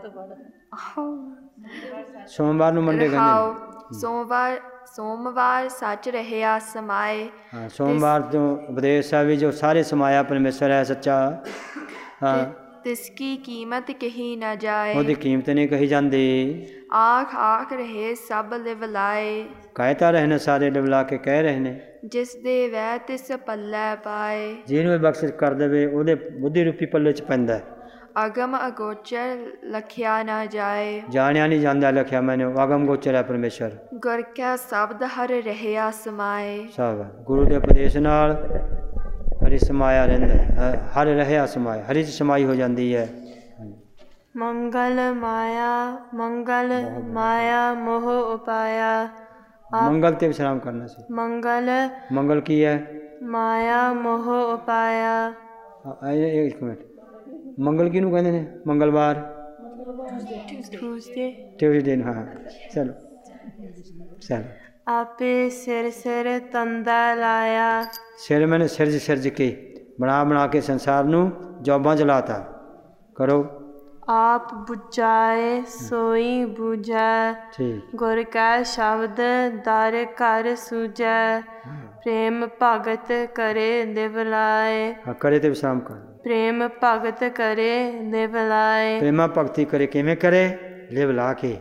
Speaker 1: सोमवार ਨੂੰ ਮੰਡੇ ਕਹਿੰਦੇ।
Speaker 8: सोमवार सोमवार सच रहया समाए।
Speaker 1: हाँ सोमवार तो उपदेश है भी जो सारे समाया परमेश्वर है सच्चा। हाँ
Speaker 8: तिसकी कीमत कही न जाए।
Speaker 1: ਉਹਦੀ ਕੀਮਤ ਨਹੀਂ ਕਹੀ ਜਾਂਦੀ।
Speaker 8: आँख आँख रहे सब लिव लाए।
Speaker 1: ਕਹਿ ਤਾਂ ਰਹੇ ਨੇ ਸਾਰੇ ਲਿਵ ਲਾ ਕੇ ਕਹਿ ਰਹੇ ਨੇ।
Speaker 8: जिस दे वै तिस पल्लै पाए।
Speaker 1: ਜਿਹਨੂੰ ਬਖਸ਼ਿਸ਼ ਕਰ ਦੇਵੇ ਉਹਦੇ ਬੁੱਧੀ ਰੂਪੀ ਪੱਲੇ 'ਚ ਪੈਂਦਾ।
Speaker 8: अगम अगोचर लखिया न जाए।
Speaker 1: ਜਾਣਿਆ ਨਹੀਂ ਜਾਂਦਾ ਲਿਖਿਆ ਮੈਨੂੰ। ਅਗਮ ਗੋਚਰ ਹੈ ਪਰਮੇਸ਼ਰ।
Speaker 8: गुर क्या शब्द हर रहया समाए।
Speaker 1: ਸਭ ਗੁਰੂ ਦੇ ਉਪਦੇਸ਼ ਨਾਲ ਹਰੀ ਸਮਾਇਆ ਰਹਿੰਦਾ। ਹਰ ਰਹਿਆ ਸਮਾਇਆ ਹਰੀ 'ਚ ਸਮਾਈ ਹੋ ਜਾਂਦੀ ਹੈ।
Speaker 16: ਮੰਗਲ ਮਾਇਆ ਮੰਗਲ ਮਾਇਆ ਮੋਹ ਉਪਾਇਆ।
Speaker 1: ਮੰਗਲ ਤੇ ਵਿਸ਼ਰਾਮ ਕਰਨਾ ਸੀ।
Speaker 16: ਮੰਗਲ
Speaker 1: ਮੰਗਲ ਕੀ ਹੈ?
Speaker 16: ਮਾਇਆ ਮੋਹ ਉਪਾਇਆ।
Speaker 1: ਇੱਕ ਮਿੰਟ, ਮੰਗਲ ਕਿਹਨੂੰ ਕਹਿੰਦੇ ਨੇ? ਮੰਗਲਵਾਰ,
Speaker 16: ਟਿਊਜ਼ਡੇ
Speaker 1: ਟਿਊਜ਼ਡੇ ਨੂੰ। ਹਾਂ ਚਲੋ ਚਲੋ।
Speaker 16: ਆਪੇ ਸਿਰ ਸਿਰ ਤੰਦਾ ਲਾਇਆ।
Speaker 1: ਸਿਰ ਮੈਨੇ ਸਿਰਜ ਸਿਰਜ ਕੇ ਬਣਾ ਬਣਾ ਕੇ ਸੰਸਾਰ ਨੂੰ ਜੋਬਾਂ ਚ ਲਾਤਾ। ਕਰੋ।
Speaker 16: ਆਪ ਬੁਝਾਏ ਸੋਈ ਬੁਝੈ।
Speaker 1: ਠੀਕ।
Speaker 16: ਗੁਰ ਕੈ ਸ਼ਬਦ ਦਰ ਘਰ ਸੂਝੈ। ਪ੍ਰੇਮ ਭਗਤ ਕਰੇ ਦਿਵ ਲਾਏ।
Speaker 1: ਹਾਂ ਕਰੇ ਤੇ ਵਿਸ਼ਰਾਮ ਕਰ।
Speaker 16: ਪ੍ਰੇਮ ਭਗਤ ਕਰੇ ਦਿਵ ਲਾਏ।
Speaker 1: ਪ੍ਰੇਮਾ ਭਗਤੀ ਕਰੇ ਕਿਵੇਂ ਕਰੇ? ਲਿਵ ਲਾ ਕੇ।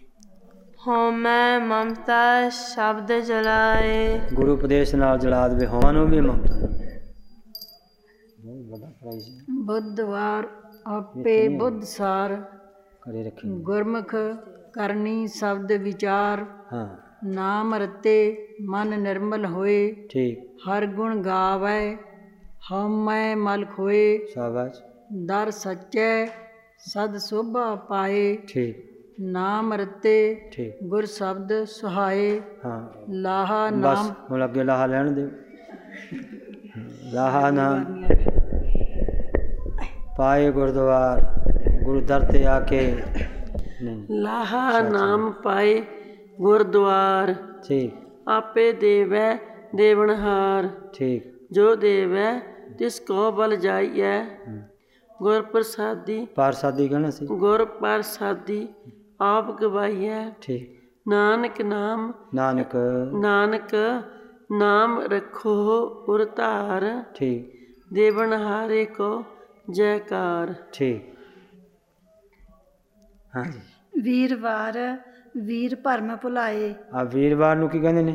Speaker 16: ਹਉਮੈ ਮਮਤਾ ਸ਼ਬਦ ਜਲਾਏ।
Speaker 1: ਗੁਰੂ ਉਪਦੇਸ਼ ਨਾਲ ਜਲਾ ਦੇਵੇ ਹਉਮੈ ਨੂੰ ਵੀ ਮਮਤਾ।
Speaker 12: ਬੁੱਧਵਾਰ ਆਪੇ ਬੁੱਧ ਸਾਰ
Speaker 1: ਕਰੇ ਰੱਖੀ।
Speaker 12: ਗੁਰਮੁਖ ਕਰਨੀ ਸ਼ਬਦ ਵਿਚਾਰ।
Speaker 1: ਹਾਂ।
Speaker 12: ਨਾਮ ਰਤੇ ਮਨ ਨਿਰਮਲ ਹੋਏ।
Speaker 1: ਠੀਕ।
Speaker 12: ਹਰ ਗੁਣ ਗਾਵੈ ਹਉਮੈ ਮਲ ਖੋਏ।
Speaker 1: ਸ਼ਾਬਾਸ਼।
Speaker 12: ਦਰ ਸੱਚੈ ਸਦ ਸੋਭਾ ਪਾਏ।
Speaker 1: ਠੀਕ।
Speaker 12: ਨਾਮ ਰਤੇ
Speaker 1: ਠੀਕ।
Speaker 12: ਗੁਰ ਸ਼ਬਦ ਸੁਹਾਏ।
Speaker 1: ਹਾਂ।
Speaker 12: ਲਾਹਾ ਨਾਮ।
Speaker 1: ਬਸ ਹੁਣ ਅੱਗੇ ਲਾਹਾ ਲੈਣ ਦਿਓ। ਲਾਹਾ ਨਾਮ ਪਾਏ ਗੁਰਦੁਆਰ ਗੁਰੂ ਦਰ ਤੇ ਆ ਕੇ।
Speaker 17: ਲਾਹਾ ਨਾਮ ਪਾਏ ਗੁਰਦੁਆਰ।
Speaker 1: ਠੀਕ।
Speaker 17: ਆਪੇ ਦੇਵੈ ਦੇਵਨਹਾਰ।
Speaker 1: ਠੀਕ।
Speaker 17: ਜੋ ਦੇਵੈ ਤਿਸ ਕੋ ਬਲ ਜਾਈਐ। ਗੁਰ ਪ੍ਰਸਾਦੀ।
Speaker 1: ਪ੍ਰਸਾਦੀ ਕਹਿਣਾ ਸੀ।
Speaker 17: ਗੁਰ ਪ੍ਰਸਾਦੀ ਆਪ ਗਵਾਈਐ।
Speaker 1: ਠੀਕ।
Speaker 17: ਨਾਨਕ ਨਾਮ
Speaker 1: ਨਾਨਕ
Speaker 17: ਨਾਨਕ ਨਾਮ ਰੱਖੋ ਉਰ ਧਾਰ।
Speaker 1: ਠੀਕ।
Speaker 17: ਦੇਵਨਹਾਰੇ ਕੋ ਜੈਕਾਰ।
Speaker 1: ਠੀਕ। ਹਾਂਜੀ।
Speaker 18: ਵੀਰਵਾਰ ਵੀਰ ਭਰਮ ਭੁਲਾਏ।
Speaker 1: ਆ ਵੀਰਵਾਰ ਨੂੰ ਕੀ ਕਹਿੰਦੇ ਨੇ?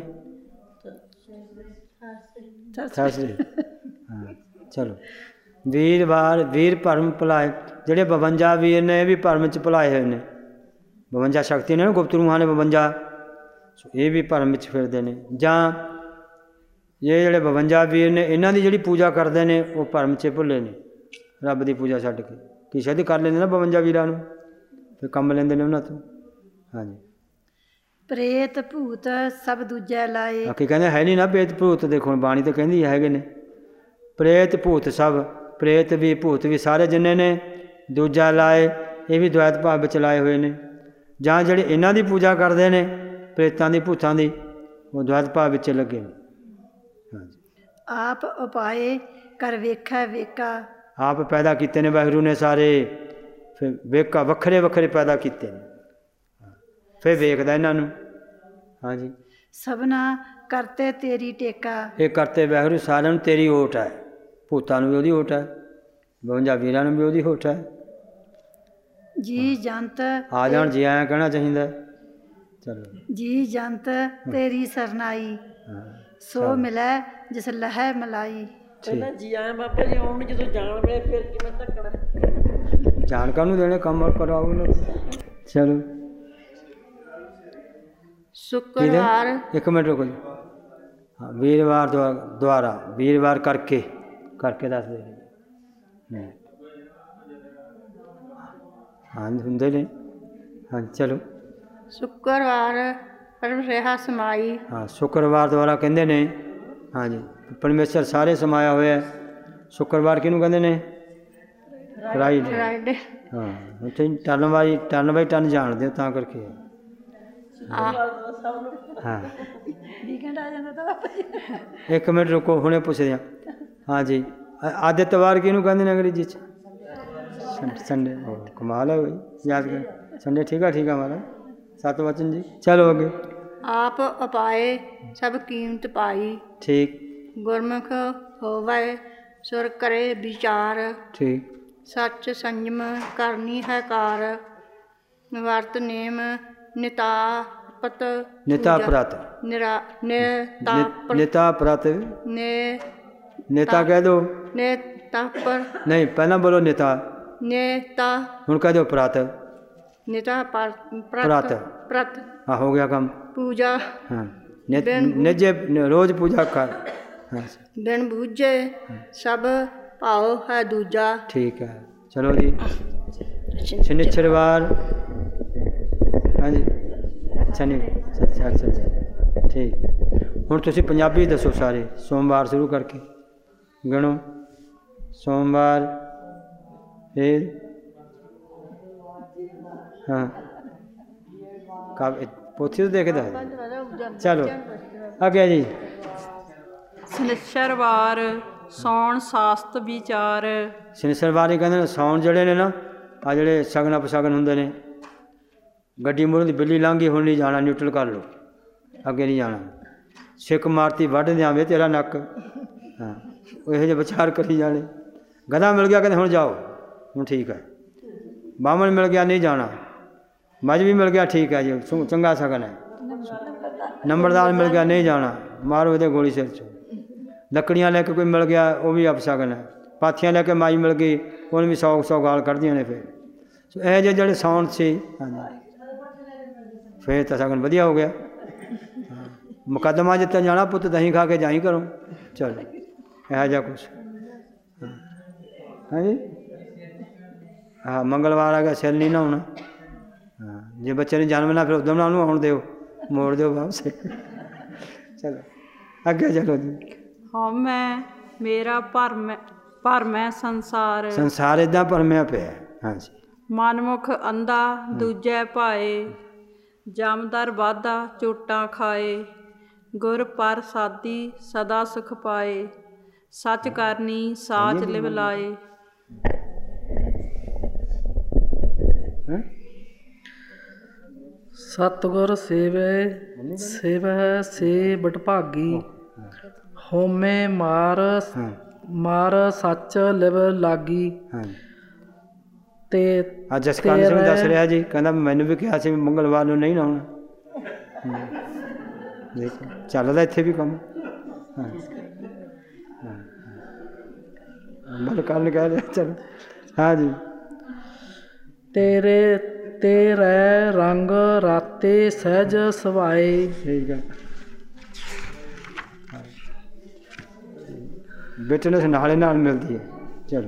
Speaker 1: ਥਰਸਡੇ। ਹਾਂ ਚਲੋ। ਵੀਰਵਾਰ ਵੀਰ ਭਰਮ ਭੁਲਾਏ। ਜਿਹੜੇ ਬਵੰਜਾ ਵੀਰ ਨੇ ਇਹ ਵੀ ਭਰਮ 'ਚ ਭੁਲਾਏ ਹੋਏ ਨੇ। ਬਵੰਜਾ ਸ਼ਕਤੀ ਨੇ ਨਾ ਗੁਪਤ ਰੂਹਾਂ ਨੇ ਬਵੰਜਾ, ਇਹ ਵੀ ਭਰਮ ਵਿੱਚ ਫਿਰਦੇ ਨੇ। ਜਾਂ ਇਹ ਜਿਹੜੇ ਬਵੰਜਾ ਵੀਰ ਨੇ ਇਹਨਾਂ ਦੀ ਜਿਹੜੀ ਪੂਜਾ ਕਰਦੇ ਨੇ ਉਹ ਭਰਮ 'ਚ ਭੁੱਲੇ ਨੇ। ਰੱਬ ਦੀ ਪੂਜਾ ਛੱਡ ਕੇ ਕਿਸੇ ਦੀ ਕਰ ਲੈਂਦੇ ਨਾ ਬਵੰਜਾ ਵੀਰਾਂ ਨੂੰ, ਫਿਰ ਕੰਮ ਲੈਂਦੇ ਨੇ ਉਹਨਾਂ ਤੋਂ। ਹਾਂਜੀ।
Speaker 18: ਪ੍ਰੇਤ ਭੂਤ ਸਭ ਦੂਜੇ ਲਾਏ।
Speaker 1: ਬਾਕੀ ਕਹਿੰਦੇ ਹੈ ਨਹੀਂ ਨਾ ਪ੍ਰੇਤ ਭੂਤ। ਦੇਖੋ ਬਾਣੀ ਤਾਂ ਕਹਿੰਦੀ ਹੈਗੇ ਨੇ ਪ੍ਰੇਤ ਭੂਤ ਸਭ। ਪ੍ਰੇਤ ਵੀ ਭੂਤ ਵੀ ਸਾਰੇ ਜਿੰਨੇ ਨੇ ਦੂਜਾ ਲਾਏ। ਇਹ ਵੀ ਦ્વੈਤ ਭਾਵ ਵਿੱਚ ਲਾਏ ਹੋਏ ਨੇ। ਜਾਂ ਜਿਹੜੇ ਇਹਨਾਂ ਦੀ ਪੂਜਾ ਕਰਦੇ ਨੇ ਪ੍ਰੇਤਾਂ ਦੀ ਭੂਤਾਂ ਦੀ ਉਹ ਦ્વੈਤ ਭਾਵ ਵਿੱਚ ਲੱਗੇ ਨੇ। ਹਾਂਜੀ।
Speaker 18: ਆਪ ਉਪਾਏ ਕਰ ਵੇਖੈ ਵੇਖਾ।
Speaker 1: ਆਪ ਪੈਦਾ ਕੀਤੇ ਨੇ ਵਾਹਿਗੁਰੂ ਨੇ ਸਾਰੇ। ਫਿਰ ਵੇਖਾ ਵੱਖਰੇ ਵੱਖਰੇ ਪੈਦਾ ਕੀਤੇ ਨੇ, ਫਿਰ ਵੇਖਦਾ ਇਹਨਾਂ ਨੂੰ। ਹਾਂਜੀ।
Speaker 18: ਸਭਨਾ ਕਰਤੇ ਤੇਰੀ ਟੇਕਾ।
Speaker 1: ਇਹ ਕਰਤੇ ਵਾਹਿਗੁਰੂ ਸਾਰਿਆਂ ਨੂੰ ਤੇਰੀ ਓਟ ਹੈ। ਭੂਤਾਂ ਨੂੰ ਵੀ ਉਹਦੀ ਓਟ ਹੈ, ਬਵੰਜਾ ਵੀਰਾਂ ਨੂੰ ਵੀ ਉਹਦੀ ਓਟ ਹੈ।
Speaker 18: ਜੀ ਜੰਤ
Speaker 1: ਆ ਜਾਣ ਜੀ ਆਇਆ ਕਹਿਣਾ ਚਾਹੀਦਾ। ਚਲੋ।
Speaker 18: ਜੀ ਜੰਤ ਤੇਰੀ ਸਰਨਾਈ ਸੋ ਮਿਲੈ ਜਿਸ ਲਹੈ ਮਲਾਈ।
Speaker 17: ਪਹਿਲਾਂ ਜੀ ਆਇਆ ਬਾਬਾ ਜੀ ਆਉਣ ਜਦੋਂ ਜਾਣ ਵੇ ਫਿਰ ਕਿਵੇਂ ਧੱਕਣਾ।
Speaker 1: ਜਾਣ ਕਾਹਨੂੰ ਦੇਣੇ ਕੰਮ ਕਰਾਓ ਉਹਨਾਂ ਨੂੰ। ਚਲੋ।
Speaker 16: ਸ਼ੁੱਕਰਵਾਰ।
Speaker 1: ਇੱਕ ਮਿੰਟ ਰੁਕੋ ਜੀ। ਹਾਂ ਵੀਰਵਾਰ ਦੁਆਰਾ ਵੀਰਵਾਰ ਕਰਕੇ ਕਰਕੇ ਦੱਸ ਦੇ। ਹਾਂ ਹੁੰਦੇ ਨੇ। ਹਾਂ ਚਲੋ।
Speaker 16: ਸ਼ੁੱਕਰਵਾਰ ਪਰਮ ਰਿਹਾ ਸਮਾਈ।
Speaker 1: ਹਾਂ ਸ਼ੁੱਕਰਵਾਰ ਦੁਆਰਾ ਕਹਿੰਦੇ ਨੇ। ਹਾਂਜੀ। ਪਰਮੇਸ਼ਰ ਸਾਰੇ ਸਮਾਇਆ ਹੋਇਆ। ਸ਼ੁੱਕਰਵਾਰ ਕਿਹਨੂੰ ਕਹਿੰਦੇ ਨੇ? ਫਰਾਈਡੇ। ਹਾਂ ਉੱਥੇ ਟਨ ਬਾਈ ਟਨ ਬਾਈ ਟਨ ਜਾਣਦੇ ਤਾਂ ਕਰਕੇ। ਹਾਂ
Speaker 18: ਵੀਕਐਂਡ ਆ ਜਾਂਦਾ ਤਾਂ ਬਾਬਾ ਜੀ।
Speaker 1: ਇੱਕ ਮਿੰਟ ਰੁਕੋ ਹੁਣੇ ਪੁੱਛਦੇ ਹਾਂ। ਹਾਂਜੀ। ਆਦਿਤਵਾਰ ਕਿਹਨੂੰ ਕਹਿੰਦੇ ਨੇ ਅੰਗਰੇਜ਼ੀ 'ਚ? ਸੰਡੇ। ਕਮਾਲ ਹੈ ਬਈ ਯਾਦ ਕਰ। ਸੰਡੇ ਠੀਕ ਆ ਠੀਕ ਆ ਮਹਾਰਾਜ। ਸਤ ਵਚਨ ਜੀ। ਚਲੋ ਅੱਗੇ।
Speaker 16: ਆਪ ਉਪਾਏ ਸਭ ਕੀਮਤ ਪਾਈ।
Speaker 1: ਠੀਕ।
Speaker 16: ਗੁਰਮੁਖ ਹੋਵੇ ਸੁਰ ਕਰੇ ਵਿਚਾਰ।
Speaker 1: ਠੀਕ।
Speaker 16: ਸੱਚ ਸੰਜਮ ਕਰਨੀ ਹੈ ਕਾਰ। ਵਰਤ ਨੇਮ ਨਿਤਾ ਪਤ।
Speaker 1: ਨਿਤਾ ਪ੍ਰਤ।
Speaker 16: ਨਿਰਾ ਨੇਤਾ
Speaker 1: ਨਿਤਾ ਪ੍ਰਤ।
Speaker 16: ਨੇ
Speaker 1: ਨੇਤਾ ਕਹਿ ਦੋ।
Speaker 16: ਨੇਤਾ ਪਰ
Speaker 1: ਨਹੀਂ ਪਹਿਲਾਂ ਬੋਲੋ ਨਿਤਾ।
Speaker 16: ਨੇਤਾ
Speaker 1: ਹੁਣ ਕਹਿ ਦਿਓ ਪ੍ਰਤ।
Speaker 16: ਨਿਤਾ
Speaker 1: ਪ੍ਰਤ।
Speaker 16: ਪ੍ਰਤ।
Speaker 1: ਹਾਂ ਹੋ ਗਿਆ ਕੰਮ।
Speaker 16: ਪੂਜਾ।
Speaker 1: ਹਾਂ ਨਿਜੇ ਰੋਜ਼ ਪੂਜਾ ਕਰ। ਹਾਂ
Speaker 16: ਬਿਨ ਬੂਝੇ ਸਭ ਭਾਉ ਹੈ ਦੂਜਾ।
Speaker 1: ਠੀਕ ਹੈ। ਚਲੋ ਜੀ। ਸ਼ਨੀਚਰਵਾਰ ਹਾਂਜੀ ਸ਼ਨੀ ਅੱਛਾ ਅੱਛਾ ਅੱਛਾ ਠੀਕ। ਹੁਣ ਤੁਸੀਂ ਪੰਜਾਬੀ ਦੱਸੋ ਸਾਰੇ ਸੋਮਵਾਰ ਸ਼ੁਰੂ ਕਰਕੇ ਗਿਣੋ। ਸੋਮਵਾਰ ਫਿਰ ਹਾਂ ਕਾ ਪੋਥੀ ਤੋਂ ਦੇਖਦਾ ਚਲੋ ਅੱਗੇ ਜੀ।
Speaker 11: ਸ਼ਨੀਚਰਵਾਰ ਸੌਣ ਸਾਸਤ ਵਿਚਾਰ।
Speaker 1: ਸ਼ਨੀਚਰਵਾਰ ਹੀ ਕਹਿੰਦੇ ਨੇ ਸੌਣ ਜਿਹੜੇ ਨੇ ਨਾ ਆ ਜਿਹੜੇ ਸ਼ਗਨ ਅਪਸ਼ਗਨ ਹੁੰਦੇ ਨੇ। ਗੱਡੀ ਮੂਹਰੇ ਦੀ ਬਿੱਲੀ ਲੰਘ ਗਈ ਹੁਣ ਨਹੀਂ ਜਾਣਾ ਨਿਊਟਰਲ ਕਰ ਲਓ ਅੱਗੇ ਨਹੀਂ ਜਾਣਾ। ਸਿੱਖ ਮਾਰਤੀ ਵੱਢ ਦਿਆਂਵੇ ਤੇਰਾ ਨੱਕ ਹਾਂ ਇਹੋ ਜਿਹੇ ਵਿਚਾਰ ਕਰੀ ਜਾਣੇ। ਗਧਾ ਮਿਲ ਗਿਆ ਕਹਿੰਦੇ ਹੁਣ ਜਾਓ ਹੁਣ ਠੀਕ ਹੈ। ਬਾਹਮਣ ਮਿਲ ਗਿਆ ਨਹੀਂ ਜਾਣਾ। ਮੱਝ ਵੀ ਮਿਲ ਗਿਆ ਠੀਕ ਹੈ ਜੀ ਚੰਗਾ ਸ਼ਗਨ ਹੈ। ਨੰਬਰਦਾਰ ਮਿਲ ਗਿਆ ਨਹੀਂ ਜਾਣਾ ਮਾਰੋ ਇਹਦੇ ਗੋਲੀ ਸਿਰ 'ਚ। ਲੱਕੜੀਆਂ ਲੈ ਕੇ ਕੋਈ ਮਿਲ ਗਿਆ ਉਹ ਵੀ ਅਪਸ਼ਗਨ ਹੈ। ਪਾਥੀਆਂ ਲੈ ਕੇ ਮਾਈ ਮਿਲ ਗਈ ਉਹਨੂੰ ਵੀ ਸੌ ਸੌ ਗਾਲ ਕੱਢਦੀਆਂ ਨੇ। ਫਿਰ ਇਹੋ ਜਿਹੇ ਜਿਹੜੇ ਸਾਉਣ ਸੀ ਫਿਰ ਤਾਂ ਸ਼ਗਨ ਵਧੀਆ ਹੋ ਗਿਆ। ਮੁਕੱਦਮਾ ਜਿੱਤੇ ਜਾਣਾ ਪੁੱਤ ਦਹੀਂ ਖਾ ਕੇ ਜਾਈ ਕਰੋ ਚਲ ਇਹੋ ਜਿਹਾ ਕੁਛ ਹਾਂਜੀ। ਹਾਂ ਮੰਗਲਵਾਰ ਆ ਗਿਆ ਸਿਰ ਨਹੀਂ ਨਹਾਉਣਾ। ਹਾਂ ਜੇ ਬੱਚੇ ਨੇ ਜਨਮ ਨਾ ਫਿਰ ਉਦੋਂ ਨਾਲ ਉਹਨੂੰ ਆਉਣ ਦਿਓ ਮੋੜ ਦਿਓ ਵਾਪਸ। ਚਲੋ ਅੱਗੇ ਚਲੋ ਜੀ।
Speaker 11: ਹਉਮੈ ਮੇਰਾ ਭਰਮ ਭਰਮੈ ਸੰਸਾਰ।
Speaker 1: ਸੰਸਾਰ ਇੱਦਾਂ ਭਰਮਿਆ ਪਿਆ ਹਾਂਜੀ।
Speaker 11: ਮਨਮੁਖ ਅੰਧਾ ਦੂਜੈ ਭਾਏ ਜਮਦਰ ਵਾਧਾ ਚੋਟਾਂ ਖਾਏ। ਗੁਰ ਪ੍ਰਸਾਦੀ ਸਦਾ ਸੁਖ ਪਾਏ ਸੱਚ ਕਰਨੀ ਸਾਚ ਲਿਵ ਲਾਏ।
Speaker 19: ਸਤਿਗੁਰ ਸੇਵੈ ਸੇਵੈ ਸੇ ਬਟਭਾਗੀ ਹੋਮੇ ਮਾਰ ਮਾਰ ਸੱਚ ਲਿਵ ਲਾਗੀ। ਤੇ
Speaker 1: ਅੱਜ ਜਸਕਰਨ ਸਿੰਘ ਦੱਸ ਰਿਹਾ ਜੀ ਕਹਿੰਦਾ ਮੈਨੂੰ ਵੀ ਕਿਹਾ ਸੀ ਮੰਗਲਵਾਰ ਨੂੰ ਨਹੀਂ ਨਹਾਉਣਾ। ਦੇਖ ਚੱਲਦਾ ਇੱਥੇ ਵੀ ਕੰਮ ਹਾਂ ਮਲਕਰਨ ਕਹਿ ਰਿਹਾ ਚਲੋ ਹਾਂ ਜੀ।
Speaker 19: ਤੇਰੇ ਤੇਰੇ ਰੰਗ ਰਾਤੇ ਸਹਿਜ ਸਵਾਏ।
Speaker 1: ਠੀਕ ਹੈ ਬਿਟਨੈਸ ਨਾਲੇ ਨਾਲ ਮਿਲਦੀ ਹੈ ਚਲੋ।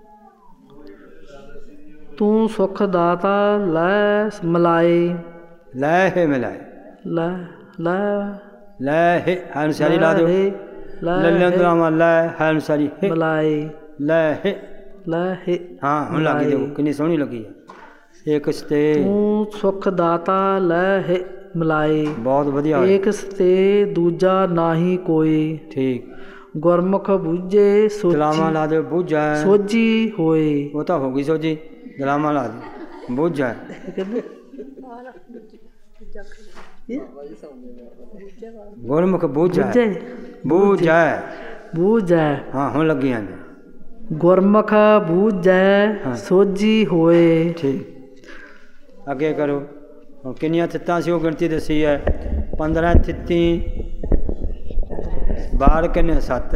Speaker 19: ਤੂੰ ਸੁਖ ਦਾਤਾ ਲੈ ਮਲਾਏ।
Speaker 1: ਲੈ ਹੈ ਮਿਲਾਏ
Speaker 19: ਲੈ ਲੈ
Speaker 1: ਲੈ ਹੈ ਅਨਸਾਰੀ ਲਾ ਦਿਓ ਲੈ ਦਰਾਮਾ ਲੈ ਹੈ ਅਨਸਾਰੀ
Speaker 19: ਮਲਾਏ
Speaker 1: ਲੈ ਹੈ
Speaker 19: ਲੈ ਹੈ
Speaker 1: ਹਾਂ ਹੁਣ ਲੱਗੀ ਦਿਓ ਕਿੰਨੀ ਸੋਹਣੀ ਲੱਗੀ ਹੈ। ਇੱਕ ਸਤੇ
Speaker 19: ਤੂੰ ਸੁਖ ਦਾਤਾ ਲੈ ਹੈ ਮਲਾਏ
Speaker 1: ਬਹੁਤ ਵਧੀਆ।
Speaker 19: ਇੱਕ ਸਤੇ ਦੂਜਾ ਨਾਹੀ ਕੋਈ
Speaker 1: ਠੀਕ।
Speaker 19: ਗੁਰਮੁਖ ਬੂਝੇ
Speaker 1: ਦਲਾਮਾ ਲਾ ਦਿਓ ਬੂਝਾ
Speaker 19: ਸੋਝੀ ਹੋਏ।
Speaker 1: ਉਹ ਤਾਂ ਹੋ ਗਈ ਸੋਝੀ ਦਲਾਮਾ ਲਾ ਦਿਓ ਬੂਝਾ। ਗੁਰਮੁਖ ਬੂਝਾ ਬੂਝਾ
Speaker 19: ਬੂਝਾ
Speaker 1: ਹਾਂ ਹੁਣ ਲੱਗੀਆਂ ਨੇ।
Speaker 19: ਗੁਰਮੁਖ ਬੂਝੈ ਸੋਝੀ ਹੋਏ।
Speaker 1: ਠੀਕ ਅੱਗੇ ਕਰੋ। ਹੁਣ ਕਿੰਨੀਆਂ ਥਿੱਤਾਂ ਸੀ ਉਹ ਗਿਣਤੀ ਦੱਸੀ ਹੈ। ਪੰਦਰਾਂ ਥਿੱਤੀ ਬਾਰ ਕਿੰਨੇ ਸੱਤ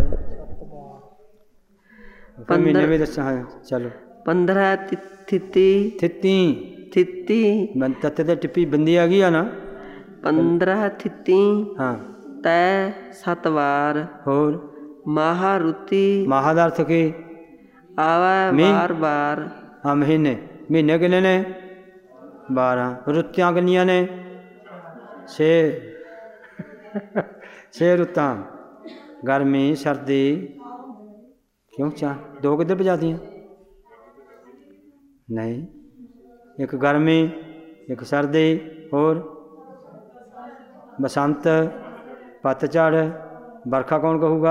Speaker 1: ਮਹੀਨੇ ਵੀ ਦੱਸਾਂ ਚਲੋ।
Speaker 17: ਪੰਦਰਾਂ ਥਿੱਤੀ
Speaker 1: ਥਿੱਤੀ
Speaker 17: ਥਿੱਤੀ
Speaker 1: ਮੈਂ ਤੱਤੇ ਤੇ ਟਿੱਪੀ ਬੰਦੀ ਆ ਗਈ ਆ ਨਾ।
Speaker 17: ਪੰਦਰਾਂ ਥਿੱਤੀ
Speaker 1: ਹਾਂ
Speaker 17: ਤੈ ਸੱਤ ਵਾਰ।
Speaker 1: ਹੋਰ
Speaker 17: ਮਹਾਰੁਤੀ
Speaker 1: ਮਹਾ ਦਾ ਅਰਥ ਕੀ
Speaker 17: ਆਵੇ ਵਾਰ ਵਾਰ।
Speaker 1: ਹਾਂ ਮਹੀਨੇ ਮਹੀਨੇ ਕਿੰਨੇ ਨੇ ਬਾਰਾਂ। ਰੁੱਤਾਂ ਕਿੰਨੀਆਂ ਨੇ ਛੇ ਛੇ ਰੁੱਤਾਂ ਗਰਮੀ ਸਰਦੀ ਕਿਉਂ ਚਾਰ ਦੋ ਕਿੱਧਰ ਭਜਾਤੀਆਂ ਨਹੀਂ ਇੱਕ ਗਰਮੀ ਇੱਕ ਸਰਦੀ ਹੋਰ ਬਸੰਤ ਪਤਝੜ ਵਰਖਾ ਕੌਣ ਕਹੂਗਾ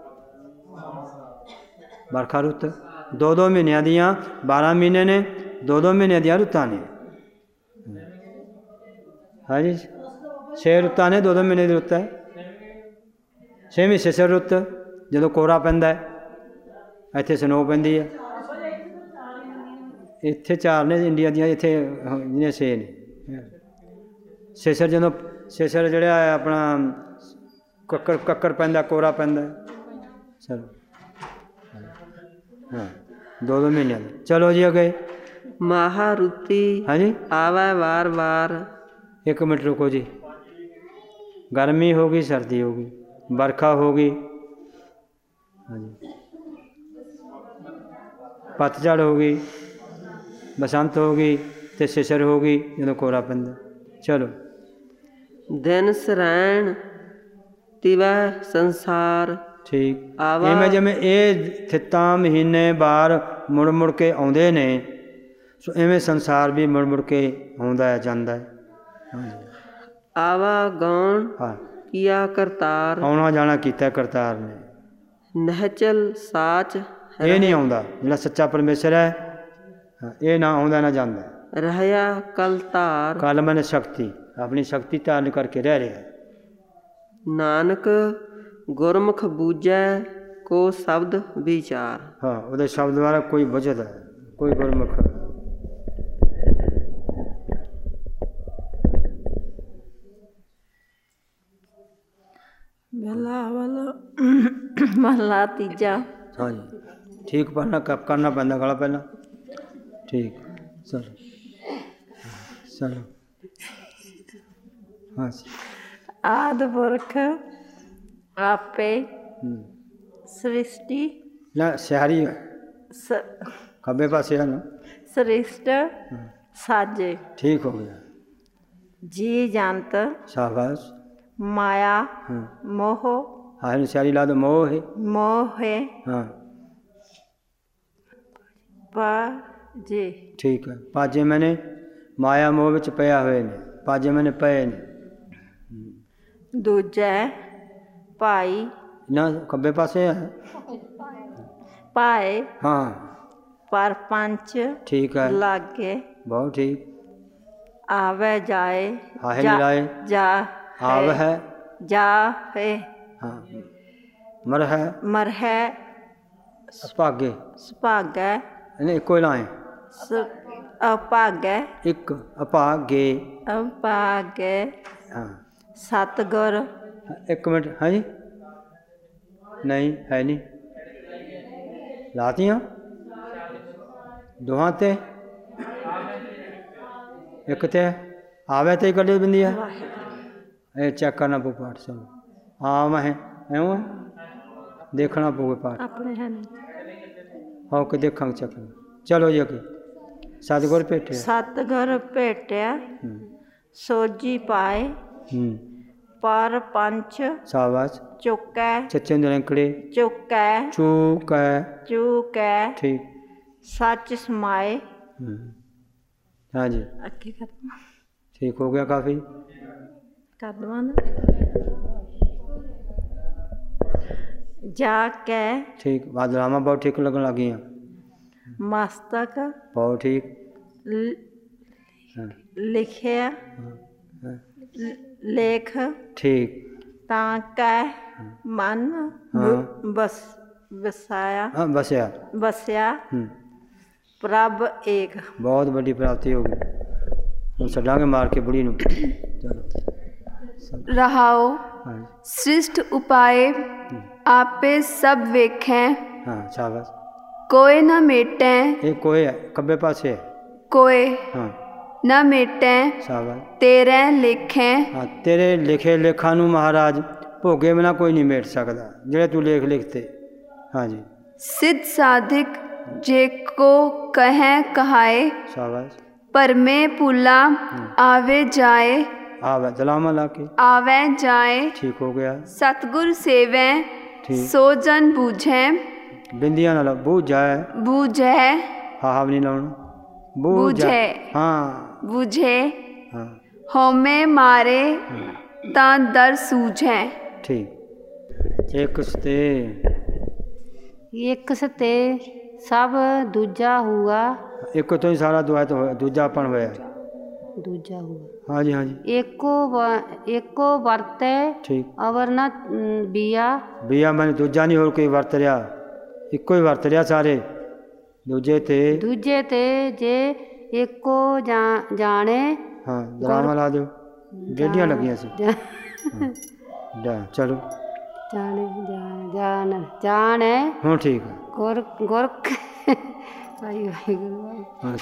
Speaker 1: ਵਰਖਾ ਰੁੱਤ। ਦੋ ਦੋ ਮਹੀਨਿਆਂ ਦੀਆਂ ਬਾਰਾਂ ਮਹੀਨੇ ਨੇ ਦੋ ਦੋ ਮਹੀਨਿਆਂ ਦੀਆਂ ਰੁੱਤਾਂ ਨੇ ਹਾਂਜੀ। ਛੇ ਰੁੱਤਾਂ ਨੇ ਦੋ ਦੋ ਮਹੀਨੇ ਦੀ ਰੁੱਤ ਹੈ। ਛੇਵੀਂ ਸਿਸਰ ਰੁੱਤ ਜਦੋਂ ਕੋਹਰਾ ਪੈਂਦਾ ਇੱਥੇ ਸਨੋ ਪੈਂਦੀ ਹੈ। ਇੱਥੇ ਚਾਰ ਨੇ ਇੰਡੀਆ ਦੀਆਂ ਇੱਥੇ ਜਿਹਨੇ ਛੇ ਨੇ। ਸਿਸਰ ਜਦੋਂ ਸਿਸਰ ਜਿਹੜਾ ਆਪਣਾ ਕੱਕਰ ਕੱਕਰ ਪੈਂਦਾ ਕੋਹਰਾ ਪੈਂਦਾ ਚਲੋ ਹਾਂ ਦੋ ਦੋ ਮਹੀਨਿਆਂ ਦੇ। ਚਲੋ ਜੀ ਅੱਗੇ।
Speaker 17: ਮਹਾਰੁਤੀ
Speaker 1: ਹਾਂਜੀ
Speaker 17: ਆਵੇ ਵਾਰ ਵਾਰ।
Speaker 1: ਇੱਕ ਮਿੰਟ ਰੁਕੋ ਜੀ। ਗਰਮੀ ਹੋ ਗਈ ਸਰਦੀ ਹੋ ਗਈ ਵਰਖਾ ਹੋ ਗਈ ਹਾਂਜੀ ਪਤਝੜ ਹੋ ਗਈ ਬਸੰਤ ਹੋ ਗਈ ਤੇ ਸਿਸਰ ਹੋ ਗਈ ਜਦੋਂ ਕੋਰਾ ਪੈਂਦਾ। ਚਲੋ।
Speaker 17: ਦਿਨ ਸਰੈਣ ਤਿਵੈ ਸੰਸਾਰ।
Speaker 1: ਠੀਕ। ਇਵੇਂ ਜਿਵੇਂ ਇਹ ਥਿੱਤਾਂ ਮਹੀਨੇ ਬਾਰ ਮੁੜ ਮੁੜ ਕੇ ਆਉਂਦੇ ਨੇ, ਸੋ ਇਵੇਂ ਸੰਸਾਰ ਵੀ ਮੁੜ ਮੁੜ ਕੇ ਆਉਂਦਾ ਜਾਂਦਾ ਹੈ। ਹਾਂਜੀ।
Speaker 17: ਆਵਾ ਗਾਉਣ ਕੀਆ ਕਰਤਾਰ।
Speaker 1: ਆਉਣਾ ਜਾਣਾ ਕੀਤਾ ਕਰਤਾਰ ਨੇ।
Speaker 17: ਨਹਿਚਲ ਸਾਚ।
Speaker 1: ਇਹ ਨਹੀਂ ਆਉਂਦਾ ਜਿਹੜਾ ਸੱਚਾ ਪਰਮੇਸ਼ਰ ਹੈ, ਇਹ ਨਾ ਆਉਂਦਾ ਨਾ ਜਾਂਦਾ।
Speaker 17: ਰਹਿਆ ਕਲ ਧਾਰ।
Speaker 1: ਕਲ ਮਨ ਸ਼ਕਤੀ, ਆਪਣੀ ਸ਼ਕਤੀ ਧਾਰਨ ਕਰਕੇ ਰਹਿ ਰਿਹਾ।
Speaker 17: ਨਾਨਕ ਗੁਰਮੁਖ ਬੂਝੈ ਕੋ ਸ਼ਬਦ ਵਿਚਾਰ।
Speaker 1: ਹਾਂ, ਉਹਦੇ ਸ਼ਬਦ ਦੁਆਰਾ ਕੋਈ ਬੁਝਦਾ ਹੈ, ਕੋਈ ਗੁਰਮੁਖ।
Speaker 12: ਬਿਲਾਵਲ ਮਹਲਾ ਤੀਜਾ।
Speaker 1: ਹਾਂਜੀ, ਠੀਕ ਪੜ੍ਹਨਾ ਕਰਨਾ ਪੈਂਦਾ ਗਲਾ ਪਹਿਲਾਂ। ਠੀਕ, ਚਲੋ ਚਲੋ। ਹਾਂ।
Speaker 12: ਆਦਿ ਪੁਰਖ ਆਪੇ ਸ੍ਰਿਸ਼ਟੀ।
Speaker 1: ਨਾ ਸਿਆਰੀ ਖੱਬੇ ਪਾਸੇ ਹੈ ਨਾ।
Speaker 12: ਸ੍ਰਿਸ਼ਟ ਸਾਜੇ।
Speaker 1: ਠੀਕ ਹੋ ਗਿਆ।
Speaker 12: ਜੀ ਜੰਤ।
Speaker 1: ਸ਼ਾਬਾਸ਼।
Speaker 12: ਮਾਇਆ ਮੋਹ।
Speaker 1: ਹਾਂ, ਇਹਨੂੰ ਸਿਆਰੀ ਲਾ ਦੋ। ਮੋਹ ਹੈ।
Speaker 12: ਮੋਹ ਹੈ।
Speaker 1: ਹਾਂ।
Speaker 12: ਪਾਜੇ।
Speaker 1: ਠੀਕ ਹੈ। ਪਾਜੇ ਮੈਨੇ ਮਾਇਆ ਮੋਹ ਵਿੱਚ ਪਿਆ ਹੋਏ ਨੇ, ਪਾਜੇ ਮੈਨੇ ਪਏ ਨੇ।
Speaker 12: ਦੂਜਾ ਭਾਈ।
Speaker 1: ਨਾ ਖੱਬੇ ਪਾਸੇ ਹੈ।
Speaker 12: ਪਾਏ।
Speaker 1: ਹਾਂ।
Speaker 12: ਪਰਪੰਚ। ਠੀਕ ਹੈ। ਲਾਗੇ।
Speaker 1: ਬਹੁਤ ਠੀਕ।
Speaker 12: ਆਵੇ ਜਾਏ।
Speaker 1: ਆਹੇ ਨਹੀਂ ਲਾਏ।
Speaker 12: ਜਾ
Speaker 1: ਆਵ ਹੈ।
Speaker 12: ਜਾ ਹੈ।
Speaker 1: ਹਾਂ। ਮਰ ਹੈ।
Speaker 12: ਮਰ ਹੈ।
Speaker 1: ਸੁਭਾਗੇ।
Speaker 12: ਸੁਭਾਗਾ।
Speaker 1: ਇਹਨੇ ਇੱਕੋ ਹੀ ਲਾਏ।
Speaker 12: ਅਭਾਗਾ।
Speaker 1: ਇੱਕ ਅਭਾਗੇ।
Speaker 12: ਅਭਾਗੇ।
Speaker 1: ਹਾਂ।
Speaker 12: ਸਤਿਗੁਰ।
Speaker 1: ਇੱਕ ਮਿੰਟ। ਹਾਂਜੀ, ਨਹੀਂ ਹੈ ਨਹੀਂ ਲਾਤੀਆਂ ਦੋਹਾਂ ਤੇ। ਇੱਕ ਤੇ ਆਵੇ ਤੇ ਕੱਢੇ ਬਿੰਦੀ ਹੈ। ਇਹ ਚੈੱਕ ਕਰਨਾ ਪਊ ਪਾਠ ਸਭ। ਆਮ ਹੈ ਐਵੇਂ ਦੇਖਣਾ ਪਊਗਾ ਪਾਠ
Speaker 12: ਆਪਣੇ ਹੈ।
Speaker 1: ਹੋ ਕੇ ਦੇਖਾਂਗੇ ਚੱਕ। ਚਲੋ ਜੀ ਅੱਗੇ। ਸਤਿਗੁਰ ਭੇਟਿਆ। ਸਤਿਗੁਰ
Speaker 12: ਭੇਟਿਆ ਸੋਜੀ ਪਾਏ। ਪਰ ਪੰਚ।
Speaker 1: ਸ਼ਾਬਾਸ਼।
Speaker 12: ਚੁੱਕੈ।
Speaker 1: ਚੱਚੇ ਨਿਰੰਕੜੇ।
Speaker 12: ਚੁੱਕੈ।
Speaker 1: ਚੂਕੈ।
Speaker 12: ਚੂਕੈ।
Speaker 1: ਠੀਕ।
Speaker 12: ਸੱਚ ਸਮਾਏ।
Speaker 1: ਹਾਂਜੀ,
Speaker 12: ਅੱਗੇ ਕਰ।
Speaker 1: ਠੀਕ ਹੋ ਗਿਆ ਕਾਫੀ।
Speaker 12: ਕਰ ਦਵਾਂ ਨਾ। ਜਾ ਕੇ।
Speaker 1: ਠੀਕ। ਬਾਦਲਾਵਾਂ ਬਹੁਤ ਠੀਕ ਲੱਗਣ ਲੱਗੀਆਂ।
Speaker 12: ਮਸਤਕ।
Speaker 1: ਬਹੁਤ ਠੀਕ।
Speaker 12: ਲਿਖਿਆ। ਲੇਖ।
Speaker 1: ਠੀਕ।
Speaker 12: ਤਾਂ ਕੈ ਮਨ ਬਸ ਵਸਾਇਆ।
Speaker 1: ਹਾਂ, ਬਸਿਆ।
Speaker 12: ਬਸਿਆ। ਪ੍ਰਭ ਏਕ।
Speaker 1: ਬਹੁਤ ਵੱਡੀ ਪ੍ਰਾਪਤੀ ਹੋ ਗਈ। ਹੁਣ ਛੱਡਾਂਗੇ ਮਾਰ ਕੇ ਬੁੜੀ ਨੂੰ।
Speaker 14: ਰਹਾਓ ਸ੍ਰਿਸ਼ਟ ਉਪਾਏ ਆਪੇ ਸਭ ਵੇਖੈ।
Speaker 1: ਹਾਂ, ਸ਼ਾਬਾਸ਼।
Speaker 14: ਕੋਏ ਨਾ ਮੇਟੈ।
Speaker 1: ਇਹ ਕੋਏ ਹੈ, ਖੱਬੇ ਪਾਸੇ ਹੈ।
Speaker 14: ਕੋਏ।
Speaker 1: ਹਾਂ। ਨਾ
Speaker 14: ਮੇਟੈ।
Speaker 1: ਸ਼ਾਬਾਸ਼।
Speaker 14: ਤੇਰੇ ਲੇਖੈ।
Speaker 1: ਹਾਂ, ਤੇਰੇ ਲਿਖੇ ਲੇਖਾਂ ਨੂੰ ਮਹਾਰਾਜ ਭੋਗੇ ਬਿਨਾਂ ਕੋਈ ਨਹੀਂ ਮੇਟ ਸਕਦਾ, ਜਿਹੜੇ ਤੂੰ ਲੇਖ ਲਿਖਤੇ। ਹਾਂਜੀ।
Speaker 14: ਸਿੱਧ ਸਾਧਿਕ ਜੇ ਕੋ ਕਹੈ ਕਹਾਏ।
Speaker 1: ਸ਼ਾਬਾਸ਼।
Speaker 14: ਪਰਮੇ ਪੁਲਾ ਆਵੇ ਜਾਏ।
Speaker 1: ਆਵੇ ਦਲਾਮਾ ਲਾ ਕੇ।
Speaker 14: ਆਵੇ ਜਾਏ।
Speaker 1: ਠੀਕ ਹੋ ਗਿਆ।
Speaker 14: ਸਤਿਗੁਰ ਸੇਵੈ ਸੋ ਜਨ ਬੂਝੈ।
Speaker 1: ਬਿੰਦੀਆਂ ਨਾਲ ਬੂਝੈ।
Speaker 14: ਬੂਝੈ।
Speaker 1: ਹਾਂ ਨਹੀਂ ਲਾਉਣਾ।
Speaker 14: ਬੂਝੈ।
Speaker 1: ਹਾਂ।
Speaker 14: ਬੂਝੇ।
Speaker 1: ਹਾਂ।
Speaker 14: ਹਉਮੈ ਮਾਰੇ ਤਾਂ ਦਰ ਸੂਝੈ।
Speaker 1: ਠੀਕ। ਇੱਕ ਸਤੇ।
Speaker 12: ਇੱਕ ਸਤੇ ਸਭ ਦੂਜਾ ਹੁਆ।
Speaker 1: ਇੱਕ ਤੋਂ ਹੀ ਸਾਰਾ ਦੁਆਇਤ ਹੋਇਆ, ਦੂਜਾਪਣ ਹੋਇਆ।
Speaker 12: ਦੂਜਾ ਹੁਆ।
Speaker 1: ਹਾਂਜੀ ਹਾਂਜੀ।
Speaker 12: ਏਕੋ ਏਕੋ ਵਰਤੈ।
Speaker 1: ਠੀਕ।
Speaker 12: ਅਵਰ ਨਾ ਬੀਆ।
Speaker 1: ਬੀਆ ਮੈਨੇ ਦੂਜਾ ਨਹੀਂ ਹੋਰ ਕੋਈ ਵਰਤ ਰਿਹਾ, ਇੱਕੋ ਹੀ ਵਰਤ ਰਿਹਾ ਸਾਰੇ। ਦੂਜੇ ਤੇ। ਦੂਜੇ
Speaker 12: ਤੇ ਜੇ ਏਕੋ ਜਾਣੇ।
Speaker 1: ਹਾਂ, ਦਰਾਮਾ ਲਾ ਦਿਓ। ਡੇਢੀਆਂ ਲੱਗੀਆਂ ਸੀ। ਚਲੋ।
Speaker 12: ਜਾਣੇ ਜਾਣ ਜਾਣੇ।
Speaker 1: ਹੁਣ ਠੀਕ ਹੈ।
Speaker 12: ਗੁਰ ਗੁਰ ਵਾਹਿ ਵਾਹਿਗੁਰੂ।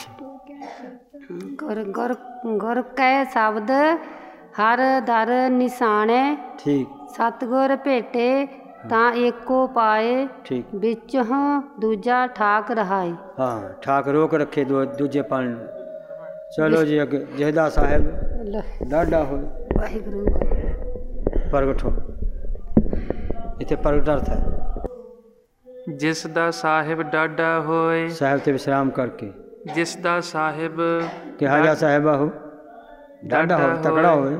Speaker 12: ਗੁਰ ਗੁਰ ਗੁਰ ਕੈ ਸ਼ਬਦ ਹਰ ਦਰ ਨਿਸ਼ਾਨੇ।
Speaker 1: ਠੀਕ।
Speaker 12: ਸਤਿਗੁਰ ਭੇਟੇ
Speaker 13: ਤਾਂ ਏਕੋ ਪਾਏ
Speaker 1: ਠੀਕ
Speaker 13: ਵਿੱਚੋਂ ਦੂਜਾ ਠਾਕ ਰਹਾਈ।
Speaker 1: ਹਾਂ ਠਾਕ ਰੋਕ ਰੱਖੇ ਦੋ ਦੂਜੇ ਪਾਣੀ ਨੂੰ। ਚਲੋ ਜੀ ਅੱਗੇ ਜਹਦਾ ਸਾਹਿਬ ਡਾਢਾ ਹੋਏ
Speaker 13: ਵਾਹਿਗੁਰੂ
Speaker 1: ਪ੍ਰਗਟ ਹੋ। ਇੱਥੇ ਪ੍ਰਗਟ ਅਰਥ ਹੈ
Speaker 10: ਜਿਸ ਦਾ ਸਾਹਿਬ ਡਾਢਾ ਹੋਏ।
Speaker 1: ਸਾਹਿਬ ਤੇ ਵਿਸ਼ਰਾਮ ਕਰਕੇ
Speaker 10: ਜਿਸ ਦਾ ਸਾਹਿਬ
Speaker 1: ਕਿਹਾ ਜਾ ਸਾਹਿਬ ਆਹੋ ਡਾਢਾ ਹੋਵੇ ਤਕੜਾ ਹੋਵੇ।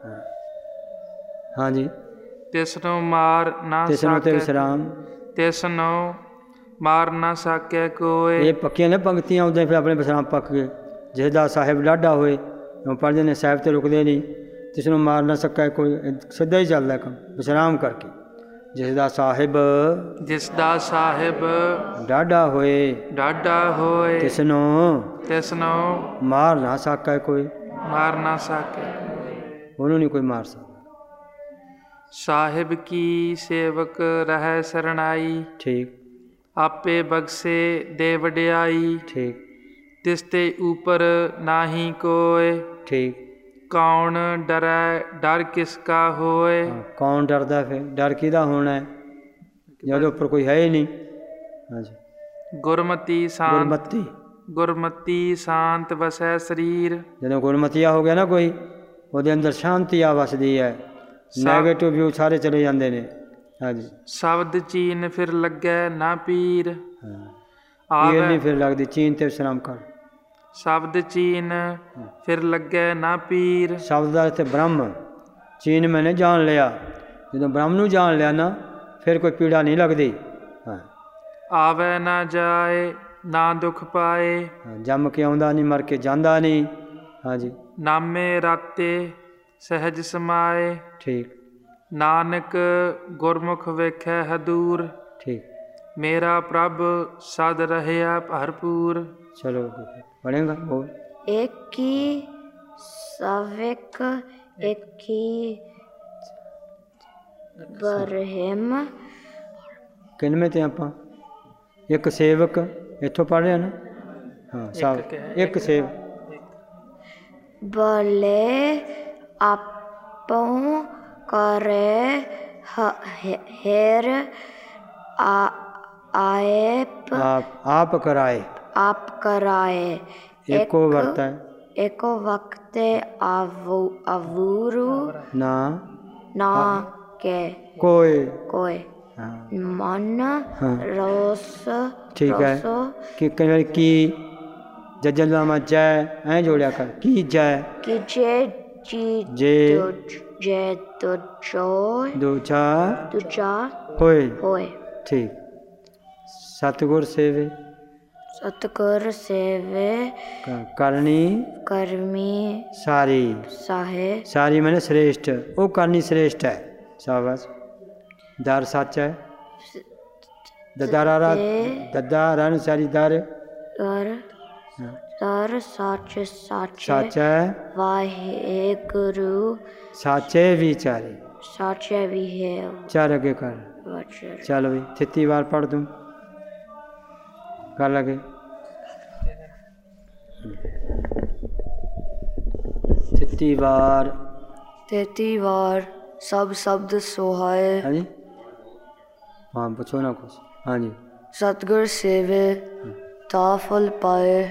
Speaker 1: ਹਾਂਜੀ
Speaker 10: ਤਿਸ ਨੂੰ ਮਾਰ ਨਾ
Speaker 1: ਤਿਸ ਨੂੰ ਤੇ ਵਿਸ਼ਰਾਮ
Speaker 10: ਤਿਸ ਨੂੰ ਮਾਰ ਨਾ ਸਕੇ ਕੋਈ।
Speaker 1: ਇਹ ਪੱਕੀਆਂ ਨੇ ਪੰਕਤੀਆਂ ਉਦੋਂ ਫਿਰ ਆਪਣੇ ਵਿਸ਼ਰਾਮ ਪੱਕ ਗਏ। ਜਿਸ ਦਾ ਸਾਹਿਬ ਡਾਢਾ ਹੋਏ ਉਹ ਪੜ੍ਹਦੇ ਨੇ ਸਾਹਿਬ ਤੇ ਰੁਕਦੇ ਨਹੀਂ। ਤਿਸ ਨੂੰ ਮਾਰ ਨਾ ਸਕੇ ਕੋਈ ਸਿੱਧਾ ਹੀ ਚੱਲਦਾ ਕੰਮ ਵਿਸ਼ਰਾਮ ਕਰਕੇ। ਜਿਸ ਦਾ ਸਾਹਿਬ
Speaker 10: ਜਿਸ ਦਾ ਸਾਹਿਬ
Speaker 1: ਡਾਢਾ ਹੋਏ
Speaker 10: ਡਾਢਾ ਹੋਏ
Speaker 1: ਤਿਸ ਨੂੰ
Speaker 10: ਤਿਸ ਨੂੰ
Speaker 1: ਮਾਰ ਨਾ ਸਕੇ ਕੋਈ
Speaker 10: ਮਾਰ ਨਾ ਸਕੇ
Speaker 1: ਉਹਨੂੰ ਨਹੀਂ ਕੋਈ ਮਾਰ ਸਕਦਾ।
Speaker 10: ਸਾਹਿਬ ਕੀ ਸੇਵਕ ਰਹਿ ਸਰਣਾਈ।
Speaker 1: ਠੀਕ
Speaker 10: ਆਪੇ ਬਖਸ਼ੇ ਦੇ ਵਡਿਆਈ।
Speaker 1: ਠੀਕ
Speaker 10: ਤਿਸ ਤੇ ਉਪਰ ਨਾਹੀ ਕੋਏ।
Speaker 1: ਠੀਕ
Speaker 10: ਕੌਣ ਡਰੈ ਡਰ ਕਿਸ ਕਾ ਹੋਏ।
Speaker 1: ਕੌਣ ਡਰਦਾ ਫਿਰ ਡਰ ਕਿਹਦਾ ਹੋਣਾ ਹੈ ਜਦੋਂ ਉੱਪਰ ਕੋਈ ਹੈ ਹੀ ਨਹੀਂ। ਹਾਂਜੀ
Speaker 10: ਗੁਰਮਤੀ ਸ਼ਾਂਤ
Speaker 1: ਗੁਰਮਤੀ
Speaker 10: ਗੁਰਮਤੀ ਸ਼ਾਂਤ ਵਸੈ ਸਰੀਰ।
Speaker 1: ਜਦੋਂ ਗੁਰਮਤੀਆ ਹੋ ਗਿਆ ਨਾ ਕੋਈ ਉਹਦੇ ਅੰਦਰ ਸ਼ਾਂਤੀ ਆ ਵਸਦੀ ਹੈ। ਨੈਗੇਟਿਵ ਵਿਊ ਸਾਰੇ ਚਲੇ ਜਾਂਦੇ ਨੇ। ਹਾਂਜੀ
Speaker 10: ਸ਼ਬਦ ਚੀਨ ਫਿਰ ਲੱਗੈ ਨਾ ਪੀਰ।
Speaker 1: ਇਹ ਨਹੀਂ ਫਿਰ ਲੱਗਦੀ ਚੀਨ ਤੇ ਵਿਸ਼ਰਾਮ ਕਰ।
Speaker 10: ਸ਼ਬਦ ਚੀਨ ਫਿਰ ਲੱਗੈ ਨਾ ਪੀਰ।
Speaker 1: ਸ਼ਬਦ ਦਾ ਇੱਥੇ ਬ੍ਰਹਮ ਚੀਨ ਮੈਨੇ ਜਾਣ ਲਿਆ। ਜਦੋਂ ਬ੍ਰਹਮ ਨੂੰ ਜਾਣ ਲਿਆ ਨਾ ਫਿਰ ਕੋਈ ਪੀੜਾ ਨਹੀਂ ਲੱਗਦੀ। ਹਾਂ
Speaker 10: ਆਵੇ ਨਾ ਜਾਏ ਨਾ ਦੁੱਖ ਪਾਏ।
Speaker 1: ਜੰਮ ਕੇ ਆਉਂਦਾ ਨਹੀਂ ਮਰ ਕੇ ਜਾਂਦਾ ਨਹੀਂ। ਹਾਂਜੀ
Speaker 10: ਨਾਮੇ ਰਾਤੇ ਸਹਿਜ ਸਮਾਏ।
Speaker 1: ਠੀਕ
Speaker 10: ਨਾਨਕ ਗੁਰਮੁਖ ਵੇਖੈ ਹਦੂਰ।
Speaker 1: ਠੀਕ
Speaker 10: ਮੇਰਾ ਪ੍ਰਭ ਸਦ ਰਹਿਆ ਭਰਪੂਰ।
Speaker 1: ਚਲੋ ਪੜੇਗਾ ਬੋਲ।
Speaker 8: ਇੱਕ ਹੀ ਸਵਿਕ ਇੱਕ ਹੀ ਬਰਹਿਮ।
Speaker 1: ਕਿਨਵੇਂ ਤੇ ਆਪਾਂ ਇੱਕ ਸੇਵਕ ਇੱਥੋਂ ਪੜ੍ਹ ਰਹੇ ਨਾ। ਹਾਂ ਸਭ ਇੱਕ ਸੇਵਕ
Speaker 8: ਬਲੇ ਆਪੋਂ ਕਰੇ ਹੈਰ ਆਪ
Speaker 1: ਆਪ ਕਰਾਏ
Speaker 8: ਆਪ ਕਰਾਏ।
Speaker 1: ਏਕੋ ਵਰਤੈ
Speaker 8: ਏਕੋ ਵਕਤੇ ਆਵੂ ਅਵੂਰੂ
Speaker 1: ਨਾ
Speaker 8: ਨਾ ਕੇ
Speaker 1: ਕੋਈ
Speaker 8: ਕੋਈ ਮਨ ਰੋਸ।
Speaker 1: ਠੀਕ ਹੈ ਕਿ ਕਈ ਵਾਰੀ ਕੀ ਜਜਲਾਮਾ ਜੈ ਐਂ ਜੋੜਿਆ ਕਰ ਕੀ ਜੈ
Speaker 8: ਕਿ ਜੇ ਜੀ
Speaker 1: ਜੇ
Speaker 8: ਜੇ ਦੁਜੋ
Speaker 1: ਦੂਜਾ
Speaker 8: ਦੂਜਾ
Speaker 1: ਹੋਏ
Speaker 8: ਹੋਏ।
Speaker 1: ਠੀਕ ਸਤਿਗੁਰ ਸੇਵੇ
Speaker 8: ਸਤਿਗੁਰ ਸੇਵੇ
Speaker 1: ਕਰਨੀ
Speaker 8: ਕਰਮੀ
Speaker 1: ਸਾਰੀ
Speaker 8: ਸਾਹੇ
Speaker 1: ਸਾਰੀ ਮੈਨੇ ਸ੍ਰੇਸ਼ਟ ਉਹ ਕਰਨੀ ਸ੍ਰੇਸ਼ਟ ਹੈ। ਸ਼ਾਬਾਸ਼ ਦਰ ਸੱਚ ਹੈ। ਦਦਾਰਾ ਦਦਾ ਰਨ ਸਾਰੀ ਦਰ
Speaker 8: ਦਰ ਦਰ ਸੱਚ ਸੱਚ
Speaker 1: ਸੱਚ ਹੈ।
Speaker 8: ਵਾਹਿਗੁਰੂ
Speaker 1: ਸਾਚੇ ਵਿਚਾਰੇ
Speaker 8: ਸਾਚੇ ਵੀ ਹੈ।
Speaker 1: ਚਾਰ ਅੱਗੇ ਕਰ ਚੱਲ ਵੀ ਤੇਤੀ ਵਾਰ ਪੜ੍ਹ ਦੂੰ ਕਰ ਲਗੇ। ਤੇਤੀ ਵਾਰ
Speaker 8: ਤੇਤੀ ਵਾਰ ਸਭ ਸ਼ਬਦ ਸੋਹਾਏ।
Speaker 1: ਹਾਂਜੀ ਹਾਂ ਪੁੱਛੋ ਨਾ ਕੁਛ। ਹਾਂਜੀ
Speaker 8: ਸਤਿਗੁਰ ਸੇਵੇ ਤਾਂ ਫਲ ਪਾਏ।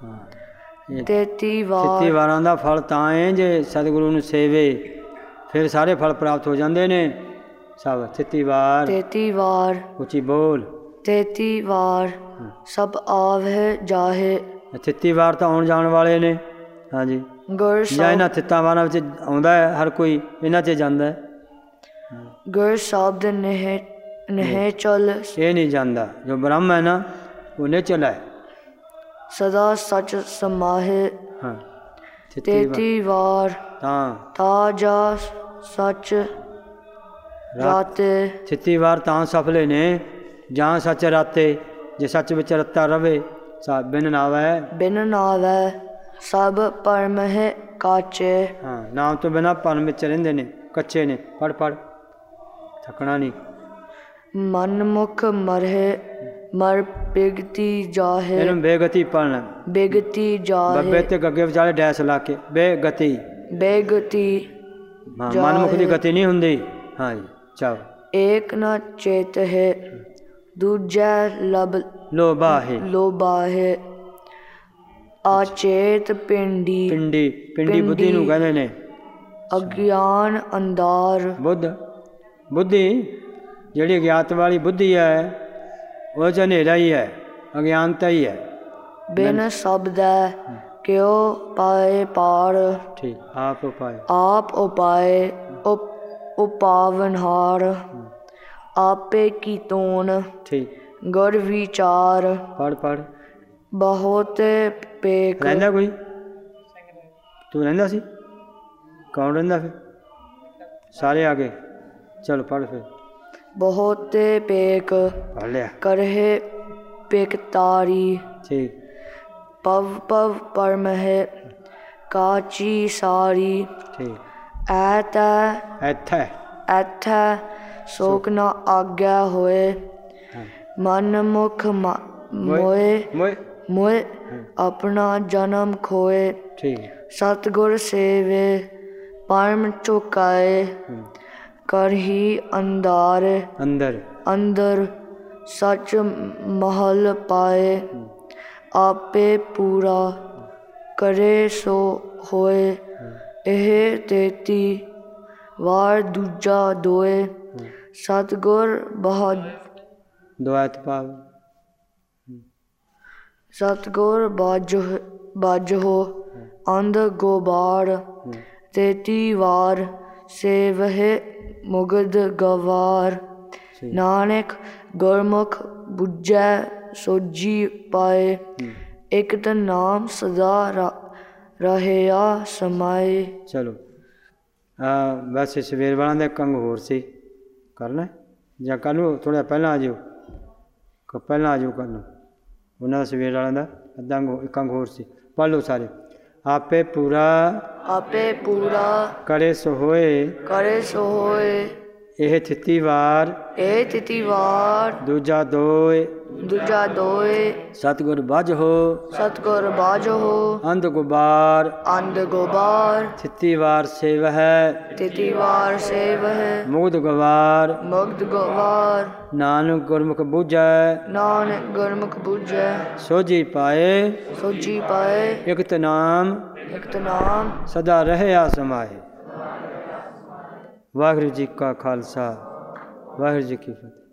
Speaker 8: ਤੇਤੀ ਵਾਰ
Speaker 1: ਤੇਤੀ ਵਾਰਾਂ ਦਾ ਫਲ ਤਾਂ ਹੈ ਜੇ ਸਤਿਗੁਰੂ ਨੂੰ ਸੇਵੇ ਫਿਰ ਸਾਰੇ ਫਲ ਪ੍ਰਾਪਤ ਹੋ ਜਾਂਦੇ ਨੇ। ਸਭ ਤੇਤੀ ਵਾਰ
Speaker 8: ਤੇਤੀ ਵਾਰ
Speaker 1: ਉੱਚੀ ਬੋਲ।
Speaker 8: ਤੇਤੀ ਵਾਰ ਸਭ ਆਵੇ ਜਾਹੇ।
Speaker 1: ਤੇਤੀ ਵਾਰ ਤਾਂ ਆਉਣ ਜਾਣ ਵਾਲੇ ਨੇ। ਹਾਂਜੀ
Speaker 8: ਗੁਰ
Speaker 1: ਜਾਂ ਇਹਨਾਂ ਤੇਤਾਂ ਵਾਰਾਂ ਵਿੱਚ ਆਉਂਦਾ ਹੈ ਹਰ ਕੋਈ ਇਹਨਾਂ 'ਚ ਜਾਂਦਾ ਹੈ।
Speaker 8: ਗੁਰ ਸ਼ਬਦ ਨਹਿ ਨਹਿ ਚਲ
Speaker 1: ਇਹ ਨਹੀਂ ਜਾਂਦਾ ਜੋ ਬ੍ਰਹਮ ਹੈ ਨਾ ਉਹ ਨਿਚਲ ਹੈ
Speaker 8: ਸਦਾ ਸੱਚ ਸਮਾਹੇ।
Speaker 1: ਹਾਂ
Speaker 8: ਤੇਤੀ ਵਾਰ
Speaker 1: ਤਾਂ
Speaker 8: ਤਾ ਜਾ ਸੱਚ ਰਾਤੇ।
Speaker 1: ਤੇਤੀ ਵਾਰ ਤਾਂ ਸਫਲੇ ਨੇ ਜਾਂ ਸੱਚ ਰਾਤੇ। ਜੇ ਸੱਚ ਵਿੱਚ ਰਤਾ ਰਵੇ ਸਾ ਬਿਨ ਨਾਵੈ
Speaker 8: ਬਿਨ ਨਾਵੈ ਸਭ ਪਰਮ ਹੈ ਕਾਚੇ।
Speaker 1: ਹਾਂ ਨਾਮ ਤੋਂ ਬਿਨਾਂ ਪਰਮ ਵਿੱਚ ਰਹਿੰਦੇ ਨੇ ਕੱਚੇ ਨੇ। ਪੜ ਪੜ ਥੱਕਣਾ ਨਹੀਂ।
Speaker 8: ਮਨ ਮੁਖ ਮਰਹਿ ਮਰ ਬੇਗਤੀ ਜਾਹੇ।
Speaker 1: ਇਹਨੂੰ ਬੇਗਤੀ ਪੜਨਾ
Speaker 8: ਬੇਗਤੀ ਜਾਹੇ।
Speaker 1: ਬੱਬੇ ਤੇ ਗੱਗੇ ਵਿਚਾਲੇ ਡੈਸ ਲਾ ਕੇ ਬੇਗਤੀ
Speaker 8: ਬੇਗਤੀ
Speaker 1: ਮਨ ਮੁਖ ਦੀ ਗਤੀ ਨਹੀਂ ਹੁੰਦੀ। ਹਾਂਜੀ ਚਲੋ
Speaker 20: ਏਕ ਨ ਚੇਤ ਹੈ ਦੂਜਾ ਲਬ
Speaker 1: ਲੋਭਾ ਹੈ
Speaker 20: ਲੋਭਾ ਹੈ ਆਚੇਤ ਪਿੰਡੀ
Speaker 1: ਪਿੰਡੀ ਪਿੰਡੀ ਬੁੱਧੀ ਨੂੰ ਕਹਿੰਦੇ ਨੇ
Speaker 20: ਅਗਿਆਨ ਅੰਧਾਰ
Speaker 1: ਬੁੱਧ ਬੁੱਧੀ ਜਿਹੜੀ ਅਗਿਆਤ ਵਾਲੀ ਬੁੱਧੀ ਹੈ ਉਹ 'ਚ ਹਨੇਰਾ ਹੀ ਹੈ ਅਗਿਆਨਤਾ ਹੀ ਹੈ
Speaker 20: ਬਿਨ ਸ਼ਬਦ ਕਿਉ ਪਾਏ ਪਾਰ
Speaker 1: ਠੀਕ ਆਪ ਉਪਾਏ
Speaker 20: ਆਪ ਉਪਾਏ ਉਪਾਵਨਹਾਰ ਆਪੇ ਕੀ ਤੋਨ
Speaker 1: ਠੀਕ
Speaker 20: ਗੁਰ ਵਿਚਾਰ
Speaker 1: ਪੜ ਪੜ
Speaker 20: ਬਹੁਤ ਪੇਕ
Speaker 1: ਰਹਿੰਦਾ ਕੋਈ ਤੂੰ ਰਹਿੰਦਾ ਸੀ ਕੌਣ ਰਹਿੰਦਾ ਫਿਰ ਸਾਰੇ ਆ ਗਏ ਚਲ ਪੜ ਫਿਰ
Speaker 20: ਬਹੁਤ ਪੇਕ
Speaker 1: ਪੜ ਲਿਆ
Speaker 20: ਕਰਹਿ ਪੇਕਤਾਰੀ
Speaker 1: ਠੀਕ
Speaker 20: ਪਵ ਪਵ ਪਰਮਹਿ ਕਾਚੀ ਸਾਰੀ
Speaker 1: ਠੀਕ
Speaker 20: ਐਤਾ
Speaker 1: ਐਥੈ
Speaker 20: ਐਥੈ ਸੋਕ ਨ ਆਗਿਆ ਹੋਏ ਮਨ ਮੁਖ ਮੋਏ ਮੋਏ ਆਪਣਾ ਜਨਮ ਖੋਏ
Speaker 1: ਠੀਕ
Speaker 20: ਸਤਿਗੁਰ ਸੇਵੇ ਪਰਮ ਚੁਕਾਏ ਕਰਹੀ ਅੰਧਾਰ
Speaker 1: ਅੰਦਰ
Speaker 20: ਅੰਦਰ ਸਚ ਮਹਲ ਪਾਏ ਆਪੇ ਪੂਰਾ ਕਰੇ ਸੋ ਹੋਏ ਇਹ ਤੇਤੀ ਵਾਰ ਦੂਜਾ ਦੋਏ ਸਤਿਗੁਰ ਬਹਾ
Speaker 1: ਦੁਆਤ ਪਾਵ
Speaker 20: ਸਤਿਗੁਰ ਬਾਜ ਬਾਜੋ ਅੰਧ ਗੋਬਾਰ ਤੇਤੀ ਵਾਰ ਸੇਵਹਿ ਮੁਗਦ ਗਵਾਰ ਨਾਨਕ ਗੁਰਮੁਖ ਬੁੱਝੈ ਸੋਜੀ ਪਾਏ ਇੱਕ ਤਾਂ ਨਾਮ ਸਦਾ ਰਹਿਆ ਸਮਾਏ।
Speaker 1: ਚਲੋ ਆ ਵੈਸੇ ਸਵੇਰ ਵਾਲਾ ਦਾ ਇੱਕ ਅੰਗ ਹੋਰ ਸੀ ਕਰਨਾ ਜਾਂ ਕੱਲ੍ਹ ਨੂੰ ਥੋੜ੍ਹਾ ਪਹਿਲਾਂ ਆ ਜਾਓ ਪਹਿਲਾਂ ਆ ਜਾਓ ਕੱਲ੍ਹ ਨੂੰ ਉਹਨਾਂ ਦਾ ਸਵੇਰ ਵਾਲਿਆਂ ਦਾ ਅੱਧਾ ਅੰਗ ਇੱਕ ਅੰਗ ਹੋਰ ਸੀ ਪੜ੍ਹ ਲਓ ਸਾਰੇ ਆਪੇ ਪੂਰਾ
Speaker 20: ਆਪੇ ਪੂਰਾ
Speaker 1: ਕਰੇ ਸੋ ਹੋਏ
Speaker 20: ਕਰੇ ਸੋ ਹੋਏ
Speaker 1: ਇਹ ਤਿੱਤੀ ਵਾਰ
Speaker 20: ਇਹ ਤਿੱਤੀ ਵਾਰ
Speaker 1: ਦੂਜਾ ਦੋਏ
Speaker 20: ਦੂਜਾ ਦੋਏ
Speaker 1: ਸਤਿਗੁਰ ਬਾਝੋ
Speaker 20: ਸਤਿਗੁਰ ਬਾਝੋ
Speaker 1: ਅੰਧ ਗੁਬਾਰ
Speaker 20: ਅੰਧ ਗੁਬਾਰ
Speaker 1: ਤਿੱਤੀ ਵਾਰ ਸੇਵਹਿ
Speaker 20: ਤਿੱਤੀ ਵਾਰ ਸੇਵਹਿ
Speaker 1: ਮੁਗਧ ਗਵਾਰ
Speaker 20: ਮੁਗਧ ਗਵਾਰ
Speaker 1: ਨਾਨਕ ਗੁਰਮੁਖ ਬੁਝੈ
Speaker 20: ਨਾਨਕ ਗੁਰਮੁਖ ਬੁਝੈ
Speaker 1: ਸੋਝੀ ਪਾਏ
Speaker 20: ਸੋਝੀ ਪਾਏ
Speaker 1: ਇਕ ਨਾਮ
Speaker 20: ਇਕ ਨਾਮ
Speaker 1: ਸਦਾ ਰਹਿਆ ਸਮਾਏ। ਵਾਹਿਗੁਰੂ ਜੀ ਕਾ ਖਾਲਸਾ ਵਾਹਿਗੁਰੂ ਜੀ ਕੀ ਫਤਿਹ।